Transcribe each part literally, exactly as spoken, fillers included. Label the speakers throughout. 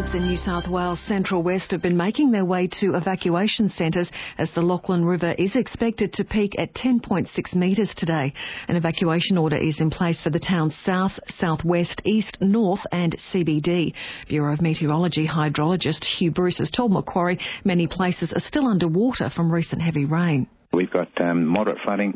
Speaker 1: Floods in New South Wales Central West have been making their way to evacuation centres as the Lachlan River is expected to peak at ten point six metres today. An evacuation order is in place for the town's south, southwest, east, north and C B D. Bureau of Meteorology hydrologist Hugh Bruce has told Macquarie many places are still underwater from recent heavy rain.
Speaker 2: We've got um, moderate flooding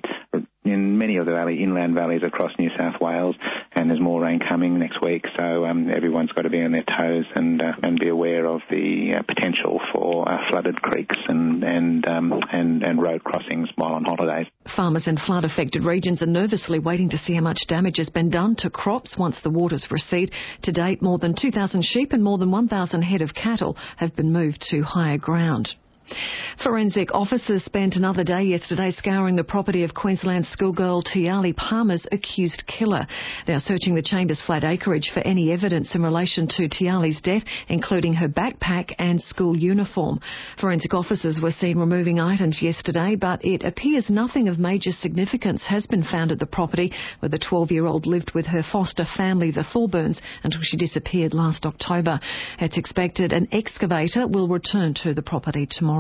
Speaker 2: in many of the valley, inland valleys across New South Wales, and there's more rain coming next week, so um, everyone's got to be on their toes and uh, and be aware of the uh, potential for uh, flooded creeks and and, um, and and road crossings while on holidays.
Speaker 1: Farmers in flood-affected regions are nervously waiting to see how much damage has been done to crops once the waters recede. To date, more than two thousand sheep and more than one thousand head of cattle have been moved to higher ground. Forensic officers spent another day yesterday scouring the property of Queensland schoolgirl Tiali Palmer's accused killer. They are searching the Chambers Flat acreage for any evidence in relation to Tiali's death, including her backpack and school uniform. Forensic officers were seen removing items yesterday, but it appears nothing of major significance has been found at the property where the twelve-year-old lived with her foster family, the Thorburns, until she disappeared last October. It's expected an excavator will return to the property tomorrow.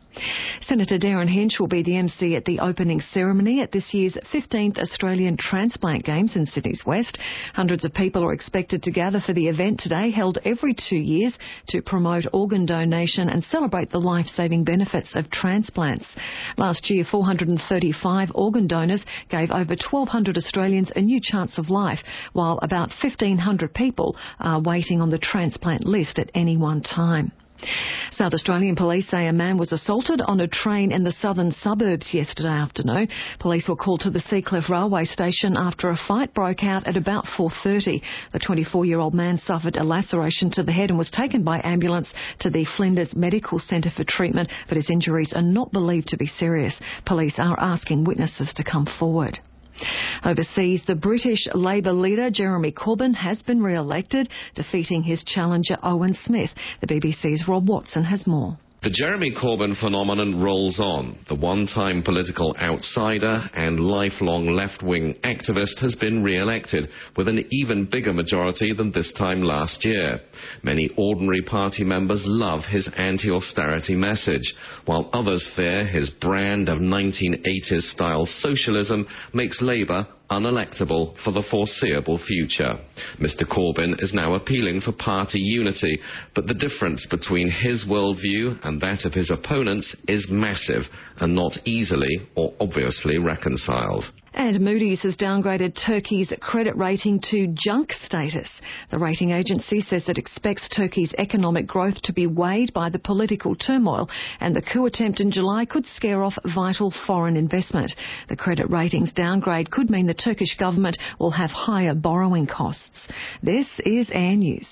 Speaker 1: Senator Darren Hinch will be the M C at the opening ceremony at this year's fifteenth Australian Transplant Games in Sydney's West. Hundreds of people are expected to gather for the event today, held every two years to promote organ donation and celebrate the life-saving benefits of transplants. Last year, four hundred thirty-five organ donors gave over twelve hundred Australians a new chance of life, while about fifteen hundred people are waiting on the transplant list at any one time. South Australian police say a man was assaulted on a train in the southern suburbs yesterday afternoon. Police were called to the Seacliff railway station after a fight broke out at about four thirty. The twenty-four-year-old man suffered a laceration to the head and was taken by ambulance to the Flinders Medical Centre for treatment, but his injuries are not believed to be serious. Police are asking witnesses to come forward. Overseas, the British Labour leader Jeremy Corbyn has been re-elected, defeating his challenger Owen Smith. The B B C's Rob Watson has more.
Speaker 3: The Jeremy Corbyn phenomenon rolls on. The one-time political outsider and lifelong left-wing activist has been re-elected with an even bigger majority than this time last year. Many ordinary party members love his anti-austerity message, while others fear his brand of nineteen eighties style socialism makes Labour unelectable for the foreseeable future. Mister Corbyn is now appealing for party unity, but the difference between his worldview and that of his opponents is massive and not easily or obviously reconciled.
Speaker 1: And Moody's has downgraded Turkey's credit rating to junk status. The rating agency says it expects Turkey's economic growth to be weighed by the political turmoil, and the coup attempt in July could scare off vital foreign investment. The credit ratings downgrade could mean the Turkish government will have higher borrowing costs. This is Air News.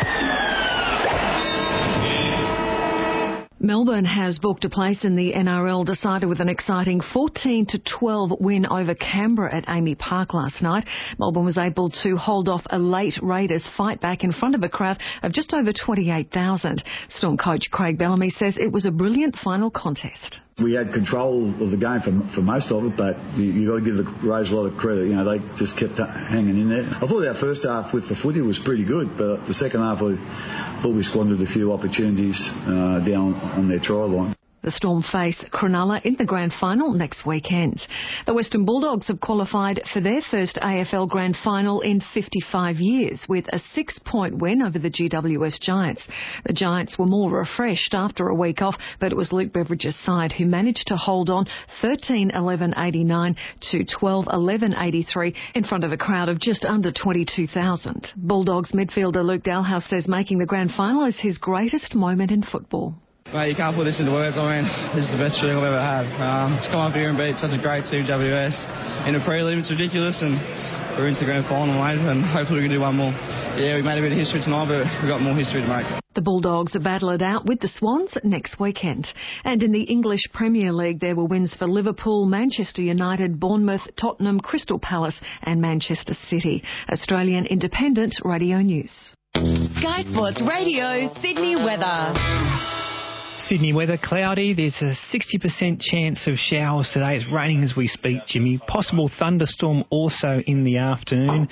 Speaker 1: Melbourne has booked a place in the N R L decider with an exciting fourteen to twelve win over Canberra at Amy Park last night. Melbourne was able to hold off a late Raiders fight back in front of a crowd of just over twenty-eight thousand. Storm coach Craig Bellamy says it was a brilliant final contest.
Speaker 4: We had control of the game for, for most of it, but you, you got to give the Rays a lot of credit. You know, they just kept hanging in there. I thought our first half with the footy was pretty good, but the second half I thought we squandered a few opportunities uh, down on their try line.
Speaker 1: The Storm face Cronulla in the grand final next weekend. The Western Bulldogs have qualified for their first A F L grand final in fifty-five years with a six-point win over the G W S Giants. The Giants were more refreshed after a week off, but it was Luke Beveridge's side who managed to hold on thirteen eleven eighty-nine to twelve eleven eighty-three in front of a crowd of just under twenty-two thousand. Bulldogs midfielder Luke Dalhouse says making the grand final is his greatest moment in football.
Speaker 5: Mate, you can't put this into words. I mean, this is the best feeling I've ever had. Um, to come up here and beat such a great G W S in a prelim, it's ridiculous, and we're into the grand final, mate, and hopefully we can do one more. Yeah, we made a bit of history tonight, but we've got more history to make.
Speaker 1: The Bulldogs battle it out with the Swans next weekend. And in the English Premier League, there were wins for Liverpool, Manchester United, Bournemouth, Tottenham, Crystal Palace and Manchester City. Australian Independent Radio News.
Speaker 6: Sky Sports Radio, Sydney weather.
Speaker 7: Sydney weather cloudy. There's a sixty percent chance of showers today. It's raining as we speak, Jimmy. Possible thunderstorm also in the afternoon.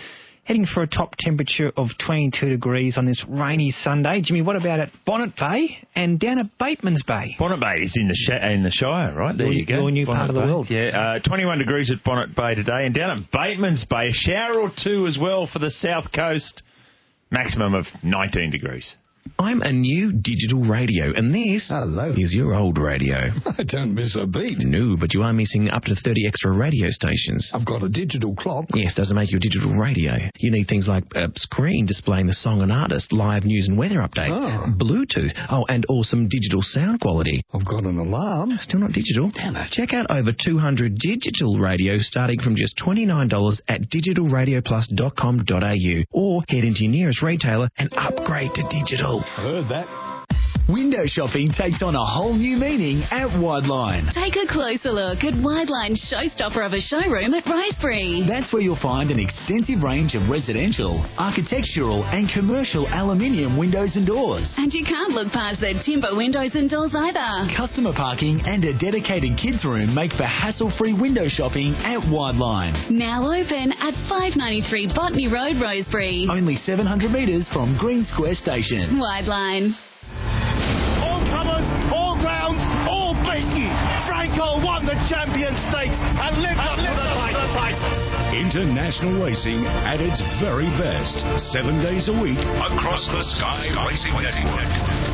Speaker 7: heading for a top temperature of twenty-two degrees on this rainy Sunday. Jimmy, what about at Bonnet Bay and down at Bateman's Bay?
Speaker 8: Bonnet Bay is in the sh- in the Shire, right? There
Speaker 7: your,
Speaker 8: you go.
Speaker 7: Your new
Speaker 8: Bonnet
Speaker 7: part of the
Speaker 8: Bay.
Speaker 7: world.
Speaker 8: Yeah, uh, twenty-one degrees at Bonnet Bay today, and down at Bateman's Bay, a shower or two as well for the south coast. Maximum of nineteen degrees.
Speaker 9: I'm a new digital radio, and this
Speaker 10: Hello.
Speaker 9: is your old radio.
Speaker 10: I don't miss a beat.
Speaker 9: No, but you are missing up to thirty extra radio stations.
Speaker 10: I've got a digital clock.
Speaker 9: Yes, doesn't make you a digital radio. You need things like a screen displaying the song and artist, live news and weather updates,
Speaker 10: Oh.
Speaker 9: Bluetooth, oh, and awesome digital sound quality.
Speaker 10: I've got an alarm.
Speaker 9: Still not digital?
Speaker 10: Damn it.
Speaker 9: Check out over two hundred digital radios starting from just twenty-nine dollars at digital radio plus dot com dot a u, or head into your nearest retailer and upgrade to digital.
Speaker 10: Heard that.
Speaker 11: Window shopping takes on a whole new meaning at Wideline.
Speaker 6: Take a closer look at Wideline's showstopper of a showroom at Rosebery.
Speaker 11: That's where you'll find an extensive range of residential, architectural and commercial aluminium windows and doors.
Speaker 6: And you can't look past their timber windows and doors either.
Speaker 11: Customer parking and a dedicated kids room make for hassle-free window shopping at Wideline.
Speaker 6: Now open at five ninety-three Botany Road, Rosebery.
Speaker 11: Only seven hundred metres from Green Square Station.
Speaker 6: Wideline.
Speaker 12: All comers, all grounds, all beaten. Franco won the Champion Stakes and lived up to the fight.
Speaker 13: International racing at its very best. Seven days a week across the Sky Racing Network.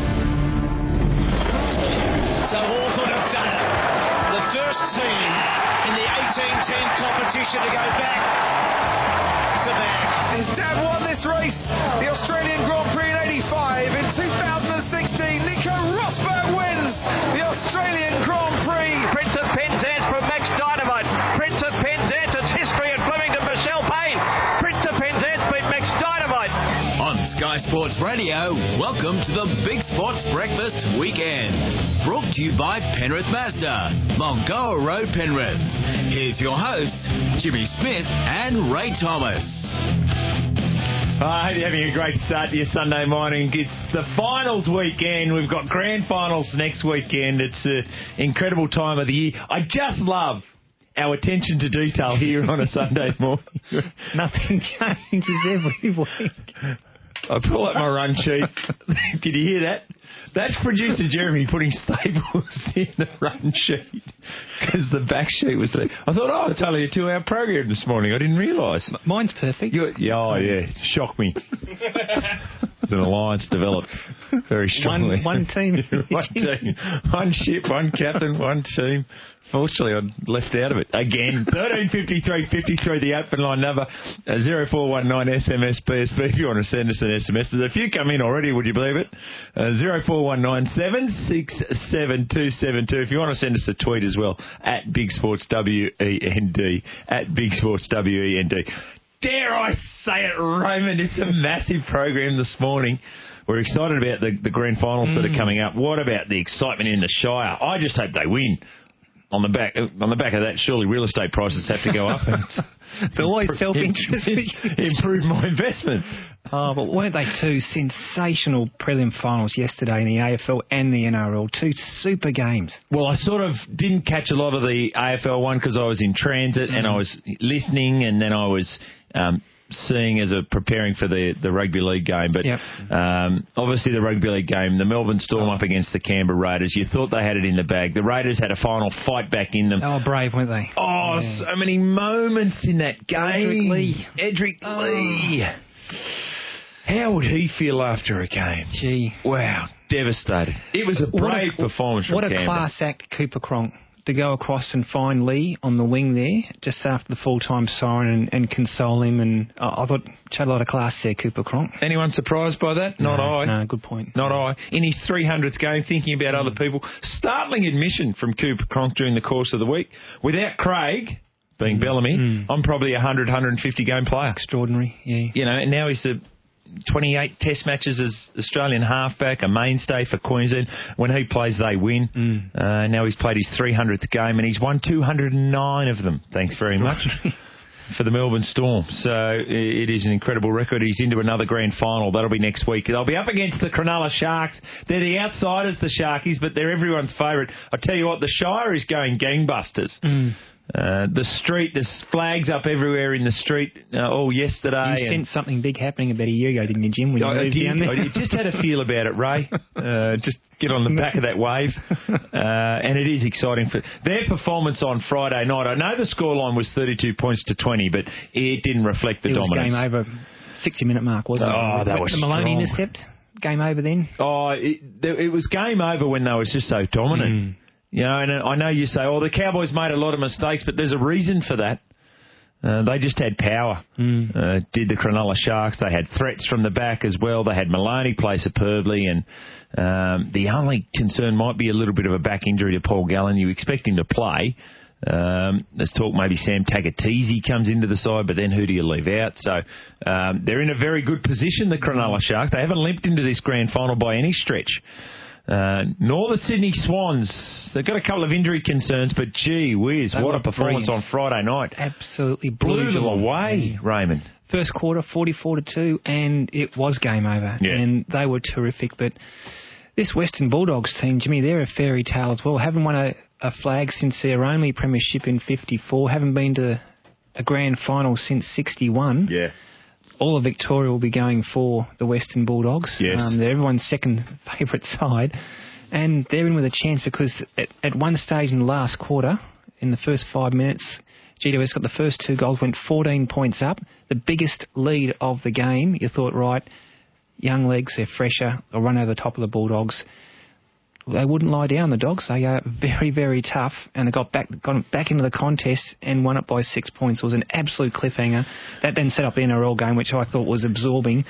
Speaker 12: So Hawthorn have done it. The first team in the eighteen ten competition to go back to back.
Speaker 14: Has Dad won this race? The Australian Grand Prix in eighty-five. In two thousand sixteen, Nico Rosberg wins the Australian Grand Prix.
Speaker 12: Prince of Penzance from Max Dynamite. Prince of Penzance, it's history at Flemington. Michelle Payne. Prince of Penzance beat Max Dynamite.
Speaker 11: On Sky Sports Radio, welcome to the Big Sports Breakfast Weekend. Brought to you by Penrith Mazda, Mulgoa Road, Penrith. Here's your hosts, Jimmy Smith and Ray Thomas.
Speaker 8: I hope you're having a great start to your Sunday morning. It's the finals weekend. We've got grand finals next weekend. It's an incredible time of the year. I just love our attention to detail here on a Sunday morning.
Speaker 7: Nothing changes every week.
Speaker 8: I pull up my run sheet. Can you hear that? That's producer Jeremy putting staples in the run sheet because the back sheet was there. I thought, oh, it's only a two-hour program this morning. I didn't realise.
Speaker 7: Mine's perfect.
Speaker 8: You're, yeah, oh, yeah. Shocked me. An alliance developed very strongly.
Speaker 7: One, one team.
Speaker 8: one team. One ship, one captain, one team. Fortunately, I left out of it again. thirteen fifty-three fifty-three, the open line number. Uh, zero four one nine S M S B S B if you want to send us an S M S. There's a few come in already, would you believe it? Uh, zero four one nine seven six seven two seven two. If you want to send us a tweet as well, at Big Sports W E N D. At Big Sports W E N D. Dare I say it, Roman? It's a massive program this morning. We're excited about the, the grand finals mm. that are coming up. What about the excitement in the Shire? I just hope they win. On the back, on the back of that, surely real estate prices have to go up. And
Speaker 7: it's always self-interest.
Speaker 8: Improve my investment.
Speaker 7: Oh, but weren't they two sensational prelim finals yesterday in the A F L and the N R L? Two super games.
Speaker 8: Well, I sort of didn't catch a lot of the A F L one because I was in transit mm. and I was listening, and then I was um, seeing as a preparing for the, the rugby league game. But
Speaker 7: yep.
Speaker 8: um, obviously the rugby league game, the Melbourne Storm oh. up against the Canberra Raiders, you thought they had it in the bag. The Raiders had a final fight back in them.
Speaker 7: Oh, brave, weren't they?
Speaker 8: Oh, yeah. So many moments in that game.
Speaker 7: Edric Lee.
Speaker 8: Edric
Speaker 7: oh.
Speaker 8: Lee. How would he feel after a game?
Speaker 7: Gee.
Speaker 8: Wow, devastated. It was a brave
Speaker 7: what a,
Speaker 8: performance from
Speaker 7: What a
Speaker 8: Canberra.
Speaker 7: class act, Cooper Cronk, to go across and find Lee on the wing there just after the full-time siren and, and console him. And I, I thought he had a lot of class there, Cooper Cronk.
Speaker 8: Anyone surprised by that? Not
Speaker 7: no,
Speaker 8: I.
Speaker 7: No, good point.
Speaker 8: Not I. In his three hundredth game, thinking about mm. other people. Startling admission from Cooper Cronk during the course of the week. Without Craig, being mm. Bellamy, mm. I'm probably a one hundred, one hundred fifty game player.
Speaker 7: Extraordinary, yeah.
Speaker 8: You know, and now he's a twenty-eight test matches as Australian halfback, a mainstay for Queensland. When he plays, they win.
Speaker 7: Mm.
Speaker 8: Uh, now he's played his three hundredth game and he's won two hundred nine of them. Thanks very much. For the Melbourne Storm. So it is an incredible record. He's into another grand final. That'll be next week. They'll be up against the Cronulla Sharks. They're the outsiders, the Sharkies, but they're everyone's favourite. I tell you what, the Shire is going gangbusters.
Speaker 7: Mm.
Speaker 8: Uh, the street, there's flags up everywhere in the street uh, all yesterday.
Speaker 7: You sensed something big happening about a year ago, didn't you, Jim, when you
Speaker 8: I,
Speaker 7: moved
Speaker 8: I did,
Speaker 7: down there?
Speaker 8: I did. Just had a feel about it, Ray. Uh, just get on the back of that wave. Uh, and it is exciting. For their performance on Friday night, I know the scoreline was thirty-two points to twenty, but it didn't reflect the
Speaker 7: it
Speaker 8: dominance.
Speaker 7: It was game over, sixty-minute mark, wasn't it?
Speaker 8: Oh, that was
Speaker 7: The Maloney
Speaker 8: strong.
Speaker 7: intercept, game over then?
Speaker 8: Oh, it, it was game over when they were just so dominant.
Speaker 7: Mm.
Speaker 8: You know, and I know you say, oh, the Cowboys made a lot of mistakes, but there's a reason for that. Uh, they just had power.
Speaker 7: Mm.
Speaker 8: Uh, did the Cronulla Sharks. They had threats from the back as well. They had Maloney play superbly. And um, the only concern might be a little bit of a back injury to Paul Gallen. You expect him to play. Um, there's talk maybe Sam Tagatese comes into the side, but then who do you leave out? So um, they're in a very good position, the Cronulla Sharks. They haven't limped into this grand final by any stretch. Uh, nor the Sydney Swans. They've got a couple of injury concerns, but gee whiz,
Speaker 7: They
Speaker 8: what
Speaker 7: were
Speaker 8: a performance
Speaker 7: brilliant.
Speaker 8: on Friday night.
Speaker 7: Absolutely blew,
Speaker 8: Blew them
Speaker 7: Geelong
Speaker 8: away, Raymond.
Speaker 7: First quarter, forty-four to two, and it was game over.
Speaker 8: Yeah.
Speaker 7: And they were terrific. But this Western Bulldogs team, Jimmy, they're a fairy tale as well. Haven't won a, a flag since their only premiership in fifty-four. Haven't been to a grand final since sixty-one.
Speaker 8: Yeah.
Speaker 7: All of Victoria will be going for the Western Bulldogs.
Speaker 8: Yes.
Speaker 7: Um, they're everyone's second favourite side. And they're in with a chance because at, at one stage in the last quarter, in the first five minutes, G W S got the first two goals, went fourteen points up, the biggest lead of the game. You thought, right, young legs, they're fresher, they'll run over the top of the Bulldogs. They wouldn't lie down, the Dogs. They are very, very tough, and they got back got back into the contest and won it by six points. It was an absolute cliffhanger. That then set up the N R L game, which I thought was absorbing.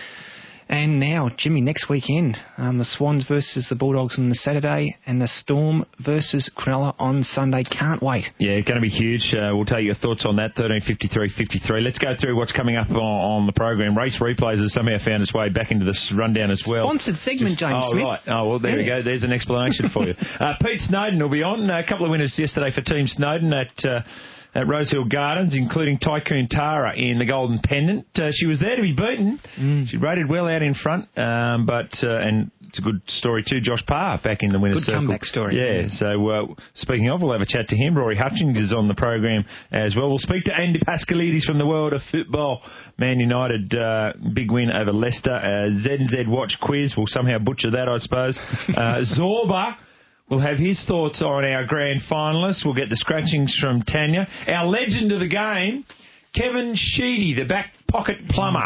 Speaker 7: And now, Jimmy, next weekend, um, the Swans versus the Bulldogs on the Saturday and the Storm versus Cronulla on Sunday. Can't wait.
Speaker 8: Yeah, going to be huge. Uh, we'll take your thoughts on that, thirteen fifty-three fifty-three. Let's go through what's coming up on, on the program. Race replays has somehow found its way back into this rundown as well.
Speaker 7: Sponsored segment,
Speaker 8: Just,
Speaker 7: James
Speaker 8: oh,
Speaker 7: Smith.
Speaker 8: right. Oh, well, there
Speaker 7: yeah.
Speaker 8: we go. There's an explanation for you. Uh, Pete Snowden will be on. A couple of winners yesterday for Team Snowden at... Uh, at Rosehill Gardens, including Tycoon Tara in the Golden Pendant. Uh, she was there to be beaten.
Speaker 7: Mm.
Speaker 8: She rated well out in front, um, but uh, and it's a good story too. Josh Parr back in the winner's
Speaker 7: Good
Speaker 8: circle.
Speaker 7: comeback story.
Speaker 8: Yeah, so uh, speaking of, we'll have a chat to him. Rory Hutchings is on the program as well. We'll speak to Andy Pascalidis from the world of football. Man United, uh, big win over Leicester. Uh, Z and Z Watch quiz. We'll somehow butcher that, I suppose. Uh, Zorba. We'll have his thoughts on our grand finalists. We'll get the scratchings from Tanya. Our legend of the game, Kevin Sheedy, the back pocket plumber.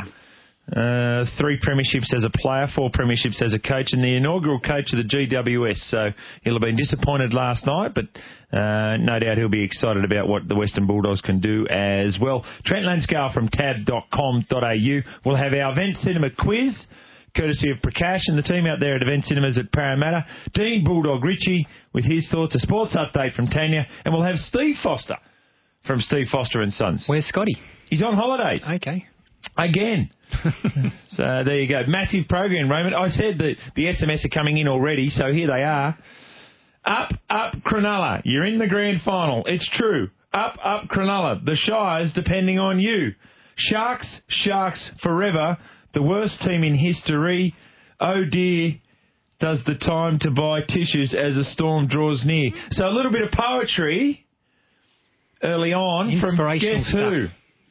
Speaker 8: Uh, three premierships as a player, four premierships as a coach, and the inaugural coach of the G W S. So he'll have been disappointed last night, but uh, no doubt he'll be excited about what the Western Bulldogs can do as well. Trent Lanscale from tab dot com dot a u. We'll have our Event Cinema quiz, courtesy of Prakash and the team out there at Event Cinemas at Parramatta. Dean Bulldog Ritchie with his thoughts, a sports update from Tanya, and we'll have Steve Foster from Steve Foster and Sons.
Speaker 7: Where's Scotty?
Speaker 8: He's on holidays.
Speaker 7: Okay.
Speaker 8: Again. So there you go. Massive program, Raymond. I said that the S M S are coming in already, so here they are. Up, up, Cronulla. You're in the grand final. It's true. Up, up, Cronulla. The Shires depending on you. Sharks, Sharks forever. The worst team in history. Oh dear, does the time to buy tissues as a storm draws near. So a little bit of poetry early on from guess who?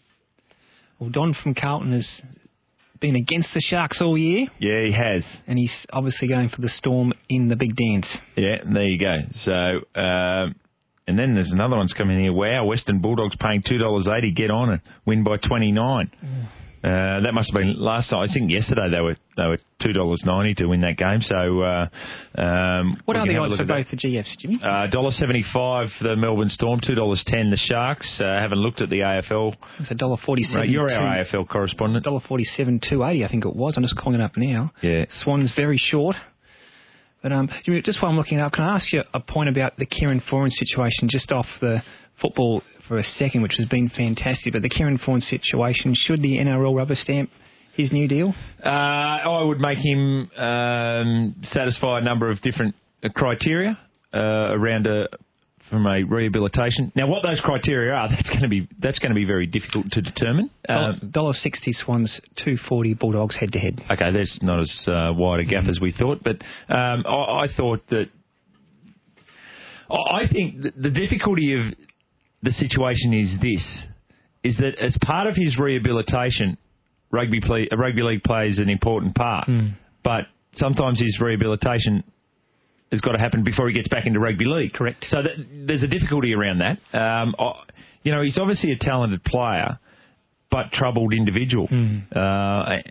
Speaker 7: Well, Don from Carlton has been against the Sharks all year.
Speaker 8: Yeah, he has.
Speaker 7: And he's obviously going for the Storm in the big dance.
Speaker 8: Yeah, there you go. So, um, and then there's another one's coming here. Wow, Western Bulldogs paying two dollars eighty. Get on and win by twenty-nine. Mm. Uh, that must have been last night. I think yesterday they were they were two dollars ninety to win that game. So, uh, um,
Speaker 7: what are the odds for both the G Fs, Jimmy?
Speaker 8: Uh, one dollar seventy-five for the Melbourne Storm, two dollars ten the Sharks. Uh, haven't looked at the A F L.
Speaker 7: It's one dollar forty-seven.
Speaker 8: Right, you're our A F L correspondent.
Speaker 7: one dollar forty-seven, two eighty, I think it was. I'm just calling it up now.
Speaker 8: Yeah.
Speaker 7: Swans very short. But um, Jimmy, just while I'm looking it up, can I ask you a point about the Kieran Foran situation just off the football for a second, which has been fantastic, but the Kieran Foran situation, should the N R L rubber stamp his new deal?
Speaker 8: Uh, I would make him um, satisfy a number of different uh, criteria uh, around a from a rehabilitation. Now, what those criteria are, that's going to be that's going to be very difficult to determine.
Speaker 7: Um, one dollar sixty Swans, two forty Bulldogs head to head.
Speaker 8: Okay, that's not as uh, wide a gap mm. as we thought, but um, I, I thought that I think the difficulty of the situation is this, is that as part of his rehabilitation, rugby, play, rugby league plays an important part,
Speaker 7: mm.
Speaker 8: but sometimes his rehabilitation has got to happen before he gets back into rugby league.
Speaker 7: Correct.
Speaker 8: So that, there's a difficulty around that. Um, I, you know, he's obviously a talented player, but troubled individual.
Speaker 7: Mm.
Speaker 8: Uh, I,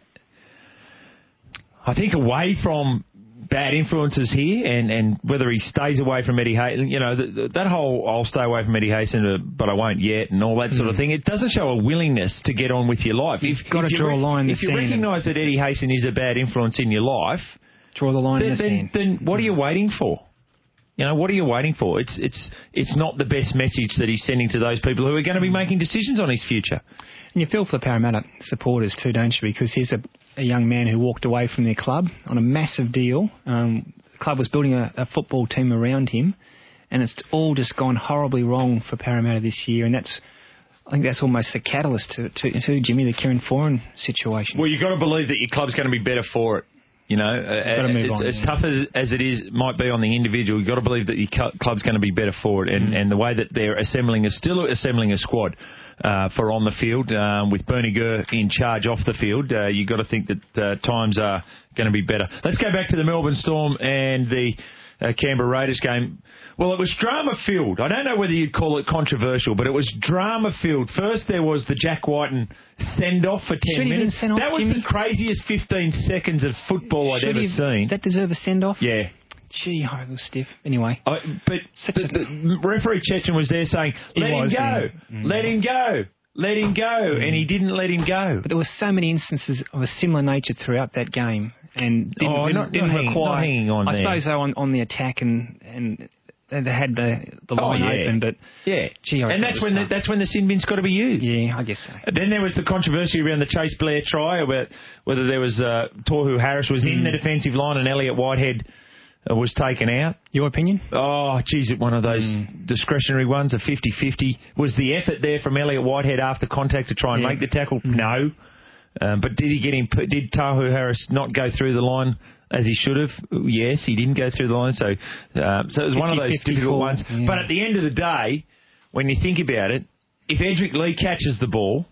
Speaker 8: I think away from bad influences here, and, and whether he stays away from Eddie Hayson, you know, the, the, that whole I'll stay away from Eddie Hayson, but I won't yet, and all that sort
Speaker 7: mm.
Speaker 8: of thing, it doesn't show a willingness to get on with your life.
Speaker 7: You've
Speaker 8: if,
Speaker 7: got
Speaker 8: if
Speaker 7: to draw
Speaker 8: you,
Speaker 7: a line in the
Speaker 8: If you
Speaker 7: sand
Speaker 8: recognise that Eddie Hayson is a bad influence in your life,
Speaker 7: draw the line
Speaker 8: then,
Speaker 7: in the
Speaker 8: then,
Speaker 7: sand.
Speaker 8: then what are you waiting for? You know, what are you waiting for? It's it's it's not the best message that he's sending to those people who are going to be making decisions on his future.
Speaker 7: And you feel for the Parramatta supporters too, don't you? Because he's a, a young man who walked away from their club on a massive deal. Um, the club was building a, a football team around him, and it's all just gone horribly wrong for Parramatta this year. And that's, I think that's almost the catalyst to, to, to Jimmy, the Kieran Foran situation.
Speaker 8: Well, you've got to believe that your club's going to be better for it. You know,
Speaker 7: Got to move
Speaker 8: it's,
Speaker 7: on,
Speaker 8: as
Speaker 7: yeah.
Speaker 8: tough as, as it is, might be on the individual, you've got to believe that your club's going to be better for it. And,
Speaker 7: mm.
Speaker 8: and the way that they're assembling, is still assembling a squad uh, for on the field, um, with Bernie Gurr in charge off the field, uh, you've got to think that uh, times are going to be better. Let's go back to the Melbourne Storm and the uh, Canberra Raiders game. Well, it was drama-filled. I don't know whether you'd call it controversial, but it was drama-filled. First, there was the Jack Whiten send-off for ten
Speaker 7: Should
Speaker 8: minutes.
Speaker 7: Send off,
Speaker 8: that was
Speaker 7: Jimmy?
Speaker 8: the craziest fifteen seconds of football I'd
Speaker 7: Should
Speaker 8: ever
Speaker 7: he,
Speaker 8: seen.
Speaker 7: That deserve a send-off?
Speaker 8: Yeah.
Speaker 7: Gee, oh, it was stiff. Anyway.
Speaker 8: I, but
Speaker 7: Such
Speaker 8: the, the referee Chechen was there saying, let
Speaker 7: He
Speaker 8: him
Speaker 7: was,
Speaker 8: go,
Speaker 7: yeah. Mm.
Speaker 8: let him go, let him go,
Speaker 7: Mm.
Speaker 8: and he didn't let him go.
Speaker 7: But there were so many instances of a similar nature throughout that game, and didn't,
Speaker 8: Oh,
Speaker 7: didn't,
Speaker 8: not-
Speaker 7: didn't
Speaker 8: not hanging-
Speaker 7: require.
Speaker 8: not hanging on
Speaker 7: I
Speaker 8: there.
Speaker 7: suppose though on, on the attack and and they had the the
Speaker 8: Oh,
Speaker 7: line
Speaker 8: yeah.
Speaker 7: open, but
Speaker 8: Yeah,
Speaker 7: gee, I
Speaker 8: and
Speaker 7: thought
Speaker 8: that's
Speaker 7: it was
Speaker 8: when the,
Speaker 7: tough.
Speaker 8: that's when the sin bin's got to be used.
Speaker 7: Yeah, I guess so.
Speaker 8: Then there was the controversy around the Chase Blair try about whether there was uh, Tohu Harris was in
Speaker 7: Mm.
Speaker 8: the defensive line and Elliot Whitehead uh, was taken out.
Speaker 7: Your opinion?
Speaker 8: Oh, geez, one of those
Speaker 7: Mm.
Speaker 8: discretionary ones, a fifty-fifty. Was the effort there from Elliot Whitehead after contact to try and
Speaker 7: Yeah.
Speaker 8: make the tackle?
Speaker 7: Mm.
Speaker 8: No. Um, but did he get him? Did Tohu Harris not go through the line as he should have? Yes, he didn't go through the line. So, um, so it was one of those difficult ones.
Speaker 7: Yeah.
Speaker 8: But at the end of the day, when you think about it, if Edric Lee catches the ball,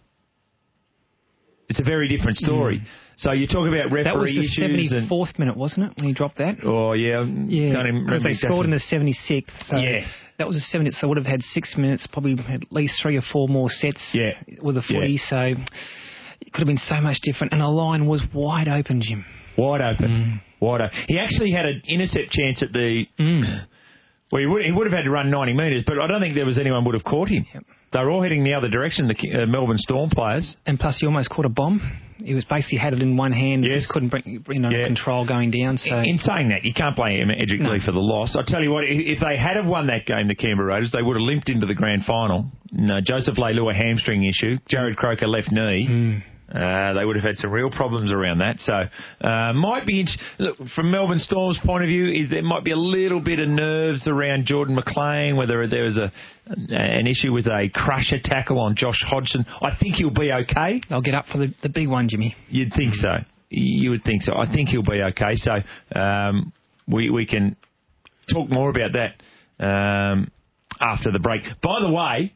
Speaker 8: it's a very different story. Mm. So you talk about referee
Speaker 7: that was the
Speaker 8: issues.
Speaker 7: seventy-fourth minute, wasn't it, when he dropped that?
Speaker 8: Oh, yeah.
Speaker 7: Yeah, because they scored in the seventy-sixth. So
Speaker 8: yeah.
Speaker 7: That was the seventieth, so would have had six minutes, probably at least three or four more sets
Speaker 8: yeah.
Speaker 7: with a footy.
Speaker 8: Yeah.
Speaker 7: So it could have been so much different. And the line was wide open, Jim.
Speaker 8: Wide open.
Speaker 7: Mm.
Speaker 8: Wide open. He actually had an intercept chance at the...
Speaker 7: Mm.
Speaker 8: Well, he would, he would have had to run ninety metres, but I don't think there was anyone would have caught him.
Speaker 7: Yep.
Speaker 8: They were all heading the other direction, the uh, Melbourne Storm players.
Speaker 7: And plus, he almost caught a bomb. He was basically had it in one hand.
Speaker 8: Yes.
Speaker 7: He just couldn't bring, you know,
Speaker 8: yeah.
Speaker 7: control going down. So
Speaker 8: in, in saying that, you can't blame Edric
Speaker 7: No.
Speaker 8: Lee for the loss. I tell you what, if, if they had have won that game, the Canberra Raiders, they would have limped into the grand final. No, Joseph Leilua hamstring issue, Jared Croker left knee.
Speaker 7: Mm.
Speaker 8: Uh, they would have had some real problems around that. So, uh, might be, int- look, from Melbourne Storm's point of view, is there might be a little bit of nerves around Jordan McLean, whether there was a an issue with a crusher tackle on Josh Hodgson. I think he'll be okay.
Speaker 7: They'll get up for the, the big one, Jimmy.
Speaker 8: You'd think so. You would think so. I think he'll be okay. So, um, we, we can talk more about that um, after the break. By the way,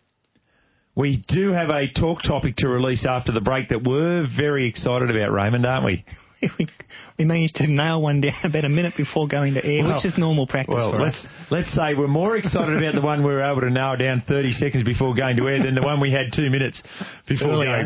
Speaker 8: we do have a talk topic to release after the break that we're very excited about, Raymond, aren't we?
Speaker 7: we, we managed to nail one down about a minute before going to air,
Speaker 8: Well,
Speaker 7: which is normal practice
Speaker 8: well,
Speaker 7: for
Speaker 8: let's,
Speaker 7: us.
Speaker 8: let's say we're more excited about the one we were able to nail down thirty seconds before going to air than the one we had two minutes before
Speaker 7: Earlier,
Speaker 8: going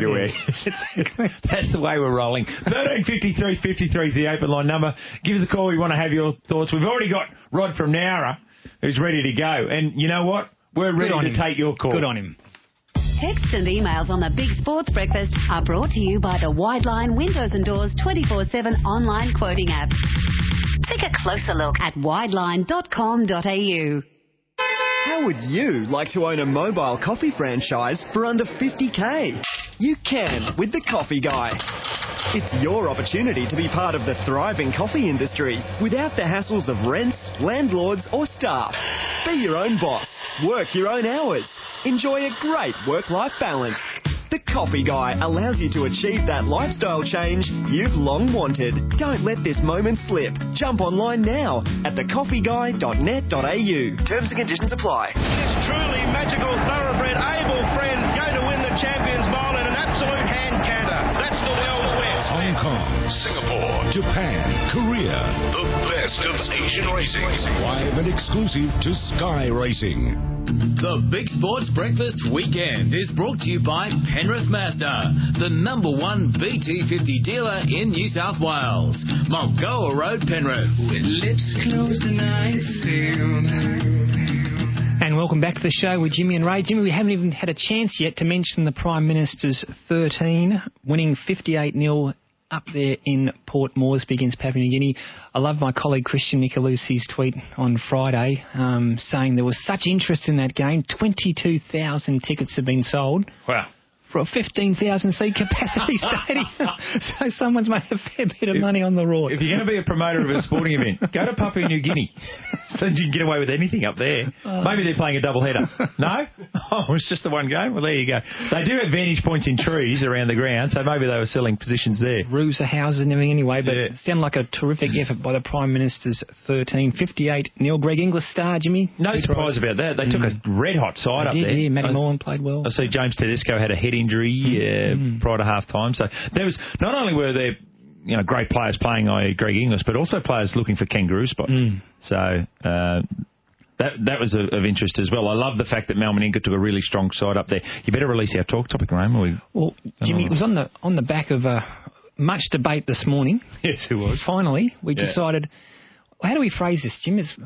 Speaker 8: to
Speaker 7: yeah.
Speaker 8: air. That's the way we're rolling. thirteen fifty-three fifty-three is the open line number. Give us a call. We want to have your thoughts. We've already got Rod from Nowra who's ready to go. And you know what? We're ready to
Speaker 7: him.
Speaker 8: take your call.
Speaker 7: Good on him.
Speaker 6: Texts and emails on the Big Sports Breakfast are brought to you by the Wideline Windows and Doors twenty-four seven online quoting app. Take a closer look at wideline dot com dot a u.
Speaker 15: How would you like to own a mobile coffee franchise for under fifty K? You can with The Coffee Guy. It's your opportunity to be part of the thriving coffee industry without the hassles of rents, landlords or staff. Be your own boss. Work your own hours. Enjoy a great work-life balance. The The Coffee Guy allows you to achieve that lifestyle change you've long wanted. Don't let this moment slip. Jump online now at the coffee guy dot net dot a u. Terms and conditions apply.
Speaker 16: This truly magical thoroughbred able friend going to win the Champions Mile in an absolute hand canter. That's the world's best.
Speaker 13: Hong Kong, Singapore, Japan, Korea. The best of Asian racing. Live and exclusive to Sky Racing.
Speaker 11: The Big Sports Breakfast Weekend is brought to you by Penrith Mazda, the number one B T fifty dealer in New South Wales. Mulgoa Road, Penrith. With lips closed and eyes sealed.
Speaker 7: And welcome back to the show with Jimmy and Ray. Jimmy, we haven't even had a chance yet to mention the Prime Minister's thirteen, winning fifty-eight nil up there in Port Moresby against Papua New Guinea. I love my colleague Christian Nicolusi's tweet on Friday um, saying there was such interest in that game. twenty-two thousand tickets have been sold.
Speaker 8: Wow.
Speaker 7: For a fifteen thousand seat capacity stadium. So someone's made a fair bit of if, money on the raw.
Speaker 8: If you're going to be a promoter of a sporting event, go to Papua New Guinea. So you can get away with anything up there. Oh. Maybe they're playing a double header. No? Oh, it's just the one game? Well, there you go. They do have vantage points in trees around the ground, so maybe they were selling positions there.
Speaker 7: Roofs, houses and everything anyway, but
Speaker 8: yeah.
Speaker 7: It sounded like a terrific effort by the Prime Minister's thirteen. fifty-eight nil. Greg Inglis star, Jimmy.
Speaker 8: No
Speaker 7: Good
Speaker 8: surprise
Speaker 7: prize.
Speaker 8: about that. They mm. took a red-hot side
Speaker 7: they
Speaker 8: up
Speaker 7: did,
Speaker 8: there.
Speaker 7: Yeah, Matty
Speaker 8: I,
Speaker 7: Moran played well.
Speaker 8: I see James Tedesco had a head injury uh, mm. prior to half-time. So there was not only were there you know great players playing, that is. Greg Inglis, but also players looking for kangaroo spots. Mm. So uh, that that was a, of interest as well. I love the fact that Mal Meninga took a really strong side up there. You better release our talk topic, Graham. Or we,
Speaker 7: well, Jimmy, it was on the on the back of uh, much debate this morning.
Speaker 8: Yes, it was.
Speaker 7: Finally, we yeah. decided, how do we phrase this, Jim? It's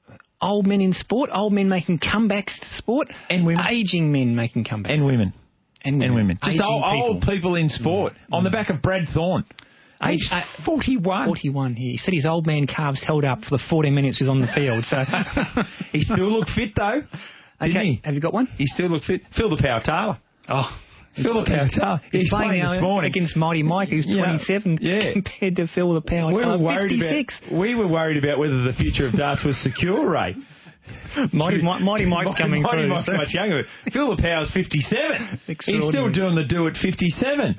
Speaker 7: old men in sport, old men making comebacks to sport,
Speaker 8: and women.
Speaker 7: Aging men making comebacks.
Speaker 8: And women.
Speaker 7: And women.
Speaker 8: And women. Just
Speaker 7: Aging
Speaker 8: old people. old people in sport. Mm. On the back of Brad Thorne. Age uh, forty-one.
Speaker 7: forty-one. He said his old man calves held up for the forty minutes he was on the field. So
Speaker 8: he still looked fit though.
Speaker 7: Okay.
Speaker 8: Didn't he?
Speaker 7: Have you got one?
Speaker 8: He still looked fit. Phil the Power Taylor.
Speaker 7: Oh.
Speaker 8: Phil the Power Taylor.
Speaker 7: He's, he's playing,
Speaker 8: playing
Speaker 7: now
Speaker 8: this morning
Speaker 7: against Mighty Mike, who's
Speaker 8: yeah.
Speaker 7: twenty-seven,
Speaker 8: yeah.
Speaker 7: compared to Phil the Power
Speaker 8: we
Speaker 7: Taylor,
Speaker 8: were worried
Speaker 7: fifty-six.
Speaker 8: About, we were worried about whether the future of darts was secure, Ray.
Speaker 7: Mighty, Mighty Mike's
Speaker 8: Mighty,
Speaker 7: coming
Speaker 8: Mighty
Speaker 7: through.
Speaker 8: Mike's much younger. Phil the Power's fifty-seven. He's still doing the do at fifty-seven.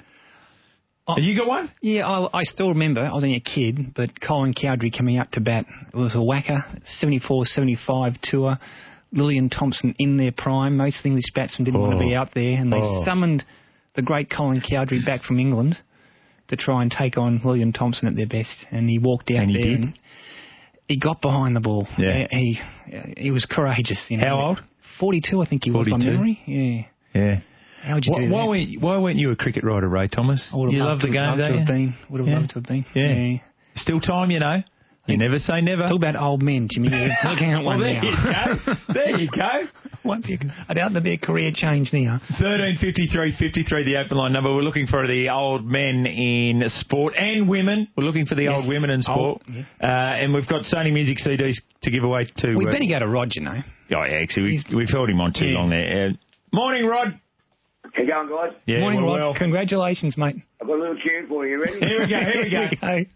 Speaker 8: Oh, have you got one?
Speaker 7: Yeah, I, I still remember. I was only a kid, but Colin Cowdrey coming up to bat. It was a whacker, seventy-four seventy-five tour. Lillian Thompson in their prime. Most English batsmen didn't oh. want to be out there, and they oh. summoned the great Colin Cowdrey back from England to try and take on Lillian Thompson at their best. And he walked out
Speaker 8: and he
Speaker 7: there.
Speaker 8: Did.
Speaker 7: And he got behind the ball.
Speaker 8: Yeah.
Speaker 7: He he was courageous. You know.
Speaker 8: How old?
Speaker 7: forty-two, I think he
Speaker 8: forty-two.
Speaker 7: was by memory. Yeah.
Speaker 8: Yeah.
Speaker 7: How would you
Speaker 8: why,
Speaker 7: do
Speaker 8: why
Speaker 7: that?
Speaker 8: Weren't you, why weren't you a cricket writer, Ray Thomas? You love the game, don't you?
Speaker 7: Been, would have
Speaker 8: yeah.
Speaker 7: loved to have been.
Speaker 8: Yeah.
Speaker 7: yeah.
Speaker 8: Still time, you know. You never say never.
Speaker 7: Talk about old men, Jimmy. You're looking at one
Speaker 8: well, there
Speaker 7: now.
Speaker 8: you go. There you go.
Speaker 7: I doubt there'll be a career change now.
Speaker 8: thirteen fifty-three fifty-three, the open line number. We're looking for the old men in sport and women. We're looking for the yes. old women in sport. Oh, yeah. uh, and we've got Sony Music C Ds to give away to...
Speaker 7: We
Speaker 8: uh,
Speaker 7: better go to Rod, you know.
Speaker 8: Oh, yeah, actually, we, we've held him on too yeah. long there. Uh, morning, Rod.
Speaker 17: How you going, guys?
Speaker 8: Yeah,
Speaker 7: morning, Rod.
Speaker 8: Well.
Speaker 7: Congratulations, mate.
Speaker 17: I've got a little tune for you. Ready?
Speaker 8: Here we go, here we go.
Speaker 7: Here we go.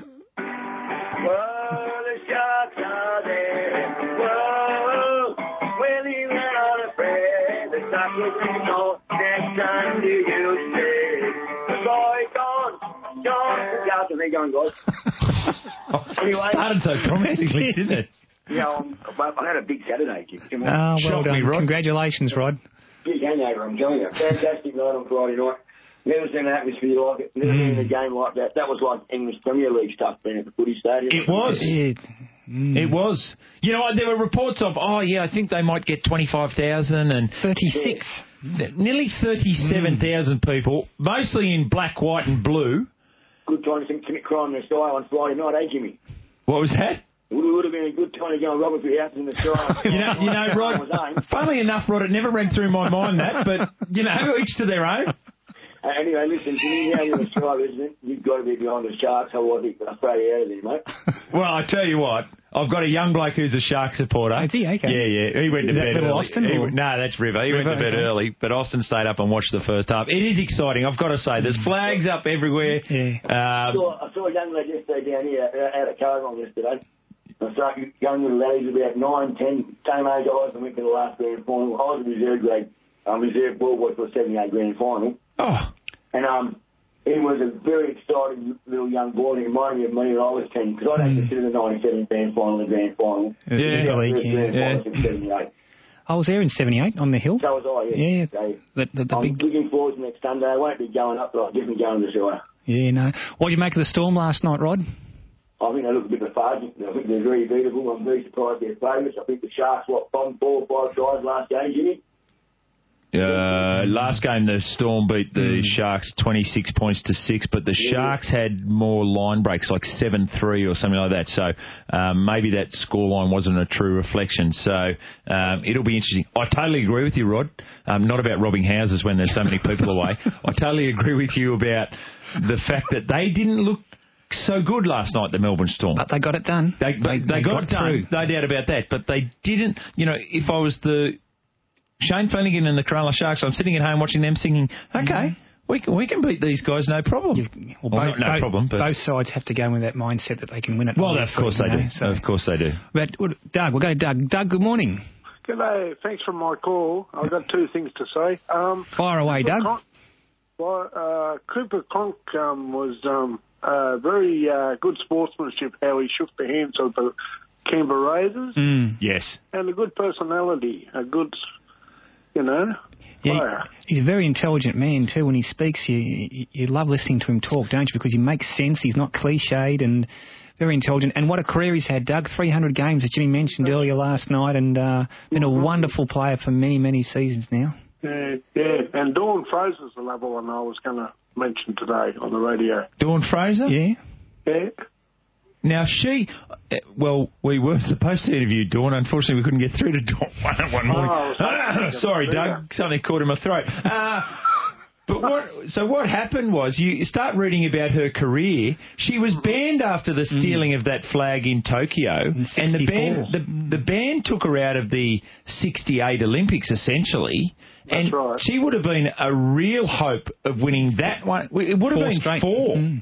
Speaker 17: Whoa, the sharks are there. Whoa, when you went on a prayer, the sharks will bring on. Next time do you stay? The boy gone, gone. How's the thing going, guys? Anyway.
Speaker 8: Started so promisingly, didn't it?
Speaker 17: Yeah, um, I had a big Saturday, Jim.
Speaker 7: Oh, well
Speaker 8: Shock
Speaker 7: done.
Speaker 8: Me, Rod.
Speaker 7: Congratulations, Rod.
Speaker 17: Big hangover, I'm telling you. Fantastic night on Friday night. Never seen an atmosphere like it. Never mm. seen a game like that. That was like English Premier League stuff being at the footy stadium.
Speaker 8: It was.
Speaker 7: It, mm.
Speaker 8: it was. You know, there were reports of, oh, yeah, I think they might get twenty-five thousand and...
Speaker 7: thirty-six.
Speaker 8: Yeah. Nearly thirty-seven thousand mm. people, mostly in black, white and blue.
Speaker 17: Good time to commit crime in the sky on Friday night, eh, Jimmy?
Speaker 8: What was that?
Speaker 17: It would have been a good time to go and rob a few houses in the sky.
Speaker 8: you know, you know, Rod, funnily enough, Rod, it never ran through my mind that, but, you know, each to their own.
Speaker 17: Uh, anyway, listen, Jimmy, how you're a Sky resident, you've got to be behind the Sharks, so I think Australia out of there, mate.
Speaker 8: Well, I tell you what, I've got a young bloke who's a Shark supporter.
Speaker 7: Is he? Okay.
Speaker 8: Yeah, yeah. He went to
Speaker 7: Is
Speaker 8: bed
Speaker 7: that
Speaker 8: early.
Speaker 7: Austin?
Speaker 8: He, no, that's River. He River, went to bed okay. early, but Austin stayed up and watched the first half. It is exciting, I've got to say. There's flags up everywhere.
Speaker 7: Yeah.
Speaker 17: Um, I, saw, I saw a young lad yesterday down here out at Cargon yesterday. I started young little lads about nine, ten, same age I was, and went to the last grand final. I was a reserve grade
Speaker 18: um, reserve ball was for the seventy-eight grand final.
Speaker 8: Oh.
Speaker 18: And um, he was a very exciting little young boy. He reminded me of me when I was ten, because I don't consider the ninety-seven grand final the grand final.
Speaker 7: Yeah,
Speaker 18: yeah.
Speaker 7: yeah.
Speaker 18: First grand
Speaker 7: yeah.
Speaker 18: final since seventy-eight.
Speaker 7: I was there in seventy-eight on the hill.
Speaker 18: So was I, yeah.
Speaker 7: Yeah,
Speaker 18: so
Speaker 7: the, the, the
Speaker 18: I'm
Speaker 7: big...
Speaker 18: looking forward to next Sunday. I won't be going up, but I'm definitely going to the Shire.
Speaker 7: Yeah, no. What did you make of the Storm last night, Rod?
Speaker 18: I think they look a bit lethargic. I think they're very beatable. I'm very surprised they're favourites. I think the Sharks, what, bombed four or five tries last game, Jimmy?
Speaker 8: Uh, last game, the Storm beat the
Speaker 7: Mm.
Speaker 8: Sharks twenty-six points to six, but the
Speaker 18: Yeah.
Speaker 8: Sharks had more line breaks, like seven three or something like that. So um, maybe that scoreline wasn't a true reflection. So um, it'll be interesting. I totally agree with you, Rod. Um, not about robbing houses when there's so many people away. I totally agree with you about the fact that they didn't look so good last night, the Melbourne Storm.
Speaker 7: But they got it done.
Speaker 8: They, they, they,
Speaker 7: they
Speaker 8: got,
Speaker 7: got
Speaker 8: it done,
Speaker 7: through.
Speaker 8: no doubt about that. But they didn't, you know, if I was the Shane Flanagan and the Cronulla Sharks, I'm sitting at home watching them singing, okay, mm-hmm. we, can, we can beat these guys, no problem.
Speaker 7: You, well,
Speaker 8: well,
Speaker 7: both,
Speaker 8: not, no
Speaker 7: both,
Speaker 8: problem. But
Speaker 7: both sides have to go with that mindset that they can win it.
Speaker 8: Well, of course they do. So. Of course they do.
Speaker 7: But, well, Doug, we'll go to Doug. Doug, good morning.
Speaker 19: G'day. Thanks for my call. I've got two things to say. Um,
Speaker 7: Fire away,
Speaker 19: Cooper
Speaker 7: Doug.
Speaker 19: Con- well, uh, Cooper Cronk um, was um, uh, very uh, good sportsmanship, how he shook the hands of the Canberra Raiders.
Speaker 7: Mm.
Speaker 8: Yes.
Speaker 19: And a good personality, a good, you know,
Speaker 7: yeah,
Speaker 19: player.
Speaker 7: He's a very intelligent man, too. When he speaks, you, you, you love listening to him talk, don't you? Because he makes sense. He's not cliched and very intelligent. And what a career he's had, Doug. three hundred games, as Jimmy mentioned earlier last night, and uh, been a wonderful player for many, many seasons now.
Speaker 19: Yeah, yeah. And Dawn Fraser's the other one I was going to mention today on the radio.
Speaker 8: Dawn Fraser?
Speaker 7: Yeah.
Speaker 19: Yeah.
Speaker 8: Now, she, uh, well, we were supposed to interview Dawn. Unfortunately, we couldn't get through to Dawn one, one morning. Oh, sorry, Doug. Something caught in my throat. Uh, but what, so what happened was, you start reading about her career. She was banned after the stealing mm. of that flag in Tokyo. In and the band, the, the band took her out of the sixty-eight Olympics, essentially.
Speaker 19: That's
Speaker 8: and
Speaker 19: right.
Speaker 8: she would have been a real hope of winning that one. It would have
Speaker 7: four
Speaker 8: been
Speaker 7: straight.
Speaker 8: four.
Speaker 7: Mm.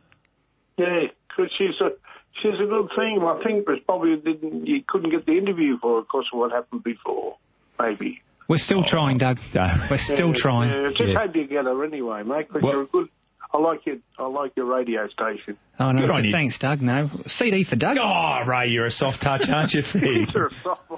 Speaker 19: Yeah, because she's a, she's a good thing. I think but probably didn't, you couldn't get the interview for her because of what happened before, maybe.
Speaker 7: We're still
Speaker 8: oh.
Speaker 7: trying, Doug.
Speaker 8: No.
Speaker 7: We're still
Speaker 19: yeah,
Speaker 7: trying.
Speaker 19: Yeah, just
Speaker 8: yeah.
Speaker 19: hope you get her anyway, mate, because
Speaker 8: What?
Speaker 19: you're a good... I like your, I like your radio station.
Speaker 7: Oh, no,
Speaker 8: Good on you.
Speaker 7: Thanks, Doug. No. C D for Doug.
Speaker 8: Oh, Ray, you're a soft touch, aren't you, Fred?
Speaker 19: You're a soft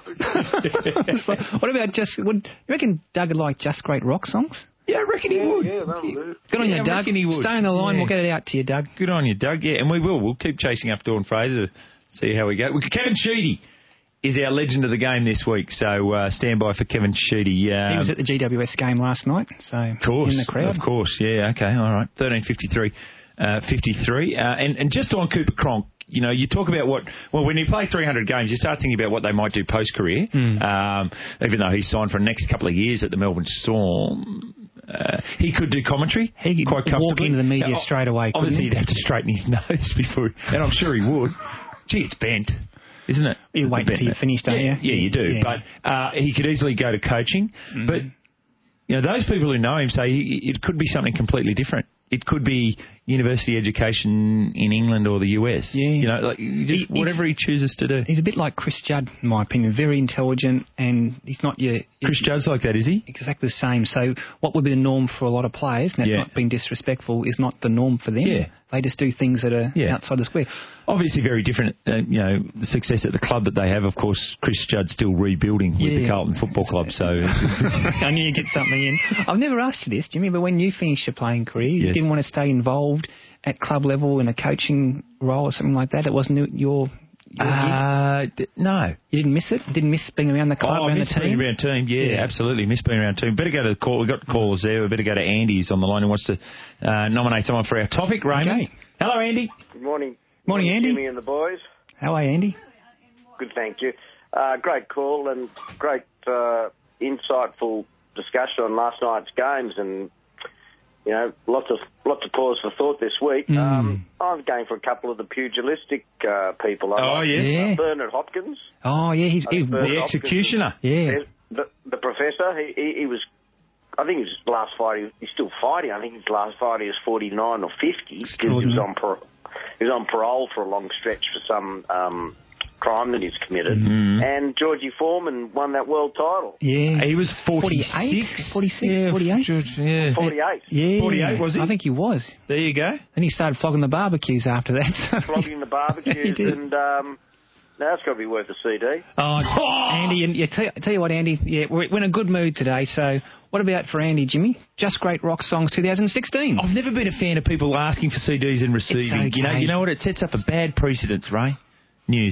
Speaker 19: boy.
Speaker 7: What about just... Would you reckon Doug would like Just Great Rock songs?
Speaker 8: Yeah, I reckon he
Speaker 19: yeah,
Speaker 8: would.
Speaker 19: Yeah, that'll do.
Speaker 7: Good on
Speaker 8: yeah,
Speaker 7: you,
Speaker 8: I
Speaker 7: Doug.
Speaker 8: reckon he would.
Speaker 7: Stay on the line.
Speaker 8: Yeah.
Speaker 7: We'll get it out to you, Doug.
Speaker 8: Good on you, Doug. Yeah, and we will. We'll keep chasing up Dawn Fraser, see how we go. Kevin Sheedy is our legend of the game this week, so uh, stand by for Kevin Sheedy. Um,
Speaker 7: he was at the G W S game last night, so
Speaker 8: of course,
Speaker 7: in the crowd.
Speaker 8: Of course, yeah, okay, all right. thirteen fifty-three, uh, fifty-three. Uh, and, and just on Cooper Cronk, you know, you talk about what... Well, when you play three hundred games, you start thinking about what they might do post-career, mm. um, even though he's signed for the next couple of years at the Melbourne Storm. Uh, he could do commentary.
Speaker 7: He could
Speaker 8: quite
Speaker 7: walk into the media
Speaker 8: now,
Speaker 7: straight away.
Speaker 8: Obviously,
Speaker 7: he?
Speaker 8: he'd have to straighten his nose before... And I'm sure he would. Gee, it's bent. Isn't it?
Speaker 7: You wait until you finish, don't
Speaker 8: yeah,
Speaker 7: you?
Speaker 8: Yeah, you do.
Speaker 7: Yeah.
Speaker 8: But uh, he could easily go to coaching. Mm. But, you know, those people who know him say he, it could be something completely different. It could be university education in England or the U S.
Speaker 7: Yeah.
Speaker 8: You know, like just
Speaker 7: he,
Speaker 8: whatever he chooses to do.
Speaker 7: He's a bit like Chris Judd, in my opinion. Very intelligent, and he's not your... your
Speaker 8: Chris Judd's like that, is he?
Speaker 7: Exactly the same. So what would be the norm for a lot of players, and that's
Speaker 8: yeah.
Speaker 7: not being disrespectful, is not the norm for them.
Speaker 8: Yeah.
Speaker 7: They just do things that are
Speaker 8: yeah.
Speaker 7: outside the square.
Speaker 8: Obviously very different, uh, you know, the success at the club that they have. Of course, Chris Judd's still rebuilding with
Speaker 7: yeah.
Speaker 8: the Carlton Football Club, so...
Speaker 7: I knew you'd get something in. I've never asked you this, Jimmy, but when you finished your playing career, you
Speaker 8: yes.
Speaker 7: didn't want to stay involved at club level in a coaching role or something like that? It wasn't your... your
Speaker 8: uh, d- no.
Speaker 7: You didn't miss it? Didn't miss being around the club,
Speaker 8: oh,
Speaker 7: around
Speaker 8: miss
Speaker 7: the team?
Speaker 8: being around team, yeah, yeah, absolutely. Miss being around team. Better go to the call. We've got callers there. We better go to Andy's on the line who wants to uh, nominate someone for our topic, Raymond.
Speaker 7: Okay.
Speaker 8: Hello, Andy.
Speaker 20: Good morning.
Speaker 7: Morning, Andy.
Speaker 20: Jimmy and the boys.
Speaker 7: How are you, Andy?
Speaker 20: Good, thank you. Uh, great call and great uh, insightful discussion on last night's games, and you know, lots of lots of cause for thought this week.
Speaker 7: Mm.
Speaker 20: Um, I'm going for a couple of the pugilistic uh, people. I
Speaker 8: Oh,
Speaker 20: like,
Speaker 8: yes.
Speaker 20: uh,
Speaker 7: Yeah.
Speaker 20: Bernard Hopkins.
Speaker 7: Oh, yeah, he's... He,
Speaker 20: Bernard
Speaker 8: the
Speaker 20: Hopkins,
Speaker 8: executioner.
Speaker 7: Yeah.
Speaker 20: The, the professor, he, he, he was... I think his last fight, he, he's still fighting. I think his last fight he was forty-nine or fifty because he was on par- he was on parole for a long stretch for some um, crime that he's committed.
Speaker 8: Mm-hmm.
Speaker 20: And Georgie Foreman won that world title.
Speaker 7: Yeah.
Speaker 8: He was forty-six.
Speaker 7: forty-eight? forty-six?
Speaker 8: Yeah,
Speaker 7: forty-eight?
Speaker 8: George, yeah.
Speaker 20: forty-eight.
Speaker 7: Yeah.
Speaker 8: forty-eight, was he?
Speaker 7: I think he was.
Speaker 8: There you go.
Speaker 7: Then he started flogging the barbecues after that.
Speaker 20: Flogging the barbecues and... Um, now it's got to be worth a C D.
Speaker 7: Oh, Andy, and yeah, tell, tell you what, Andy, yeah, we're, we're in a good mood today, so what about for Andy, Jimmy? Just Great Rock Songs twenty sixteen.
Speaker 8: I've never been a fan of people asking for C Ds and receiving.
Speaker 7: Okay.
Speaker 8: You know, you know what? It sets up a bad precedence, Ray. News.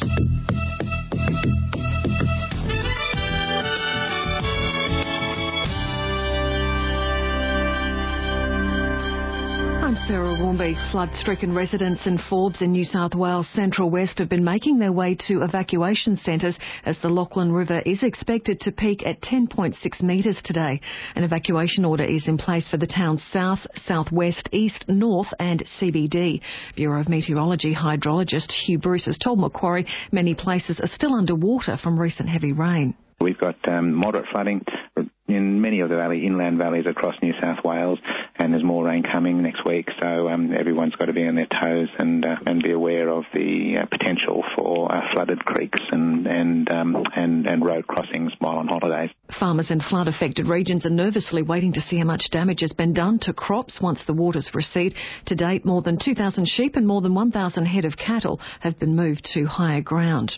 Speaker 1: I'm Sarah Warmby. Flood-stricken residents in Forbes in New South Wales Central West have been making their way to evacuation centres as the Lachlan River is expected to peak at ten point six metres today. An evacuation order is in place for the town's south, southwest, east, north and C B D. Bureau of Meteorology hydrologist Hugh Bruce has told Macquarie many places are still underwater from recent heavy rain.
Speaker 2: We've got um, moderate flooding in many of the valley, inland valleys across New South Wales, and there's more rain coming next week, so um, everyone's got to be on their toes and uh, and be aware of the uh, potential for uh, flooded creeks and and, um, and and road crossings while on holidays.
Speaker 1: Farmers in flood-affected regions are nervously waiting to see how much damage has been done to crops once the waters recede. To date, more than two thousand sheep and more than one thousand head of cattle have been moved to higher ground.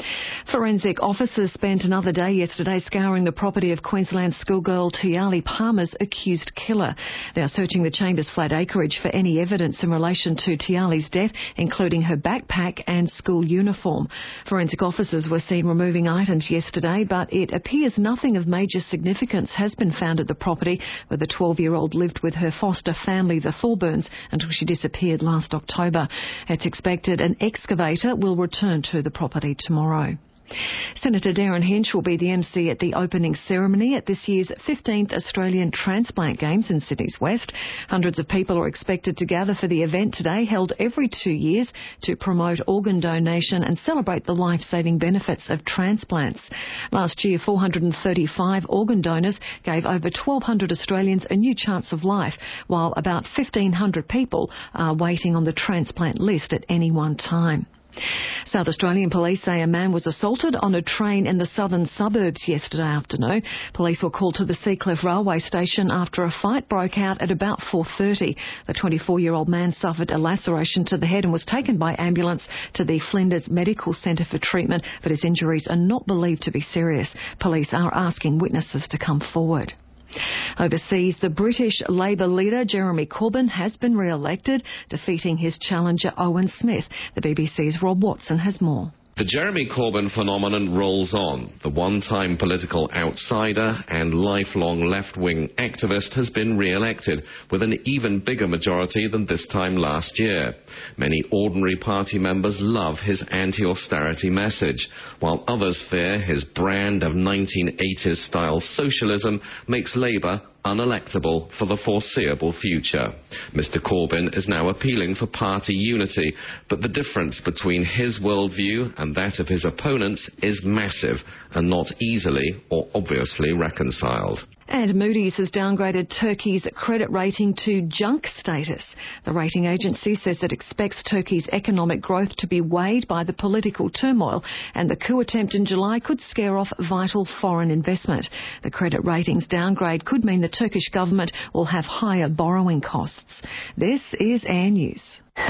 Speaker 1: Forensic officers spent another day yesterday scouring the property of Queensland schoolgirl Tiali Palmer's accused killer. They are searching the Chambers Flat acreage for any evidence in relation to Tiali's death, including her backpack and school uniform. Forensic officers were seen removing items yesterday, but it appears nothing of major significance has been found at the property where the twelve-year-old lived with her foster family, the Thorburns, until she disappeared last October. It's expected an excavator will return to the property tomorrow. Senator Darren Hinch will be the M C at the opening ceremony at this year's fifteenth Australian Transplant Games in Sydney's West. Hundreds of people are expected to gather for the event today, held every two years to promote organ donation and celebrate the life-saving benefits of transplants. Last year, four hundred thirty-five organ donors gave over twelve hundred Australians a new chance of life, while about fifteen hundred people are waiting on the transplant list at any one time. South Australian police say a man was assaulted on a train in the southern suburbs yesterday afternoon. Police were called to the Seacliff railway station after a fight broke out at about four thirty. The twenty-four-year-old man suffered a laceration to the head and was taken by ambulance to the Flinders Medical Centre for treatment, but his injuries are not believed to be serious. Police are asking witnesses to come forward. Overseas, the British Labour leader Jeremy Corbyn has been re-elected, defeating his challenger Owen Smith. The B B C's Rob Watson has more.
Speaker 3: The Jeremy Corbyn phenomenon rolls on. The one-time political outsider and lifelong left-wing activist has been re-elected with an even bigger majority than this time last year. Many ordinary party members love his anti-austerity message, while others fear his brand of nineteen eighties-style socialism makes Labour unelectable for the foreseeable future. Mister Corbyn is now appealing for party unity, but the difference between his worldview and that of his opponents is massive and not easily or obviously reconciled.
Speaker 1: And Moody's has downgraded Turkey's credit rating to junk status. The rating agency says it expects Turkey's economic growth to be weighed by the political turmoil, and the coup attempt in July could scare off vital foreign investment. The credit ratings downgrade could mean the Turkish government will have higher borrowing costs. This is Air News.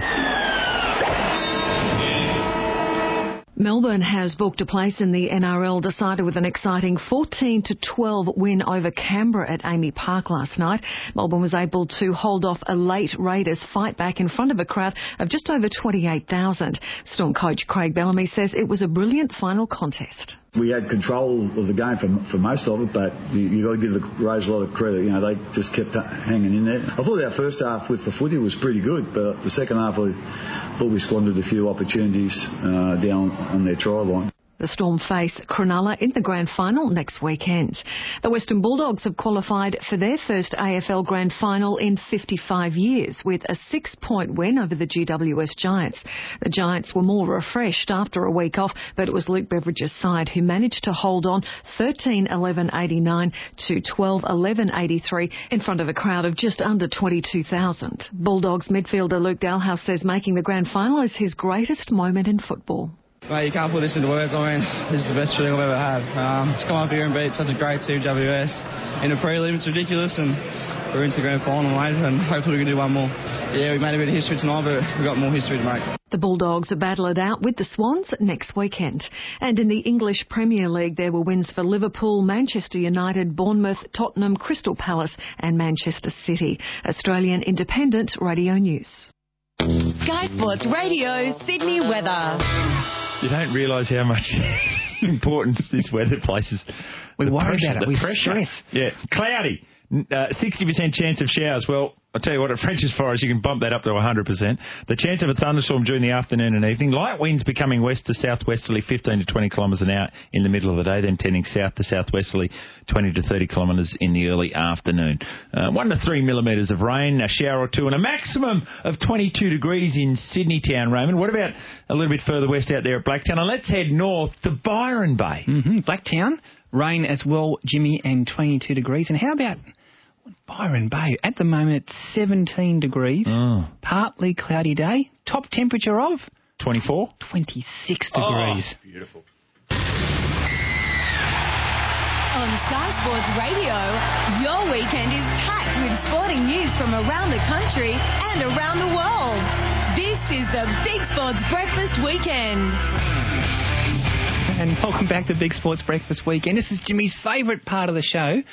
Speaker 1: Melbourne has booked a place in the N R L decider with an exciting fourteen to twelve win over Canberra at Amy Park last night. Melbourne was able to hold off a late Raiders fight back in front of a crowd of just over twenty-eight thousand. Storm coach Craig Bellamy says it was a brilliant final contest.
Speaker 4: We had control of the game for, for most of it, but you, you got to give the Rays a lot of credit. You know, they just kept hanging in there. I thought our first half with the footy was pretty good, but the second half I thought we squandered a few opportunities uh, down on their try line.
Speaker 1: The Storm face Cronulla in the grand final next weekend. The Western Bulldogs have qualified for their first A F L grand final in fifty-five years with a six-point win over the G W S Giants. The Giants were more refreshed after a week off, but it was Luke Beveridge's side who managed to hold on thirteen eleven eighty-nine to twelve eleven eighty-three in front of a crowd of just under twenty-two thousand. Bulldogs midfielder Luke Dalhouse says making the grand final is his greatest moment in football.
Speaker 5: Mate, you can't put this into words. I mean, this is the best feeling I've ever had. Um, to come up here and beat such a great Team W S in a prelim, it's ridiculous, and we're into the grand final, mate, and hopefully we can do one more. Yeah, we made a bit of history tonight, but we've got more history to make.
Speaker 1: The Bulldogs battle it out with the Swans next weekend. And in the English Premier League, there were wins for Liverpool, Manchester United, Bournemouth, Tottenham, Crystal Palace and Manchester City. Australian Independent Radio News.
Speaker 6: Sky Sports Radio, Sydney weather.
Speaker 8: You don't realise how much importance this weather places.
Speaker 7: We
Speaker 8: the
Speaker 7: worry
Speaker 8: pressure,
Speaker 7: about it.
Speaker 8: the
Speaker 7: We
Speaker 8: pressure.
Speaker 7: stress.
Speaker 8: Yeah, cloudy. Uh, sixty percent chance of showers. Well, I'll tell you what, at French's Forest, you can bump that up to one hundred percent. The chance of a thunderstorm during the afternoon and evening. Light winds becoming west to southwesterly, fifteen to twenty kilometres an hour in the middle of the day, then tending south to southwesterly, twenty to thirty kilometres in the early afternoon. Uh, one to three millimetres of rain, a shower or two, and a maximum of twenty-two degrees in Sydney town, Raymond. What about a little bit further west out there at Blacktown? And let's head north to Byron Bay.
Speaker 7: Mm-hmm. Blacktown, rain as well, Jimmy, and twenty-two degrees. And how about Byron Bay? At the moment, it's seventeen degrees,
Speaker 8: oh.
Speaker 7: partly cloudy day, top temperature of
Speaker 8: twenty-four?
Speaker 7: twenty-six
Speaker 8: Oh,
Speaker 7: degrees.
Speaker 8: Beautiful.
Speaker 6: On Sky Sports Radio, your weekend is packed with sporting news from around the country and around the world. This is the Big Sports Breakfast Weekend.
Speaker 7: And welcome back to Big Sports Breakfast Weekend. This is Jimmy's favourite part of the show.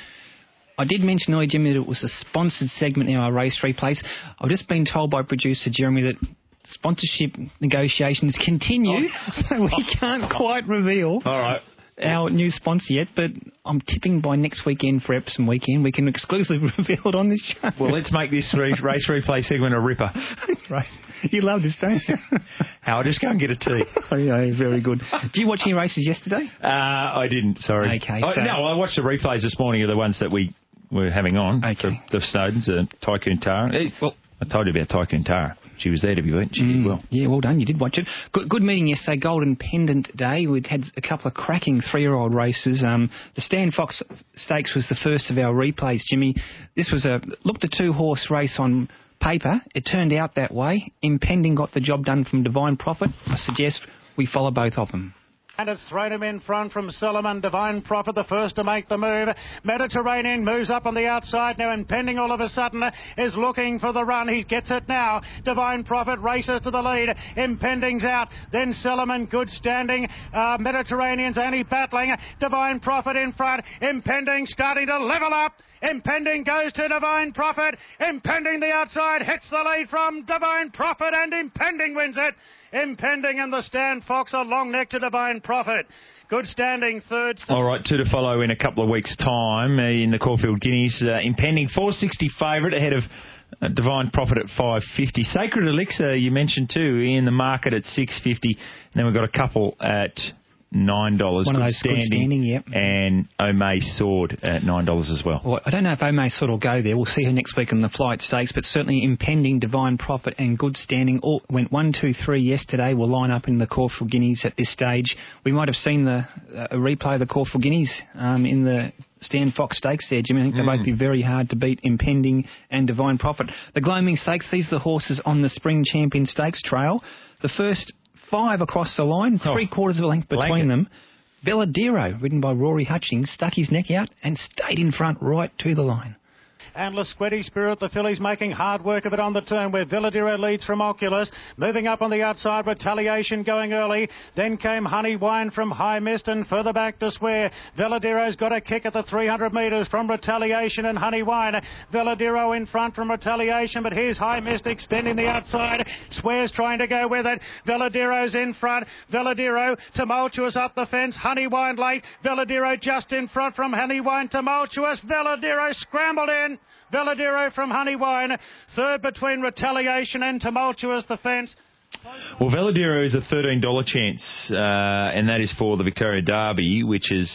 Speaker 7: I did mention earlier, Jimmy, that it was a sponsored segment in our race replays. I've just been told by producer Jeremy that sponsorship negotiations continue,
Speaker 8: oh.
Speaker 7: so we can't quite reveal
Speaker 8: All right.
Speaker 7: our new sponsor yet, but I'm tipping by next weekend for Epsom Weekend we can exclusively reveal it on this show.
Speaker 8: Well, let's make this race replay segment a ripper.
Speaker 7: Right. You love this, don't you?
Speaker 8: I'll just go and get a tea.
Speaker 7: Oh, yeah, very good. Did you watch any races yesterday?
Speaker 8: Uh, I didn't, sorry.
Speaker 7: Okay.
Speaker 8: Oh,
Speaker 7: so
Speaker 8: no, I watched the replays this morning of the ones that we were having on.
Speaker 7: Okay.
Speaker 8: The, the Snowdens, uh, Tycoon Tara. Hey, well, I told you about Tycoon Tara. She was there to be beaten. She
Speaker 7: mm,
Speaker 8: did well.
Speaker 7: Yeah, well done. You did watch it. Good, good meeting yesterday, Golden Pendant Day. We'd had a couple of cracking three-year-old races. Um, the Stan Fox Stakes was the first of our replays, Jimmy. This was a looked a two-horse race on paper. It turned out that way. Impending got the job done from Divine Prophet. I suggest we follow both of them.
Speaker 21: And it's thrown him in front from Solomon. Divine Prophet, the first to make the move. Mediterranean moves up on the outside now. Impending all of a sudden is looking for the run. He gets it now. Divine Prophet races to the lead. Impending's out. Then Solomon, good standing. Uh, Mediterranean's only battling. Divine Prophet in front. Impending starting to level up. Impending goes to Divine Prophet. Impending the outside hits the lead from Divine Prophet, and Impending wins it. Impending and the Stan Fox, a long neck to Divine Prophet. Good standing third.
Speaker 8: All right, two to follow in a couple of weeks' time uh, in the Caulfield Guineas. Uh, Impending four sixty favourite ahead of uh, Divine Prophet at five fifty. Sacred Elixir, you mentioned too, in the market at six fifty. And then we've got a couple at nine dollars.
Speaker 7: One of those
Speaker 8: standing,
Speaker 7: good standing, yep.
Speaker 8: And O'May Sword at nine dollars as well.
Speaker 7: Well, I don't know if O'May Sword will go there. We'll see her next week in the Flight Stakes, but certainly Impending, Divine Prophet and Good Standing all went one, two, three yesterday. Will line up in the Caulfield Guineas at this stage. We might have seen the uh, a replay of the Caulfield Guineas um, in the Stan Fox Stakes there, Jimmy. I think they'll
Speaker 8: Mm.
Speaker 7: both be very hard to beat, Impending and Divine Prophet. The Gloaming Stakes, these are the horses on the Spring Champion Stakes trail. The first five across the line, three oh, quarters of a length between blanket. them. Belladero, ridden by Rory Hutchings, stuck his neck out and stayed in front right to the line.
Speaker 21: And Lasquetti Spirit, the fillies making hard work of it on the turn, where Villadero leads from Oculus. Moving up on the outside, Retaliation going early. Then came Honey Wine from High Mist, and further back to Swear. Villadero's got a kick at the three hundred metres from Retaliation and Honey Wine. Villadero in front from Retaliation, but here's High Mist extending the outside. Swear's trying to go with it. Villadero's in front. Villadero tumultuous up the fence. Honey Wine late. Villadero just in front from Honey Wine. Tumultuous. Villadero scrambled in. Villadero from Honey Wine, third between Retaliation and Tumultuous, the fence.
Speaker 8: Well, Villadero is a thirteen dollars chance, uh, and that is for the Victoria Derby, which is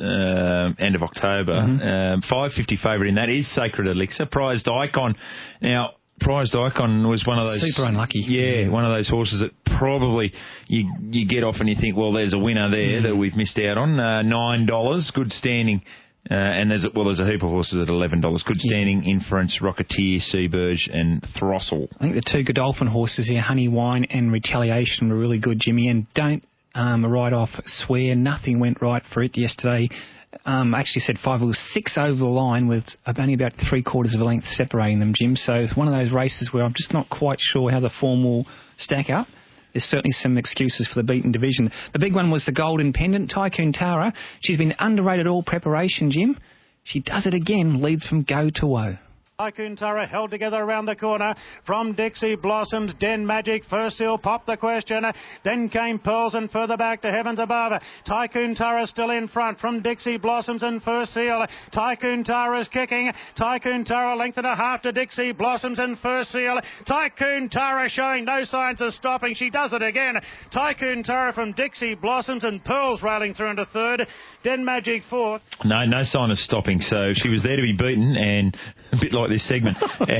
Speaker 8: uh, end of October.
Speaker 7: Mm-hmm.
Speaker 8: Um, five fifty favourite in that is Sacred Elixir. Prized Icon. Now, Prized Icon was one of those...
Speaker 7: Super unlucky.
Speaker 8: Yeah, one of those horses that probably you you get off and you think, well, there's a winner there mm. that we've missed out on. Uh, nine dollars, good standing. Uh, and there's well, there's a heap of horses at eleven dollars. Good standing, yeah. Inference, Rocketeer, Seaburge, and Throstle.
Speaker 7: I think the two Godolphin horses here, Honey Wine and Retaliation, were really good, Jimmy. And don't um, a ride-off Swear. Nothing went right for it yesterday. Um, I actually said five. It was six over the line with only about three-quarters of a length separating them, Jim. So one of those races where I'm just not quite sure how the form will stack up. There's certainly some excuses for the beaten division. The big one was the Golden Pendant. Tycoon Tara, she's been underrated all preparation, Jim. She does it again, leads from go to woe.
Speaker 21: Tycoon Tara held together around the corner from Dixie Blossoms. Den Magic first seal popped the question. Then came Pearls and further back to Heavens Above. Tycoon Tara still in front from Dixie Blossoms and first seal. Tycoon Tara's kicking. Tycoon Tara length and a half to Dixie Blossoms and first seal. Tycoon Tara showing no signs of stopping. She does it again. Tycoon Tara from Dixie Blossoms and Pearls railing through into third. Den Magic fourth.
Speaker 8: No, no sign of stopping. So she was there to be beaten, and a bit like this segment.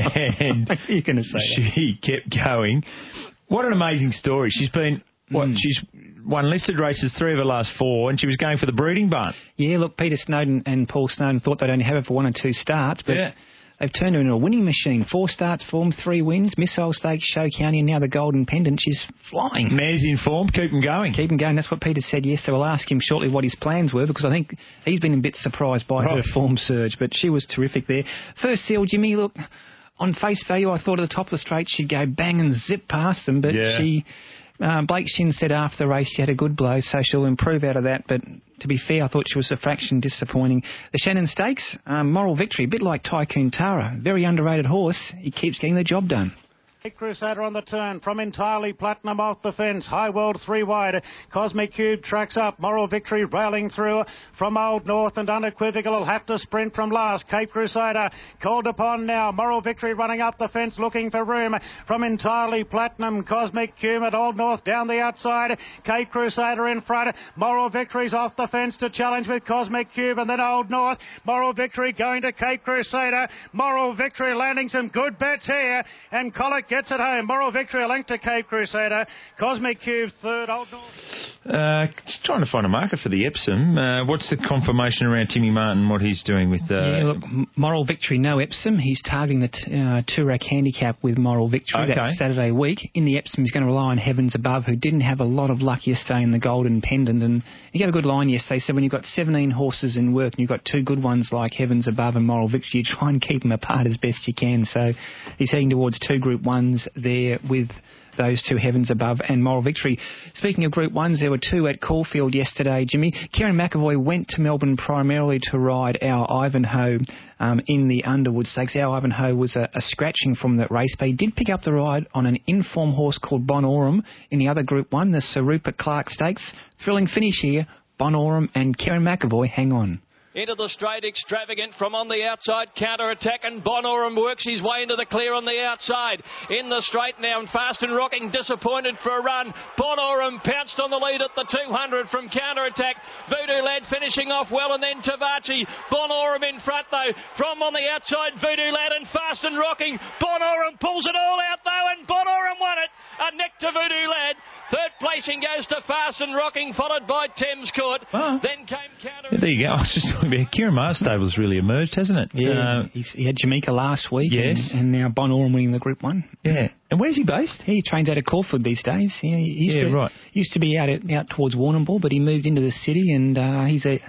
Speaker 8: And
Speaker 7: you're going to say
Speaker 8: she that. kept going. What an amazing story. She's been, what, mm. she's won listed races three of her last four, and she was going for the breeding barn.
Speaker 7: Yeah, look, Peter Snowden and Paul Snowden thought they'd only have her for one or two starts, but
Speaker 8: yeah.
Speaker 7: they've turned her into a winning machine. Four starts for them, three wins, Missile Stakes, Show County, and now the Golden Pendant. She's flying.
Speaker 8: Mare's in form. Keep them going.
Speaker 7: Keep them going. That's what Peter said yesterday. We'll ask him shortly what his plans were, because I think he's been a bit surprised by right. her form surge, but she was terrific there. First seal, Jimmy, look, on face value, I thought at the top of the straight she'd go bang and zip past them, but
Speaker 8: yeah.
Speaker 7: she... Uh, Blake Shin said after the race she had a good blow, so she'll improve out of that. But to be fair, I thought she was a fraction disappointing. The Shannon Stakes, um, Moral Victory, a bit like Tycoon Tara. Very underrated horse. He keeps getting the job done.
Speaker 21: Crusader on the turn from Entirely Platinum off the fence. High World three wide. Cosmic Cube tracks up. Moral Victory railing through from Old North, and Unequivocal will have to sprint from last. Cape Crusader called upon now. Moral Victory running up the fence looking for room from Entirely Platinum. Cosmic Cube at Old North down the outside. Cape Crusader in front. Moral Victory's off the fence to challenge with Cosmic Cube, and then Old North. Moral Victory going to Cape Crusader. Moral Victory landing some good bets here, and Colic gets it home. Moral Victory a length to Cape Crusader. Cosmic Cube third. Old North.
Speaker 8: Uh, just trying to find a market for the Epsom. Uh, what's the confirmation around Timmy Martin, what he's doing with... Uh,
Speaker 7: yeah, look, Moral Victory, no Epsom. He's targeting the t- uh, Toorak handicap with Moral Victory.
Speaker 8: Okay.
Speaker 7: That's Saturday week. In the Epsom, he's going to rely on Heavens Above, who didn't have a lot of luck yesterday in the Golden Pendant. And he got a good line yesterday. So when you've got seventeen horses in work and you've got two good ones like Heavens Above and Moral Victory, you try and keep them apart as best you can. So he's heading towards two Group Ones there with those two, Heavens Above and Moral Victory. Speaking of Group Ones, there were two at Caulfield yesterday, Jimmy. Kieran McAvoy went to Melbourne primarily to ride Our Ivanhoe um, in the Underwood Stakes. Our Ivanhoe was a, a scratching from that race, but he did pick up the ride on an informed horse called Bon Aurum in the other Group One, the Sir Rupert Clark Stakes. Thrilling finish here. Bon Aurum and Kieran McAvoy hang on.
Speaker 9: Into the straight, Extravagant from on the outside, counter-attack, and Bon Aurum works his way into the clear on the outside. In the straight now, and Fast and Rocking disappointed for a run. Bon Aurum pounced on the lead at the two hundred from counter-attack. Voodoo Lad finishing off well, and then Tavachi. Bon Aurum in front, though, from on the outside, Voodoo Lad and Fast and Rocking. Bon Aurum pulls it all out, though, and Bon Aurum won it. A neck to Voodoo Lad. Third placing goes to Fast and Rocking, followed by Thames Court.
Speaker 8: Oh.
Speaker 9: Then came counter.
Speaker 8: Yeah, there you go. I was just talking about Kieran Marstable's really emerged, hasn't it?
Speaker 7: Yeah,
Speaker 8: uh,
Speaker 7: he's, he had Jamaica last week.
Speaker 8: Yes.
Speaker 7: And, and now Bon Aurum winning the Group One.
Speaker 8: Yeah. And where's he based?
Speaker 7: He trains out of Caulfield these days. Yeah, he used
Speaker 8: yeah
Speaker 7: to,
Speaker 8: right.
Speaker 7: Used to be out at, out towards Warrnambool, but he moved into the city, and uh, he's a,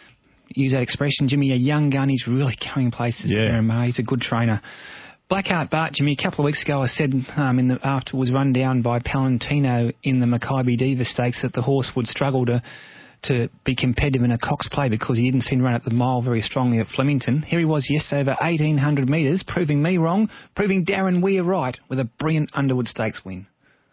Speaker 7: use that expression, Jimmy, a young gun. He's really going places.
Speaker 8: Yeah.
Speaker 7: Kieran Mar. He's a good trainer. Blackheart Bart, Jimmy, a couple of weeks ago I said um, in the after was run down by Palantino in the Mackay Diva Stakes that the horse would struggle to to be competitive in a Cox Play because he didn't seem to run at the mile very strongly at Flemington. Here he was yesterday over eighteen hundred metres, proving me wrong, proving Darren Weir right with a brilliant Underwood Stakes win.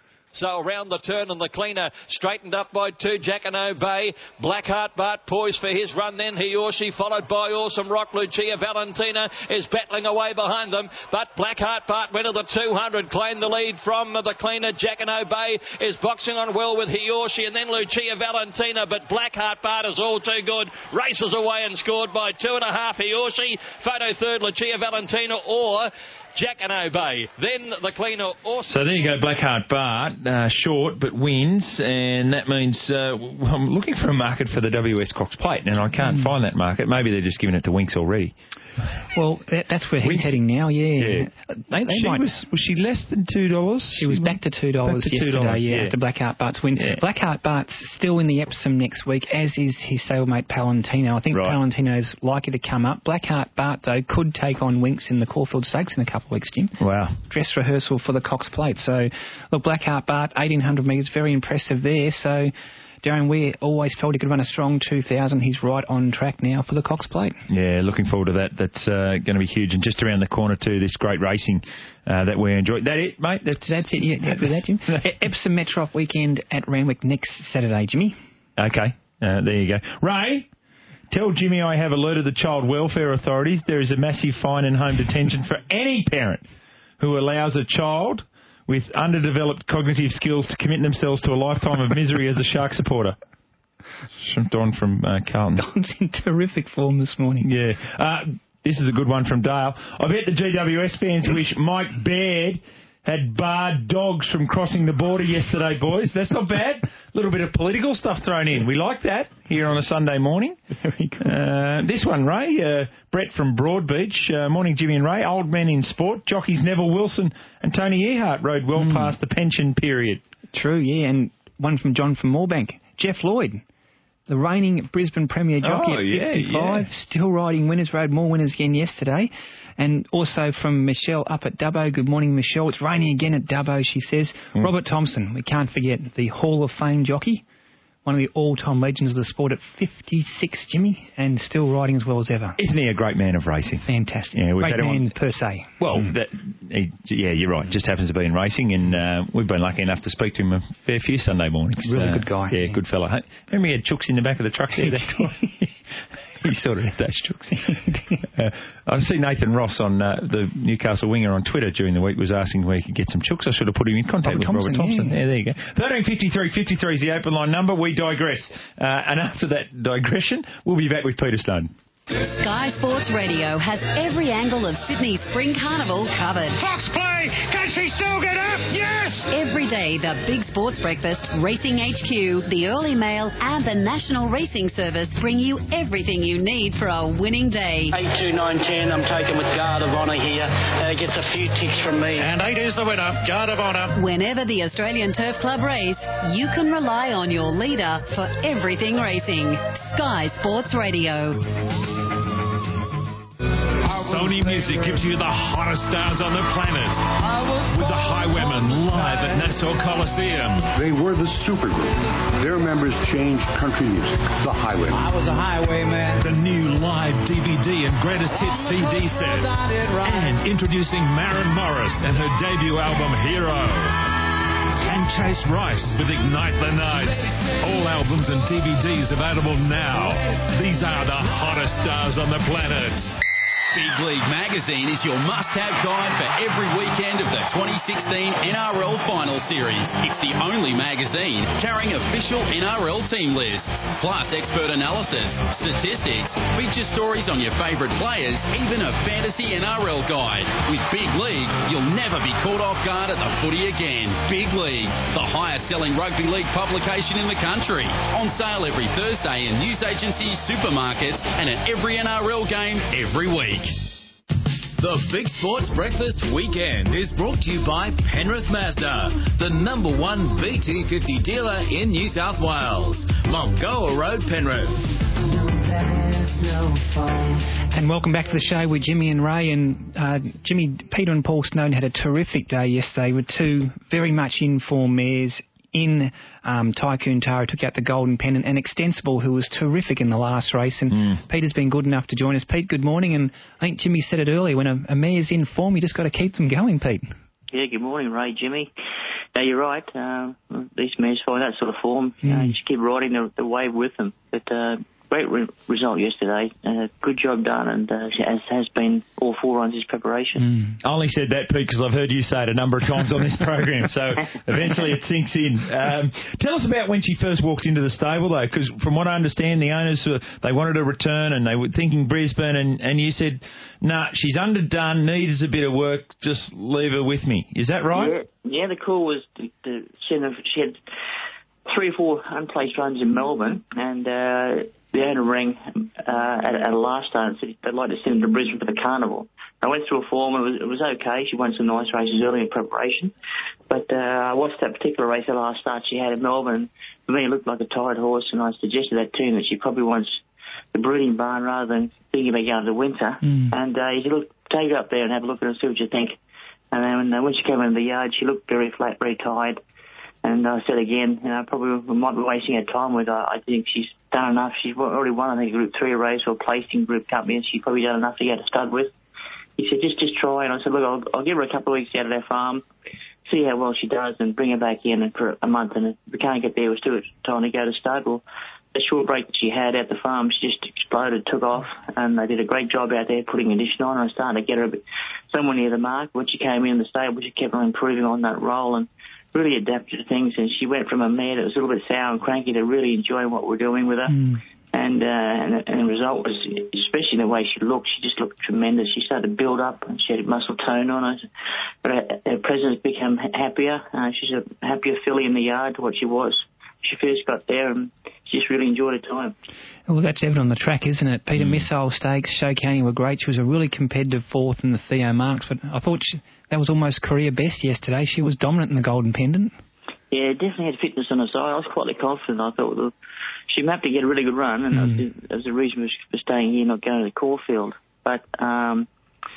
Speaker 9: So around the turn and the cleaner, straightened up by two, Jacquinot Bay. Blackheart Bart poised for his run, then he or she, followed by Awesome Rock. Lucia Valentina is battling away behind them, but Blackheart Bart went to the two hundred, claimed the lead from the cleaner. Jacquinot Bay is boxing on well with Hiyoshi, and then Lucia Valentina, but Blackheart Bart is all too good. Races away and scored by two and a half, Hiyoshi. Photo third, Lucia Valentina, or Jacquinot Bay. Then the cleaner also.
Speaker 8: So there you go, Blackheart Bart, uh, short but wins, and that means uh, I'm looking for a market for the W S Cox Plate, and I can't mm. find that market. Maybe they're just giving it to Winks already.
Speaker 7: Well, that, that's where he's
Speaker 8: Winks.
Speaker 7: heading now, yeah.
Speaker 8: Yeah.
Speaker 7: They, they
Speaker 8: she
Speaker 7: might...
Speaker 8: was, was she less than two dollars?
Speaker 7: She was back to two dollars yesterday,
Speaker 8: two dollars,
Speaker 7: yeah,
Speaker 8: yeah.
Speaker 7: after Blackheart Bart's win.
Speaker 8: Yeah.
Speaker 7: Blackheart Bart's still in the Epsom next week, as is his stablemate Palantino. I think
Speaker 8: Right.
Speaker 7: Palantino's likely to come up. Blackheart Bart, though, could take on Winks in the Caulfield Stakes in a couple of weeks, Jim.
Speaker 8: Wow.
Speaker 7: Dress rehearsal for the Cox Plate. So, look, Blackheart Bart, eighteen hundred metres, very impressive there. So, Darren Weir always felt he could run a strong two thousand. He's right on track now for the Cox Plate.
Speaker 8: Yeah, looking forward to that. That's uh, going to be huge. And just around the corner too, this great racing uh, that we enjoy. That it, mate? That's,
Speaker 7: That's it, yeah. Happy with that, Jim. E- Epsom Metroff weekend at Randwick next Saturday, Jimmy.
Speaker 8: Okay, uh, there you go. Ray, tell Jimmy I have alerted the child welfare authorities. There is a massive fine and home detention for any parent who allows a child with underdeveloped cognitive skills to commit themselves to a lifetime of misery as a Shark supporter. From Don from uh, Carlton.
Speaker 7: Don's in terrific form this morning.
Speaker 8: Yeah. Uh, this is a good one from Dale. I bet the G W S fans wish Mike Baird had barred dogs from crossing the border yesterday, boys. That's not bad. A little bit of political stuff thrown in. We like that here on a Sunday morning.
Speaker 7: Very good.
Speaker 8: Uh, this one, Ray, uh, Brett from Broadbeach. Uh, morning, Jimmy and Ray. Old men in sport. Jockeys Neville Wilson and Tony Earhart rode well mm. past the pension period.
Speaker 7: True, yeah. And one from John from Moorebank. Jeff Lloyd, the reigning Brisbane Premier jockey
Speaker 8: oh,
Speaker 7: at
Speaker 8: yeah,
Speaker 7: fifty-five,
Speaker 8: yeah.
Speaker 7: still riding winners, rode more winners again yesterday. And also from Michelle up at Dubbo. Good morning, Michelle. It's raining again at Dubbo, she says. Mm. Robert Thompson, we can't forget, the Hall of Fame jockey, one of the all-time legends of the sport at fifty-six, Jimmy, and still riding as well as ever.
Speaker 8: Isn't he a great man of racing?
Speaker 7: Fantastic.
Speaker 8: Yeah, we've
Speaker 7: great
Speaker 8: had him
Speaker 7: man
Speaker 8: on...
Speaker 7: per se.
Speaker 8: Well,
Speaker 7: mm.
Speaker 8: that, he, yeah, you're right. Just happens to be in racing, and uh, we've been lucky enough to speak to him a fair few Sunday mornings.
Speaker 7: Really
Speaker 8: uh,
Speaker 7: good guy.
Speaker 8: Yeah, good fella. Remember he had chooks in the back of the truck there? He sort of had those chooks. uh, I see Nathan Ross on uh, the Newcastle Winger on Twitter during the week was asking where he could get some chooks. I should have put him in contact
Speaker 7: Robert
Speaker 8: with
Speaker 7: Thompson,
Speaker 8: Robert Thompson.
Speaker 7: Yeah.
Speaker 8: Yeah, there you go. thirteen fifty-three fifty-three is the open line number. We digress. Uh, and after that digression, we'll be back with Peter Snowden.
Speaker 6: Sky Sports Radio has every angle of Sydney Spring Carnival covered.
Speaker 12: Fox play! Can she still get up? Yes!
Speaker 6: Every day, the Big Sports Breakfast, Racing H Q, the Early Mail and the National Racing Service bring you everything you need for a winning day.
Speaker 10: eight two nine ten, I'm taken with Guard of Honour here. Uh, gets a few ticks from me.
Speaker 12: And eight is the winner, Guard of Honour.
Speaker 6: Whenever the Australian Turf Club race, you can rely on your leader for everything racing. Sky Sports Radio.
Speaker 22: Sony Music gives you the hottest stars on the planet. With the Highwaymen live at Nassau Coliseum.
Speaker 23: They were the supergroup. Their members changed country music. The Highwaymen.
Speaker 10: I was a highwayman.
Speaker 22: The new live D V D and greatest hits C D set. And introducing Maren Morris and her debut album Hero. And Chase Rice with Ignite the Night. All albums and D V Ds available now. These are the hottest stars on the planet.
Speaker 11: Big League Magazine is your must-have guide for every weekend of the twenty sixteen N R L Final Series. It's the only magazine carrying official N R L team lists, plus expert analysis, statistics, feature stories on your favourite players, even a fantasy N R L guide. With Big League, you'll never be caught off guard at the footy again. Big League, the highest-selling rugby league publication in the country. On sale every Thursday in news agencies, supermarkets, and at every N R L game every week. The Big Sports Breakfast Weekend is brought to you by Penrith Mazda, the number one B T fifty dealer in New South Wales. Mulgoa Road, Penrith.
Speaker 7: And welcome back to the show with Jimmy and Ray. And uh, Jimmy, Peter and Paul Snowden had a terrific day yesterday with two very much in-form mares. In um, Tycoon Tara took out the Golden Pennant, and Extensible, who was terrific in the last race. And mm. Peter's been good enough to join us. Pete, good morning. And I think Jimmy said it earlier, when a, a mare's in form, you just got to keep them going, Pete.
Speaker 24: Yeah, good morning, Ray, Jimmy. No, you're right. Uh, these mares find that sort of form. Mm. Uh, just keep riding the, the wave with them. But uh, great re- result yesterday. Uh, good job done, and uh, as has been all four runs his preparation.
Speaker 8: Mm. I only said that, Pete, because I've heard you say it a number of times on this program, so eventually it sinks in. Um, tell us about when she first walked into the stable, though, because from what I understand, the owners, uh, they wanted a return and they were thinking Brisbane, and, and you said, nah, she's underdone, needs a bit of work, just leave her with me. Is that right?
Speaker 24: Yeah, yeah the call was to, to send her, she had three or four unplaced runs in Melbourne, and uh, the owner rang uh, at, at a last start and said they'd like to send him to Brisbane for the carnival. I went through a form and it was, it was okay. She won some nice races early in preparation. But uh, I watched that particular race, the last start she had in Melbourne. For me, it looked like a tired horse, and I suggested that to him that she probably wants the breeding barn rather than thinking about going to the winter. Mm. And uh, he said, look, take her up there and have a look at her and see what you think. And then uh, when she came into the yard, she looked very flat, very tired. And I said again, you know, probably we might be wasting our time with her. I think she's done enough. She's already won, I think, a Group three race or placed in Group Company, and she's probably done enough to get a stud with. He said, just just try. And I said, look, I'll, I'll give her a couple of weeks out of our farm, see how well she does, and bring her back in and for a month. And if we can't get there, we're still time to go to stud. Well, the short break that she had at the farm, she just exploded, took off, and they did a great job out there putting condition on. I started to get her a bit somewhere near the mark. When she came in the stable, she kept on improving on that role and really adapted to things. And she went from a mare that was a little bit sour and cranky to really enjoying what we're doing with her. Mm. And, uh, and and the result was, especially the way she looked, she just looked tremendous. She started to build up and she had muscle tone on her. But her, her presence became happier. Uh, she's a happier filly in the yard to what she was. She first got there and she just really enjoyed her time.
Speaker 7: Well, that's evident on the track, isn't it? Peter, mm. Missile Stakes, Show County were great. She was a really competitive fourth in the Theo Marks, but I thought she, that was almost career best yesterday. She was dominant in the Golden Pendant.
Speaker 24: Yeah, definitely had fitness on her side. I was quite confident. I thought well, she mapped to get a really good run, and mm. that, was, that was the reason for staying here, not going to the Caulfield. But um,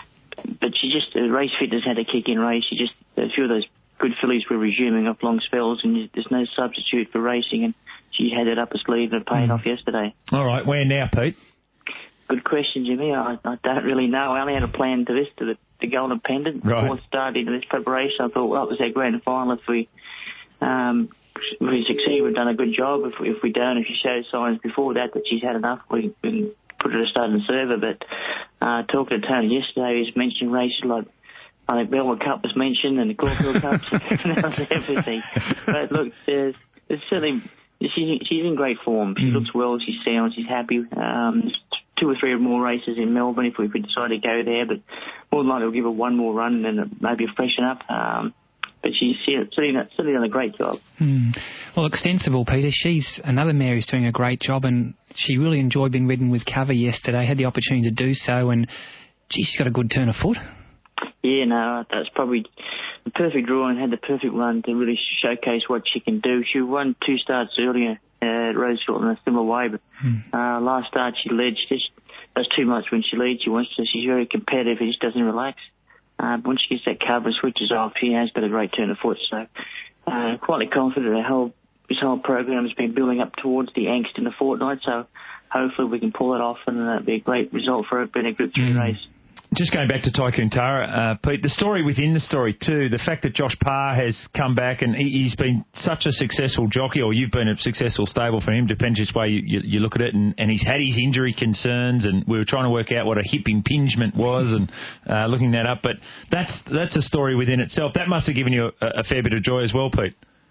Speaker 24: but she just, uh, race fitness had to kick in race. She just, a few of those good fillies were resuming off long spells, and there's no substitute for racing, and she had it up her sleeve and it paid mm. off yesterday.
Speaker 8: All right, where now, Pete?
Speaker 24: Good question, Jimmy. I, I don't really know. I only had a plan to this, to the, the Golden Pendant.
Speaker 8: Right.
Speaker 24: Before I started into this preparation, I thought, well, that was our grand final. If we um, if we succeed, we've done a good job. If we, if we don't, if she shows signs before that that she's had enough, we can put her to start and serve her. But uh, talking to Tony yesterday, he's mentioned races like, I think Belmont Cup was mentioned and the Caulfield Cup, and that was everything. But look, there's, there's certainly, she's, she's in great form. She mm. looks well, she's sound, she's happy. Um, two or three more races in Melbourne if we, if we decide to go there, but more than likely we'll give her one more run and then maybe a freshen up. Um, but she's certainly, certainly done a great job.
Speaker 7: Mm. Well, Extensible, Peter, she's another mare who's doing a great job, and she really enjoyed being ridden with cover yesterday, had the opportunity to do so, and gee, she's got a good turn of foot.
Speaker 24: Yeah, no, that's probably the perfect draw and had the perfect run to really showcase what she can do. She won two starts earlier at Rosefield in a similar way, but hmm. uh, last start she led. She just does too much when she leads. She wants to. She's very competitive. She just doesn't relax. Uh, but when she gets that cover and switches off, she has got a great turn of foot. So uh, quite confident. Her whole this whole program has been building up towards the angst in the fortnight. So hopefully we can pull it off, and that'll be a great result for it. Being a Group three mm. race.
Speaker 8: Just going back to Tycoon Tara, uh, Pete, the story within the story too, the fact that Josh Parr has come back and he, he's been such a successful jockey, or you've been a successful stable for him, depends which way you, you, you look at it, and, and he's had his injury concerns, and we were trying to work out what a hip impingement was and uh, looking that up, but that's that's a story within itself. That must have given you a, a fair bit of joy as well, Pete.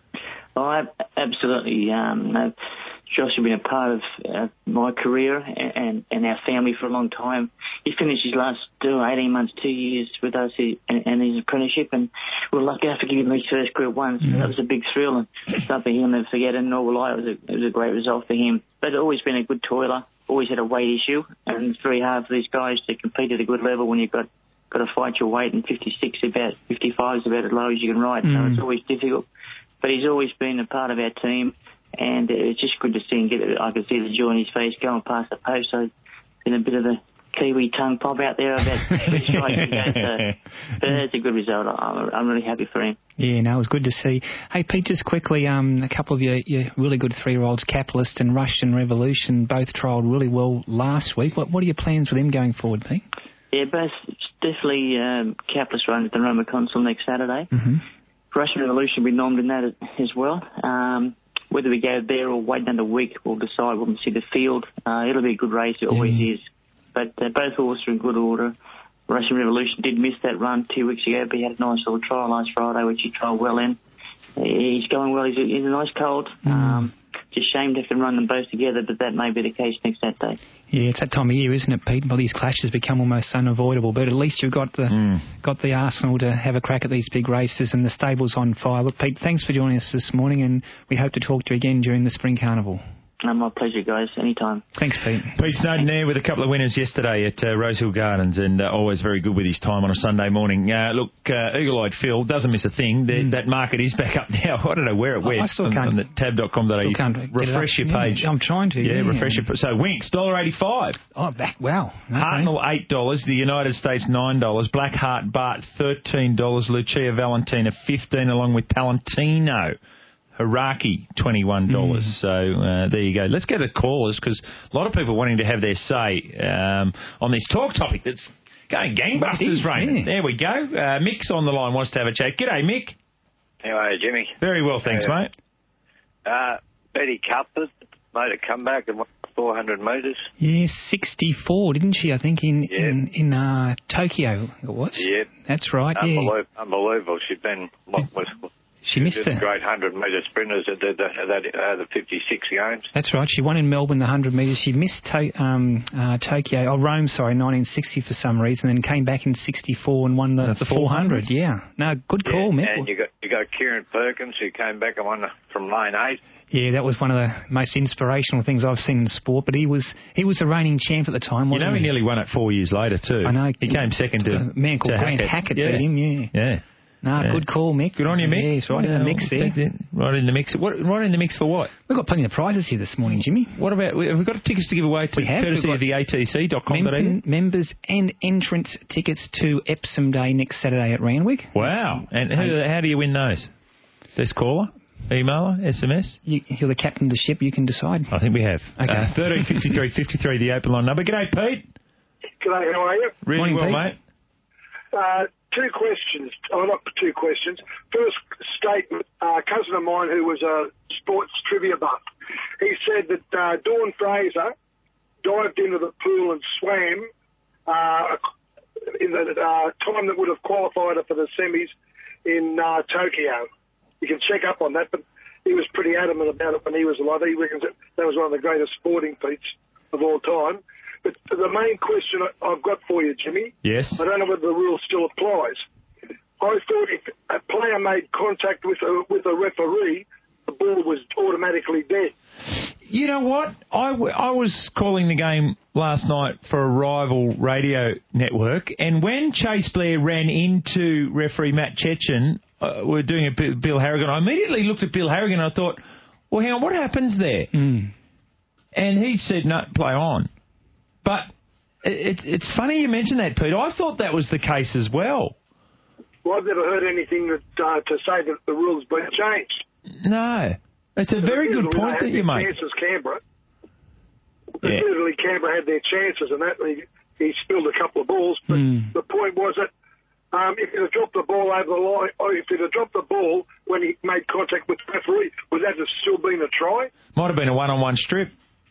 Speaker 24: Oh, absolutely. Um, no. Josh has been a part of uh, my career and, and our family for a long time. He finished his last uh, eighteen months, two years with us and, and his apprenticeship, and we were lucky enough to give him his first Group One. So mm. that was a big thrill, and something he'll never forget, and nor will I. It was, a, it was a great result for him. But always been a good toiler, always had a weight issue, and it's very hard for these guys to compete at a good level when you've got got to fight your weight, and fifty-six about fifty-five is about as low as you can ride, mm. so it's always difficult. But he's always been a part of our team. And it's just good to see him get it. I could see the joy in his face going past the post. So, been a bit of a Kiwi tongue pop out there about which way he goes. So, but it's a good result. I'm, I'm really happy for him.
Speaker 7: Yeah, no, it was good to see. Hey, Pete, just quickly, um, a couple of your, your really good three-year-olds, Capitalist and Russian Revolution, both trialled really well last week. What, what are your plans for them going forward, Pete?
Speaker 24: Yeah, both definitely um, Capitalist runs at the Roma Consul next Saturday. Mm-hmm. Russian Revolution will be nommed in that as well. Um, Whether we go there or wait another week, we'll decide when we see the field. Uh, it'll be a good race, it always mm. is. But uh, both horses are in good order. Russian Revolution did miss that run two weeks ago, but he had a nice little trial last Friday, which he trialled well in. He's going well. He's a, he's a nice colt. Mm. Um, It's a shame to have to run them both together, but that may be the case next Saturday.
Speaker 7: Yeah, it's that time of year, isn't it, Pete? Well, these clashes become almost unavoidable, but at least you've got the mm. got the arsenal to have a crack at these big races, and the stable's on fire. Look, Pete, thanks for joining us this morning, and we hope to talk to you again during the Spring Carnival.
Speaker 24: No, my pleasure, guys. Anytime.
Speaker 7: Thanks, Pete.
Speaker 8: Pete Snowden there with a couple of winners yesterday at uh, Rosehill Gardens, and uh, always very good with his time on a Sunday morning. Uh, look, uh, Eagle-Eyed Phil doesn't miss a thing. The, mm. That market is back up now. I don't know where it went.
Speaker 7: I still
Speaker 8: on,
Speaker 7: can't.
Speaker 8: On the tab dot com dot a u. Refresh your page.
Speaker 7: Yeah, I'm trying to.
Speaker 8: Yeah,
Speaker 7: yeah.
Speaker 8: refresh your So, Winks, one dollar eighty-five.
Speaker 7: Oh, back. Wow. Okay.
Speaker 8: Hartnell, eight dollars. The United States, nine dollars. Blackheart Bart, thirteen dollars. Lucia Valentina, fifteen dollars, along with Palantino. Haraki, twenty-one dollars. Mm. So uh, there you go. Let's get to callers, because a lot of people wanting to have their say um, on this talk topic that's going gangbusters, Raymond. Yeah. There we go. Uh, Mick's on the line, wants to have a chat. G'day, Mick.
Speaker 13: How are you, Jimmy?
Speaker 8: Very well, thanks,
Speaker 13: uh,
Speaker 8: mate.
Speaker 13: Uh, Betty Cuthbert made a comeback in four hundred metres.
Speaker 7: Yeah, sixty-four, didn't she? I think in
Speaker 13: yep.
Speaker 7: in, in uh, Tokyo it was.
Speaker 13: Yep.
Speaker 7: That's right,
Speaker 13: Unbelievable.
Speaker 7: yeah.
Speaker 13: Unbelievable. She'd been... What was...
Speaker 7: She missed
Speaker 13: the
Speaker 7: it.
Speaker 13: Great hundred-metre sprinters at the, the, the, uh, the fifty-six games.
Speaker 7: That's right. She won in Melbourne the one hundred metres. She missed to, um, uh, Tokyo, oh, Rome, sorry, nineteen sixty for some reason, then came back in sixty-four and won the, the four hundred. Yeah. No, good call,
Speaker 13: yeah,
Speaker 7: Mick.
Speaker 13: And you got you got Kieran Perkins, who came back and won the, from lane eight.
Speaker 7: Yeah, that was one of the most inspirational things I've seen in sport. But he was he was the reigning champ at the time, wasn't he?
Speaker 8: You know, he, he nearly won it four years later too.
Speaker 7: I know.
Speaker 8: He came second to
Speaker 7: a man called
Speaker 8: to
Speaker 7: Grant
Speaker 8: Hackett,
Speaker 7: Hackett
Speaker 8: yeah.
Speaker 7: beat him. Yeah.
Speaker 8: Yeah.
Speaker 7: No,
Speaker 8: yeah.
Speaker 7: Good call, Mick.
Speaker 8: Good on you, Mick.
Speaker 7: Yeah, it's right yeah, in the mix there.
Speaker 8: Right in the mix. What, right in the mix for what?
Speaker 7: We've got plenty of prizes here this morning, Jimmy.
Speaker 8: What about, have we got tickets to give away to
Speaker 7: we have.
Speaker 8: courtesy of the A T C dot com dot a u?
Speaker 7: Mem- members and entrance tickets to Epsom Day next Saturday at Randwick.
Speaker 8: Wow. And who, how do you win those? Best caller? Emailer? S M S?
Speaker 7: You, you're the captain of the ship. You can decide.
Speaker 8: I think we have.
Speaker 7: Okay.
Speaker 8: Uh, thirteen fifty-three fifty-three, the open line number. G'day, Pete.
Speaker 19: G'day, how are you?
Speaker 8: Really
Speaker 7: Morning,
Speaker 8: well,
Speaker 7: Pete.
Speaker 8: mate.
Speaker 19: Uh, two questions. Oh, not two questions. First statement, a cousin of mine who was a sports trivia buff, he said that uh, Dawn Fraser dived into the pool and swam uh, in the uh, time that would have qualified her for the semis in uh, Tokyo. You can check up on that, but he was pretty adamant about it when he was alive. He reckons that that was one of the greatest sporting feats of all time. But the main question I've got for you, Jimmy,
Speaker 8: yes,
Speaker 19: I don't know whether the rule still applies. I thought if a player made contact with a, with a referee, the ball was automatically dead.
Speaker 8: You know what? I, w- I was calling the game last night for a rival radio network, and when Chase Blair ran into referee Matt Chechen, uh, we were doing it with Bill Harrigan, I immediately looked at Bill Harrigan and I thought, well, hang on, what happens there?
Speaker 7: Mm. And
Speaker 8: he said, no, play on. But it, it's funny you mention that, Pete. I thought that was the case as well.
Speaker 19: Well, I've never heard anything that, uh, to say that the rule's been changed.
Speaker 8: No. It's a very good point that you make.
Speaker 19: Chances, Canberra.
Speaker 8: Yeah.
Speaker 19: Certainly Canberra had their chances and that. He, he spilled a couple of balls. But
Speaker 7: mm.
Speaker 19: the point was that um, if he'd have dropped the ball over the line, or if he'd have dropped the ball when he made contact with the referee, would that have still been a try?
Speaker 8: Might have been a one-on-one strip.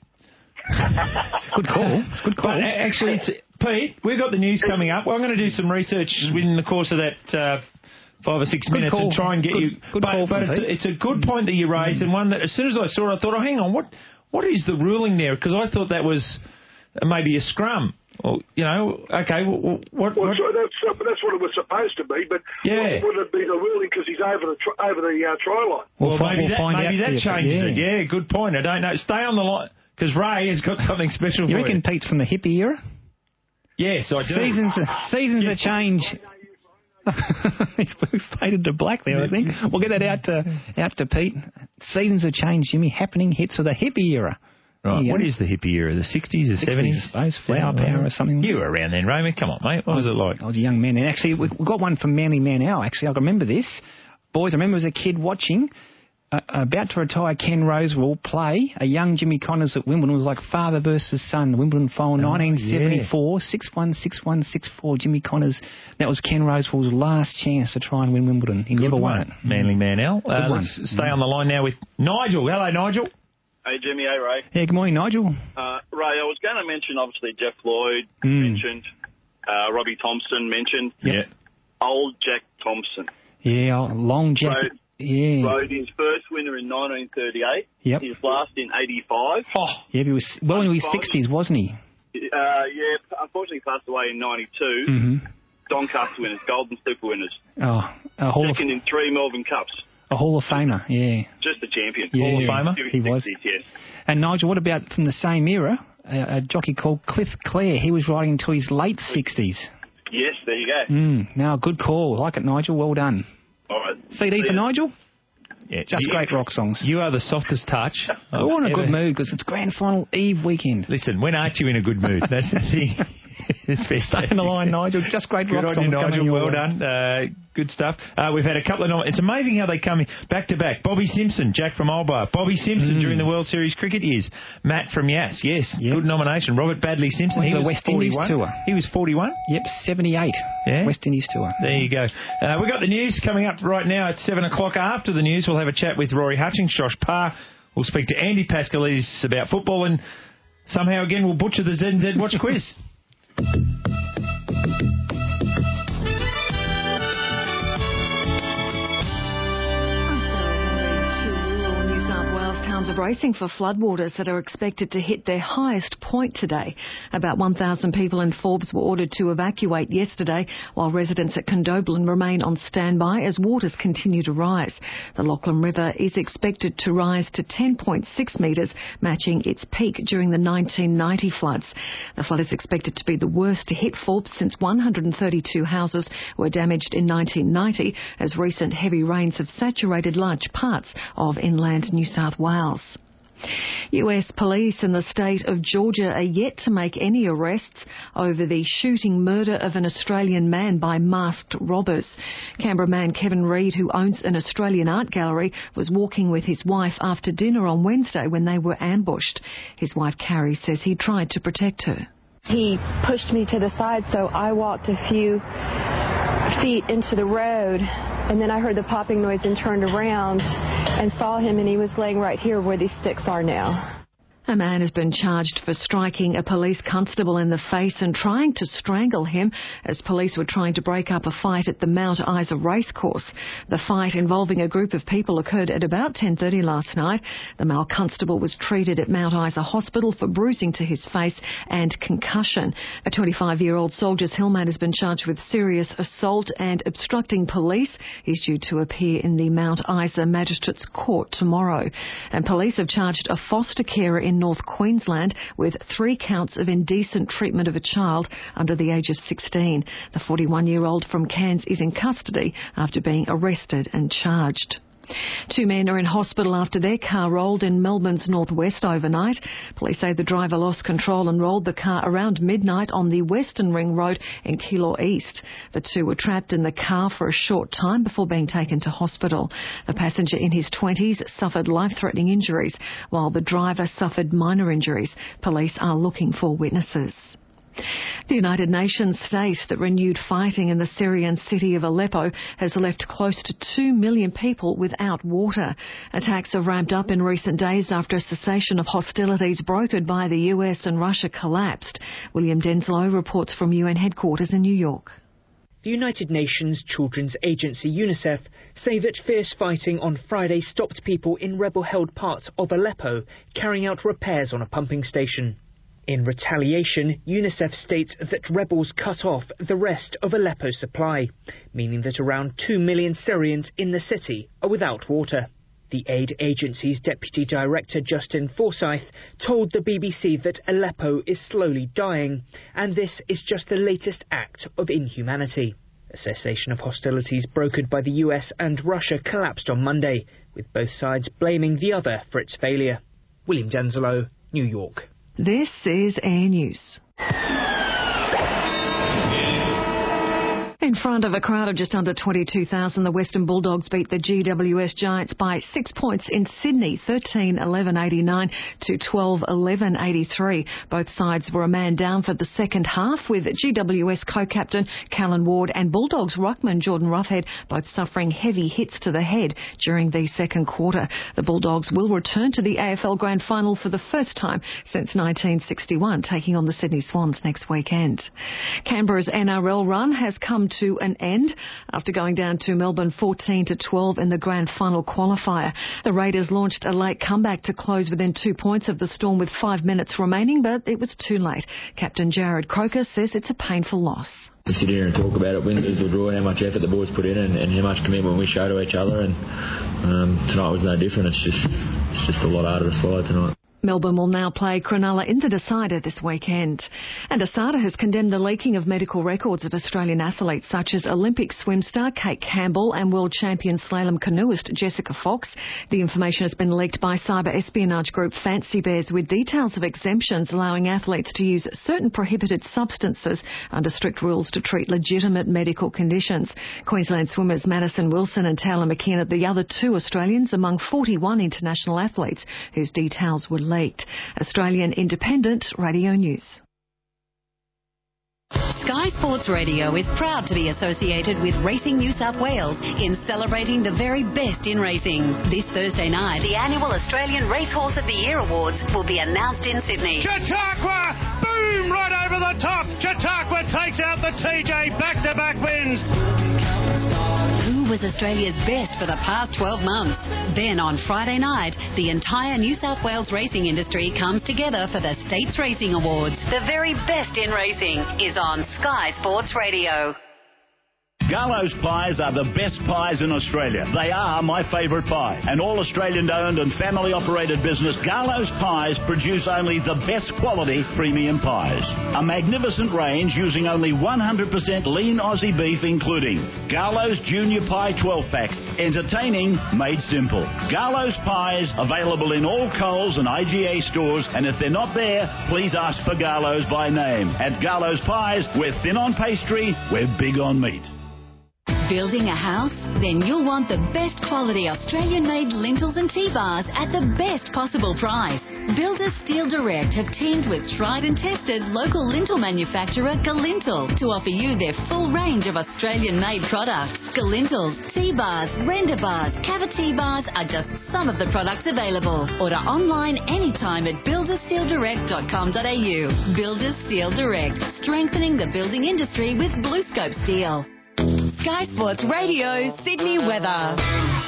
Speaker 7: Good call. Good call.
Speaker 8: But actually, it's, Pete, we've got the news coming up. Well, I'm going to do some research within the course of that uh, five or six
Speaker 7: good
Speaker 8: minutes
Speaker 7: call.
Speaker 8: and try and get
Speaker 7: good,
Speaker 8: you.
Speaker 7: Good
Speaker 8: but
Speaker 7: call
Speaker 8: but it's, a, it's a good point that you raised, mm. and one that as soon as I saw it, I thought, oh, hang on, what what is the ruling there? Because I thought that was maybe a scrum. Well, you know, okay, what... what,
Speaker 19: well,
Speaker 8: what?
Speaker 19: So that's, uh, that's what it was supposed to be, but
Speaker 8: yeah.
Speaker 19: would it be the ruling because he's over the tr- over the uh, try line?
Speaker 8: Well,
Speaker 7: We'll
Speaker 8: maybe
Speaker 7: we'll
Speaker 8: that, maybe that changes
Speaker 7: yeah.
Speaker 8: it. Yeah, good point. I don't know. Stay on the line, because Ray has got something special
Speaker 7: you
Speaker 8: for
Speaker 7: reckon
Speaker 8: you.
Speaker 7: Pete's from the hippie era?
Speaker 8: Yes, I do.
Speaker 7: Seasons, seasons yeah. a change. He's faded to black there, I think. We'll get that out to, out to Pete. Seasons have changed, Jimmy. Happening hits of the hippie era.
Speaker 8: Right. What is the hippie era? The sixties, the seventies?
Speaker 7: I suppose. Flower yeah, power or something.
Speaker 8: You were around then, Raymond. Come on, mate. What was, was it like?
Speaker 7: I was a young man. And actually, we got one from Manly Man Al. Actually, I can remember this. Boys, I remember as a kid watching, uh, about to retire, Ken Rosewall play a young Jimmy Connors at Wimbledon. It was like father versus son. The Wimbledon final, oh, nineteen seventy-four, yeah. six one, six one, six four. Jimmy Connors. That was Ken Rosewall's last chance to try and win Wimbledon. He Good never
Speaker 8: one.
Speaker 7: won it.
Speaker 8: Manly Man Al. Uh,
Speaker 7: one.
Speaker 8: Let's stay mm. on the line now with Nigel. Hello, Nigel.
Speaker 14: Hey, Jimmy. Hey, Ray.
Speaker 7: Yeah, good morning, Nigel.
Speaker 14: Uh, Ray, I was going to mention, obviously, Jeff Lloyd
Speaker 7: mm.
Speaker 14: mentioned, uh, Robbie Thompson mentioned.
Speaker 8: Yeah.
Speaker 14: Old Jack Thompson.
Speaker 7: Yeah, long Jack.
Speaker 14: So,
Speaker 7: Yeah.
Speaker 14: rode his first winner in nineteen thirty-eight.
Speaker 7: Yep.
Speaker 14: His last in eighty-five.
Speaker 7: Oh. Yeah, he was well into his sixties, wasn't he?
Speaker 14: Uh, yeah, unfortunately passed away in ninety-two.
Speaker 7: Mm-hmm.
Speaker 14: Doncaster winners, Golden Super winners.
Speaker 7: Oh, a Hall
Speaker 14: Second
Speaker 7: of
Speaker 14: in three Melbourne Cups.
Speaker 7: a Hall of Famer, yeah.
Speaker 14: Just a champion.
Speaker 7: Yeah,
Speaker 14: Hall of
Speaker 7: Famer,
Speaker 14: Famer.
Speaker 7: he was.
Speaker 14: Yes.
Speaker 7: And Nigel, what about from the same era? A, a jockey called Cliff Clare. He was riding until his late sixties.
Speaker 14: Yes, there you go.
Speaker 7: Mm, now, good call. I like it, Nigel. Well done.
Speaker 14: All right.
Speaker 7: C D for Nigel?
Speaker 8: Yeah,
Speaker 7: Just
Speaker 8: you,
Speaker 7: great rock songs.
Speaker 8: You are the softest touch.
Speaker 7: We're in a
Speaker 8: ever.
Speaker 7: good mood because it's Grand Final Eve weekend.
Speaker 8: Listen, when aren't you in a good mood? That's the thing. It's best.
Speaker 7: Stay in the line, Nigel. Just great
Speaker 8: Good
Speaker 7: rock
Speaker 8: on
Speaker 7: songs
Speaker 8: you,
Speaker 7: coming
Speaker 8: Nigel.
Speaker 7: your
Speaker 8: Well
Speaker 7: way.
Speaker 8: done. Uh, good stuff. Uh, we've had a couple of... Nom- it's amazing how they come in back to back. Bobby Simpson, Jack from Olbar. Bobby Simpson
Speaker 7: Mm.
Speaker 8: during the World Series cricket years. Matt from Yass, yes.
Speaker 7: Yep.
Speaker 8: Good nomination. Robert Badley Simpson.
Speaker 7: Went
Speaker 8: He
Speaker 7: to the
Speaker 8: was
Speaker 7: West Indies
Speaker 8: forty-one.
Speaker 7: tour.
Speaker 8: He was forty-one?
Speaker 7: Yep, seventy-eight.
Speaker 8: Yeah.
Speaker 7: West Indies tour.
Speaker 8: There you go. Uh, we've got the news coming up right now at seven o'clock. After the news, we'll have a chat with Rory Hutchings, Josh Parr. We'll speak to Andy Pascalidis about football, and somehow again we'll butcher the Z and Z Watch quiz.
Speaker 1: Towns of racing for floodwaters that are expected to hit their highest point today. About one thousand people in Forbes were ordered to evacuate yesterday, while residents at Condobolin remain on standby as waters continue to rise. The Lachlan River is expected to rise to ten point six metres, matching its peak during the nineteen ninety floods. The flood is expected to be the worst to hit Forbes since one hundred thirty-two houses were damaged in nineteen ninety, as recent heavy rains have saturated large parts of inland New South Wales. U S police in the state of Georgia are yet to make any arrests over the shooting murder of an Australian man by masked robbers. Canberra man Kevin Reid, who owns an Australian art gallery, was walking with his wife after dinner on Wednesday when they were ambushed. His wife Carrie says he tried to protect her.
Speaker 15: He pushed me to the side, so I walked a few feet into the road, and then I heard the popping noise and turned around and saw him, and he was laying right here where these sticks are now.
Speaker 1: A man has been charged for striking a police constable in the face and trying to strangle him as police were trying to break up a fight at the Mount Isa racecourse. The fight involving a group of people occurred at about ten thirty last night. The male constable was treated at Mount Isa Hospital for bruising to his face and concussion. A twenty-five-year-old Soldiers Hill man has been charged with serious assault and obstructing police. He's due to appear in the Mount Isa Magistrates Court tomorrow. And police have charged a foster carer in North Queensland with three counts of indecent treatment of a child under the age of sixteen. The forty-one-year-old from Cairns is in custody after being arrested and charged. Two men are in hospital after their car rolled in Melbourne's northwest overnight. Police say the driver lost control and rolled the car around midnight on the Western Ring Road in Keilor East. The two were trapped in the car for a short time before being taken to hospital. The passenger in his twenties suffered life-threatening injuries, while the driver suffered minor injuries. Police are looking for witnesses. The United Nations states that renewed fighting in the Syrian city of Aleppo has left close to two million people without water. Attacks have ramped up in recent days after a cessation of hostilities brokered by the U S and Russia collapsed. William Denslow reports from U N headquarters in New York.
Speaker 16: The United Nations Children's Agency UNICEF say that fierce fighting on Friday stopped people in rebel-held parts of Aleppo carrying out repairs on a pumping station. In retaliation, UNICEF states that rebels cut off the rest of Aleppo's supply, meaning that around two million Syrians in the city are without water. The aid agency's deputy director, Justin Forsyth, told the B B C that Aleppo is slowly dying, and this is just the latest act of inhumanity. A cessation of hostilities brokered by the U S and Russia collapsed on Monday, with both sides blaming the other for its failure. William Denslow, New York.
Speaker 1: This is Air News. In front of a crowd of just under twenty-two thousand, the Western Bulldogs beat the G W S Giants by six points in Sydney, thirteen eleven eighty-nine to twelve eleven eighty-three. Both sides were a man down for the second half, with G W S co-captain Callan Ward and Bulldogs ruckman Jordan Roughead both suffering heavy hits to the head during the second quarter. The Bulldogs will return to the A F L Grand Final for the first time since nineteen sixty-one, taking on the Sydney Swans next weekend. Canberra's N R L run has come to an end after going down to Melbourne fourteen to twelve in the grand final qualifier. The Raiders launched a late comeback to close within two points of the Storm with five minutes remaining, but it was too late. Captain Jared Croker says it's a painful loss.
Speaker 2: To sit here and talk about it, win, lose or draw, how much effort the boys put in and, and how much commitment we show to each other, and um, tonight was no different. It's just it's just a lot harder to swallow tonight.
Speaker 1: Melbourne will now play Cronulla in the decider this weekend. And Asada has condemned the leaking of medical records of Australian athletes such as Olympic swim star Kate Campbell and world champion slalom canoeist Jessica Fox. The information has been leaked by cyber espionage group Fancy Bears with details of exemptions allowing athletes to use certain prohibited substances under strict rules to treat legitimate medical conditions. Queensland swimmers Madison Wilson and Taylor McKenna are the other two Australians among forty-one international athletes whose details were leaked. Australian Independent Radio News.
Speaker 6: Sky Sports Radio is proud to be associated with Racing New South Wales in celebrating the very best in racing. This Thursday night, the annual Australian Racehorse of the Year Awards will be announced in Sydney.
Speaker 21: Chautauqua! Boom! Right over the top! Chautauqua takes out the T J. Back-to-back wins.
Speaker 6: Who was Australia's best for the past twelve months? Then on Friday night, the entire New South Wales racing industry comes together for the States Racing Awards. The very best in racing is on Sky Sports Radio.
Speaker 17: Garlo's Pies are the best pies in Australia. They are my favourite pie. An all-Australian-owned and family-operated business, Garlo's Pies produce only the best quality premium pies. A magnificent range using only one hundred percent lean Aussie beef including Garlo's Junior Pie twelve packs. Entertaining, made simple. Garlo's Pies, available in all Coles and I G A stores, and if they're not there, please ask for Garlo's by name. At Garlo's Pies, we're thin on pastry, we're big on meat.
Speaker 6: Building a house? Then you'll want the best quality Australian-made lintels and T-bars at the best possible price. Builders Steel Direct have teamed with tried and tested local lintel manufacturer Galintel to offer you their full range of Australian-made products. Galintels, T-bars, render bars, cavity bars are just some of the products available. Order online anytime at builders steel direct dot com dot a u. Builders Steel Direct, strengthening the building industry with BlueScope Steel. Sky Sports Radio, Sydney weather.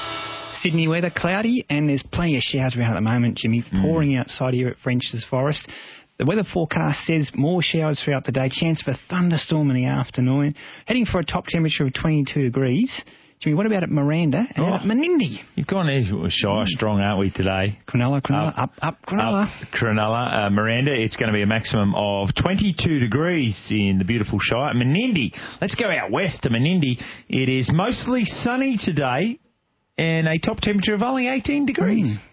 Speaker 7: Sydney weather, cloudy, and there's plenty of showers around at the moment, Jimmy, mm. pouring outside here at French's Forest. The weather forecast says more showers throughout the day, chance for a thunderstorm in the afternoon, heading for a top temperature of twenty-two degrees. Jimmy, what about at Miranda and oh, at Menindee?
Speaker 8: You've gone there shy, mm. strong, aren't we, today?
Speaker 7: Cronulla, Cronulla, up, up, up Cronulla.
Speaker 8: Up, Cronulla, uh, Miranda, it's going to be a maximum of twenty-two degrees in the beautiful Shire. Menindee, let's go out west to Menindee. It is mostly sunny today and a top temperature of only eighteen degrees. Mm.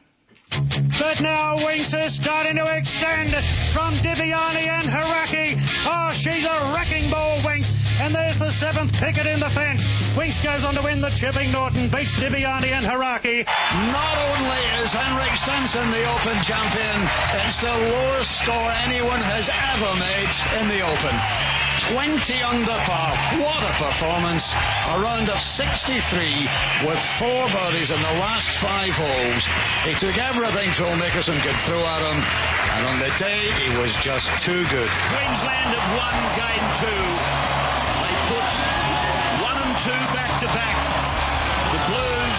Speaker 21: But now Winks is starting to extend from Diviani and Haraki. Oh, she's a wrecking ball, Winks. And there's the seventh picket in the fence. Winks goes on to win the Chipping Norton, beats Diviani and Haraki.
Speaker 12: Not only is Henrik Stenson the Open champion, it's the lowest score anyone has ever made in the Open. twenty under par. What a performance. A round of sixty-three with four birdies in the last five holes. He took everything Phil Mickelson could throw at him, and on the day he was just too good.
Speaker 21: Queensland have won game two. They put one and two back to back. The Blues,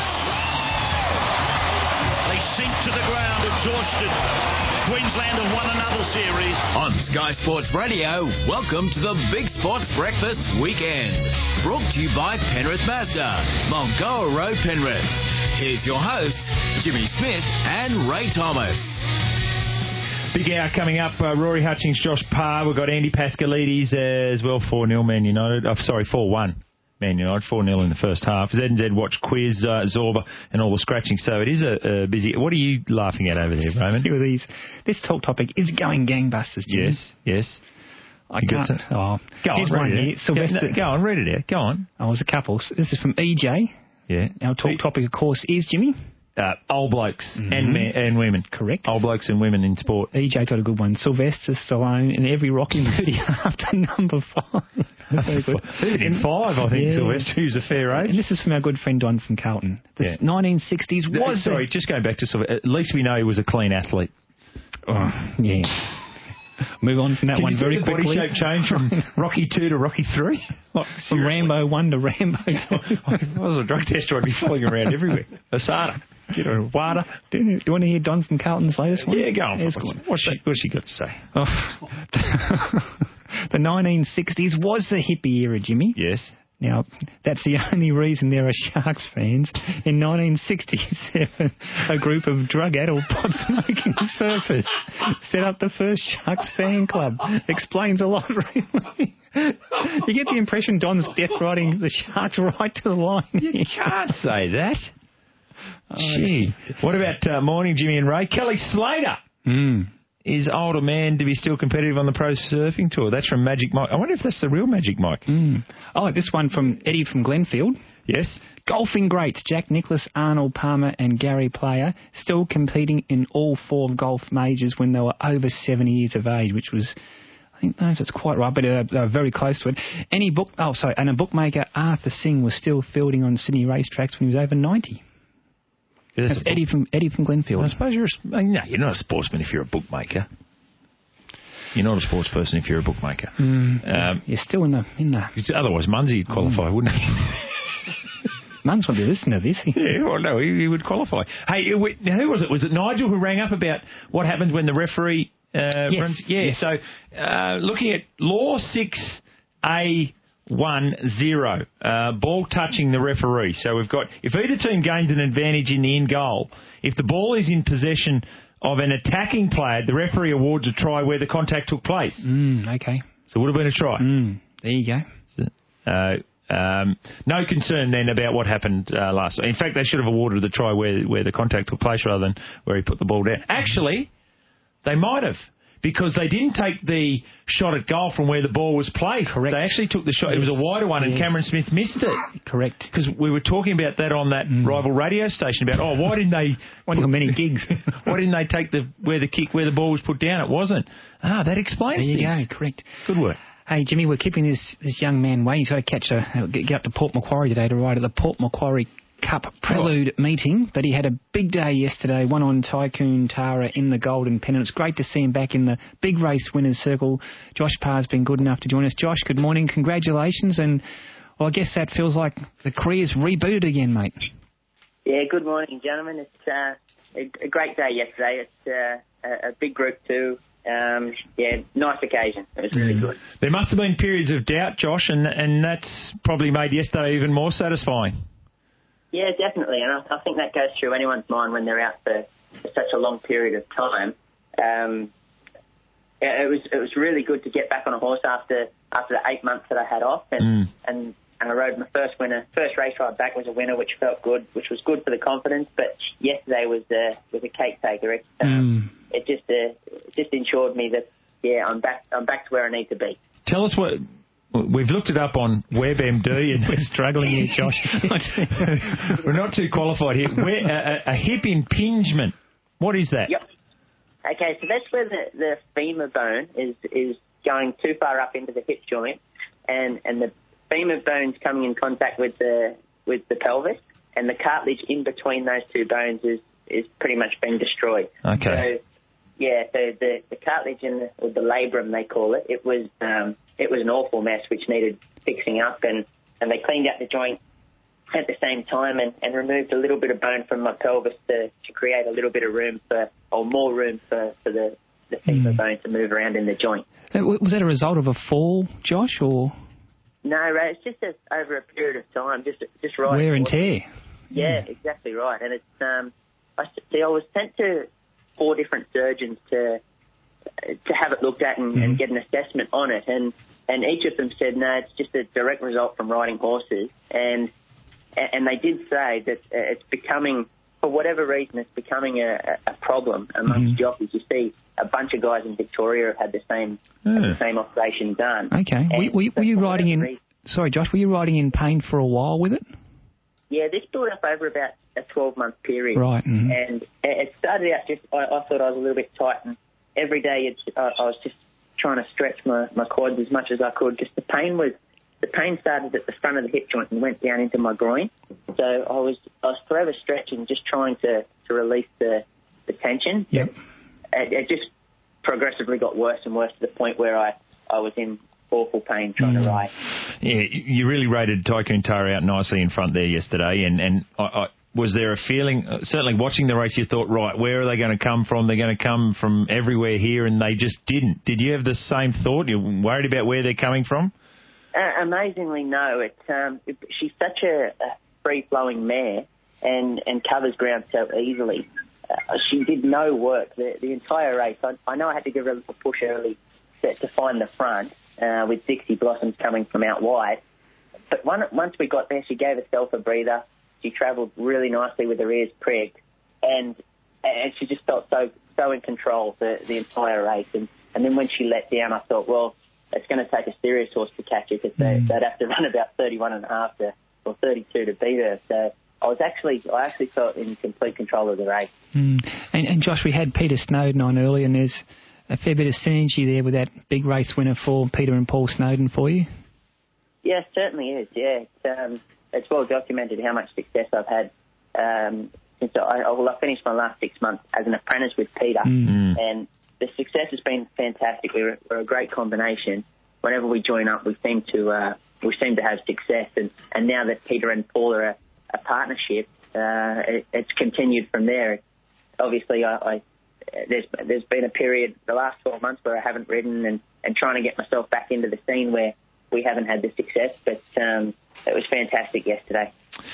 Speaker 21: they sink to the ground exhausted. Queensland have won another series.
Speaker 11: On Sky Sports Radio, welcome to the Big Sports Breakfast Weekend. Brought to you by Penrith Mazda, Mulgoa Road, Penrith. Here's your hosts, Jimmy Smith and Ray Thomas.
Speaker 8: Big hour coming up. Uh, Rory Hutchings, Josh Parr. We've got Andy Pascalides uh, as well, four nil Man United. Oh, sorry, four one Man United, four nil in the first half. Z and Z watch quiz, uh, Zorba, and all the scratching. So it is a, a busy... What are you laughing at over there, Raymond?
Speaker 7: These, this talk topic is going gangbusters, Jimmy.
Speaker 8: Yes, yes.
Speaker 7: I can't... Oh,
Speaker 8: go on,
Speaker 7: one
Speaker 8: read
Speaker 7: here.
Speaker 8: it Sylvester, yeah, no, go on, read it out. Go on.
Speaker 7: Oh, there's a couple. This is from E J.
Speaker 8: Yeah.
Speaker 7: Our talk topic, of course, is, Jimmy...
Speaker 8: Uh, old blokes
Speaker 7: mm-hmm.
Speaker 8: and men, and women.
Speaker 7: Correct.
Speaker 8: Old blokes and women in sport.
Speaker 7: E J got a good one. Sylvester Stallone in every Rocky movie after number five. Very good.
Speaker 8: In five, I think,
Speaker 7: yeah.
Speaker 8: Sylvester, who's a fair age.
Speaker 7: And this is from our good friend Don from Carlton. The yeah. nineteen sixties was...
Speaker 8: Sorry, just going back to Sylvester, at least we know he was a clean athlete.
Speaker 7: Oh, yeah. Move on from that
Speaker 8: Can
Speaker 7: one
Speaker 8: you
Speaker 7: very
Speaker 8: see the
Speaker 7: quickly.
Speaker 8: body shape change from Rocky two to Rocky three?
Speaker 7: Like, from Rambo one to Rambo two.
Speaker 8: If I was a drug tester, I'd be following around everywhere. Asada. Get her water.
Speaker 7: Do, do you want to hear Don from Carlton's latest one?
Speaker 8: Yeah, go on.
Speaker 7: What's,
Speaker 8: What's, what's, she, what's she got to say?
Speaker 7: Oh. The nineteen sixties was the hippie era, Jimmy.
Speaker 8: Yes.
Speaker 7: Now, that's the only reason there are Sharks fans. In nineteen sixty-seven, a group of drug-addled pot-smoking surfers set up the first Sharks fan club. Explains a lot, really. You get the impression Don's death riding the Sharks right to the line.
Speaker 8: You can't say that. Oh, gee. What about uh, morning, Jimmy and Ray? Kelly Slater
Speaker 7: mm.
Speaker 8: is older man to be still competitive on the Pro Surfing Tour. That's from Magic Mike. I wonder if that's the real Magic Mike.
Speaker 7: Mm. I like this one from Eddie from Glenfield.
Speaker 8: Yes.
Speaker 7: Golfing greats Jack Nicklaus, Arnold Palmer and Gary Player still competing in all four golf majors when they were over seventy years of age, which was... I think no, that's quite right, but uh, uh, very close to it. Any book... Oh, sorry. And a bookmaker, Arthur Singh, was still fielding on Sydney racetracks when he was over ninety.
Speaker 8: Yeah,
Speaker 7: that's Eddie from Eddie from Glenfield.
Speaker 8: I suppose you're a, no, you're not a sportsman if you're a bookmaker. You're not a sports person if you're a bookmaker.
Speaker 7: Mm,
Speaker 8: um,
Speaker 7: you're still in the in the.
Speaker 8: Otherwise, Munsey would qualify, mm. wouldn't he?
Speaker 7: Muns won't be listening to this.
Speaker 8: Yeah, well, no, he, he would qualify. Hey, who was it? Was it Nigel who rang up about what happens when the referee uh,
Speaker 7: yes.
Speaker 8: runs? Yeah.
Speaker 7: Yes.
Speaker 8: So, uh, looking at Law six A. One zero, uh, ball touching the referee. So we've got, if either team gains an advantage in the end goal, if the ball is in possession of an attacking player, the referee awards a try where the contact took place.
Speaker 7: Mm, okay.
Speaker 8: So it would have been a try.
Speaker 7: Mm, there you go.
Speaker 8: So, uh, um, no concern then about what happened uh, last. In fact, they should have awarded the try where where the contact took place rather than where he put the ball down. Actually, they might have. Because they didn't take the shot at goal from where the ball was placed.
Speaker 7: Correct.
Speaker 8: They actually took the shot. Yes. It was a wider one, yes. and Cameron Smith missed it.
Speaker 7: Correct.
Speaker 8: Because we were talking about that on that mm. rival radio station about, oh, why didn't they...
Speaker 7: Why didn't many gigs?
Speaker 8: Why didn't they take the where the kick, where the ball was put down? It wasn't. Ah, that explains
Speaker 7: There you
Speaker 8: things.
Speaker 7: go, correct.
Speaker 8: Good work.
Speaker 7: Hey, Jimmy, we're keeping this, this young man waiting. He's got to catch a... Get up to Port Macquarie today to ride at the Port Macquarie Cup Prelude oh. meeting, but he had a big day yesterday, one on Tycoon Tara in the Golden Pennant. It's great to see him back in the big race winners circle. Josh Parr's been good enough to join us. Josh, good morning, congratulations, and well, I guess that feels like the career's rebooted again, mate.
Speaker 3: Yeah, good morning, gentlemen. It's uh, a, a great day yesterday. It's uh, a, a big group too. Um, yeah, nice occasion. It was really good.
Speaker 8: There must have been periods of doubt, Josh, and and that's probably made yesterday even more satisfying.
Speaker 3: Yeah, definitely, and I, I think that goes through anyone's mind when they're out for, for such a long period of time. Um, it was it was really good to get back on a horse after after the eight months that I had off, and
Speaker 8: mm.
Speaker 3: and, and I rode my first winner. First race ride back was a winner, which felt good, which was good for the confidence. But yesterday was uh, was a cake taker. It, um, mm. it just uh, it just ensured me that yeah, I'm back I'm back to where I need to be.
Speaker 8: Tell us what. We've looked it up on WebMD and we're struggling here, Josh. We're not too qualified here. We're, a, a hip impingement. What is that?
Speaker 3: Yep. Okay, so that's where the, the femur bone is is going too far up into the hip joint, and, and the femur bone's coming in contact with the with the pelvis, and the cartilage in between those two bones is, is pretty much been destroyed.
Speaker 8: Okay.
Speaker 3: So, yeah, so the, the cartilage in the, or the labrum, they call it, it was um, it was an awful mess which needed fixing up, and, and they cleaned out the joint at the same time and, and removed a little bit of bone from my pelvis to, to create a little bit of room for, or more room for, for the, the femur mm. bone to move around in the joint.
Speaker 7: Was that a result of a fall, Josh, or...?
Speaker 3: No, Ray, it's just a, over a period of time, just just right.
Speaker 7: Wear and tear.
Speaker 3: Yeah, mm. exactly right. And it's um, I see. I was sent to four different surgeons to to have it looked at and, mm. and get an assessment on it, and and each of them said no, it's just a direct result from riding horses, and and they did say that it's becoming, for whatever reason, it's becoming a, a problem amongst mm. jockeys. You see a bunch of guys in Victoria have had the same
Speaker 7: yeah.
Speaker 3: had the same operation done.
Speaker 7: Okay, were, were, were you riding in? Reason, sorry, Josh, were you riding in pain for a while with it?
Speaker 3: Yeah, this built up over about a twelve-month period.
Speaker 7: Right. Mm-hmm.
Speaker 3: And it started out just, I, I thought I was a little bit tight, and every day it's, I, I was just trying to stretch my, my quads as much as I could. Just the pain was, the pain started at the front of the hip joint and went down into my groin. So I was I was forever stretching, just trying to, to release the, the tension.
Speaker 7: Yep.
Speaker 3: It, it just progressively got worse and worse to the point where I, I was in awful pain trying mm. to ride.
Speaker 8: Yeah, you really rated Tycoon Tara out nicely in front there yesterday, and, and I, I, was there a feeling, uh, certainly watching the race, you thought, right, where are they going to come from? They're going to come from everywhere here, and they just didn't. Did you have the same thought? You're worried about where they're coming from?
Speaker 3: Uh, amazingly, no. It, um, it, she's such a, a free-flowing mare and, and covers ground so easily. Uh, she did no work the, the entire race. I, I know I had to give her a little push early to, to find the front uh, with Dixie Blossoms coming from out wide. But one, once we got there, she gave herself a breather. She travelled really nicely with her ears pricked, and and she just felt so so in control the, the entire race. And, and then when she let down, I thought, well, it's going to take a serious horse to catch her, because they, they'd have to run about thirty-one and a half to, or thirty-two to beat her. So I was actually, I actually felt in complete control of the race.
Speaker 7: Mm. And, and Josh, we had Peter Snowden on earlier, and there's a fair bit of synergy there with that big race winner for Peter and Paul Snowden for you.
Speaker 3: Yeah, it certainly is. Yeah, it's, um, it's well documented how much success I've had um, since I, well, I finished my last six months as an apprentice with Peter,
Speaker 7: mm.
Speaker 3: and the success has been fantastic. We're, we're a great combination. Whenever we join up, we seem to uh, we seem to have success, and, and now that Peter and Paul are a, a partnership, uh, it, it's continued from there. Obviously, I, I there's there's been a period the last twelve months where I haven't ridden, and, and trying to get myself back into the scene where we haven't had the success, but um, it was fantastic yesterday.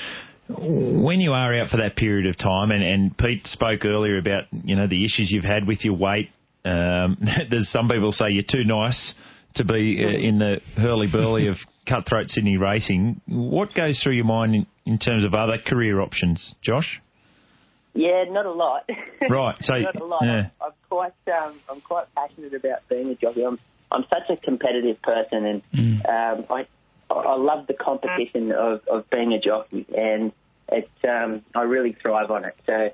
Speaker 8: When you are out for that period of time, and, and Pete spoke earlier about, you know, the issues you've had with your weight, um, there's some people say you're too nice to be uh, in the hurly-burly of cutthroat Sydney racing. What goes through your mind in, in terms of other career options, Josh?
Speaker 3: Yeah, not a lot.
Speaker 8: Right, so
Speaker 3: not a lot.
Speaker 8: Yeah.
Speaker 3: I'm, I'm quite, um, I'm quite passionate about being a jockey. I'm, I'm such a competitive person, and
Speaker 7: mm.
Speaker 3: um, I, I love the competition of, of being a jockey, and it, um, I really thrive on it. So,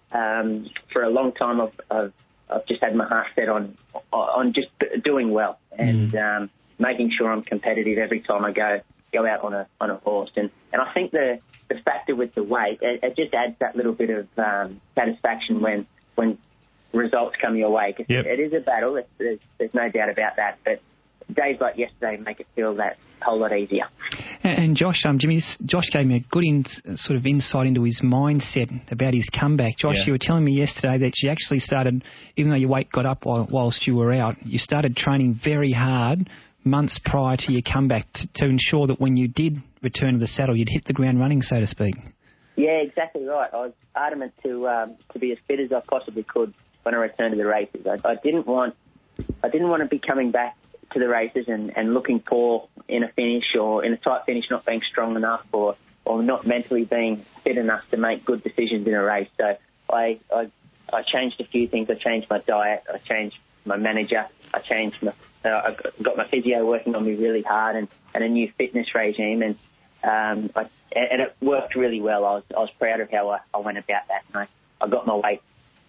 Speaker 3: um, for a long time, I've, I've, I've just had my heart set on, on just doing well and
Speaker 7: mm.
Speaker 3: um, making sure I'm competitive every time I go go out on a on a horse. And, and I think the the factor with the weight, it, it just adds that little bit of um, satisfaction when when results come your way. Cause
Speaker 8: yep.
Speaker 3: it is a battle. It's, there's, there's no doubt about that. But days like yesterday make it feel that whole lot easier.
Speaker 7: And, and Josh, um, Jimmy, Josh gave me a good in, sort of insight into his mindset about his comeback. Josh,
Speaker 8: yeah.
Speaker 7: you were telling me yesterday that you actually started, even though your weight got up while, whilst you were out, you started training very hard months prior to your comeback to, to ensure that when you did return to the saddle, you'd hit the ground running, so to speak.
Speaker 3: Yeah, exactly right. I was adamant to um, to be as fit as I possibly could when I returned to the races. I, I didn't want I didn't want to be coming back to the races and, and looking poor in a finish or in a tight finish, not being strong enough or, or not mentally being fit enough to make good decisions in a race. So I, I I changed a few things. I changed my diet. I changed my manager. I changed my uh, I got my physio working on me really hard, and, and a new fitness regime, and um, I, and it worked really well. I was I was proud of how I, I went about that, and I, I got my weight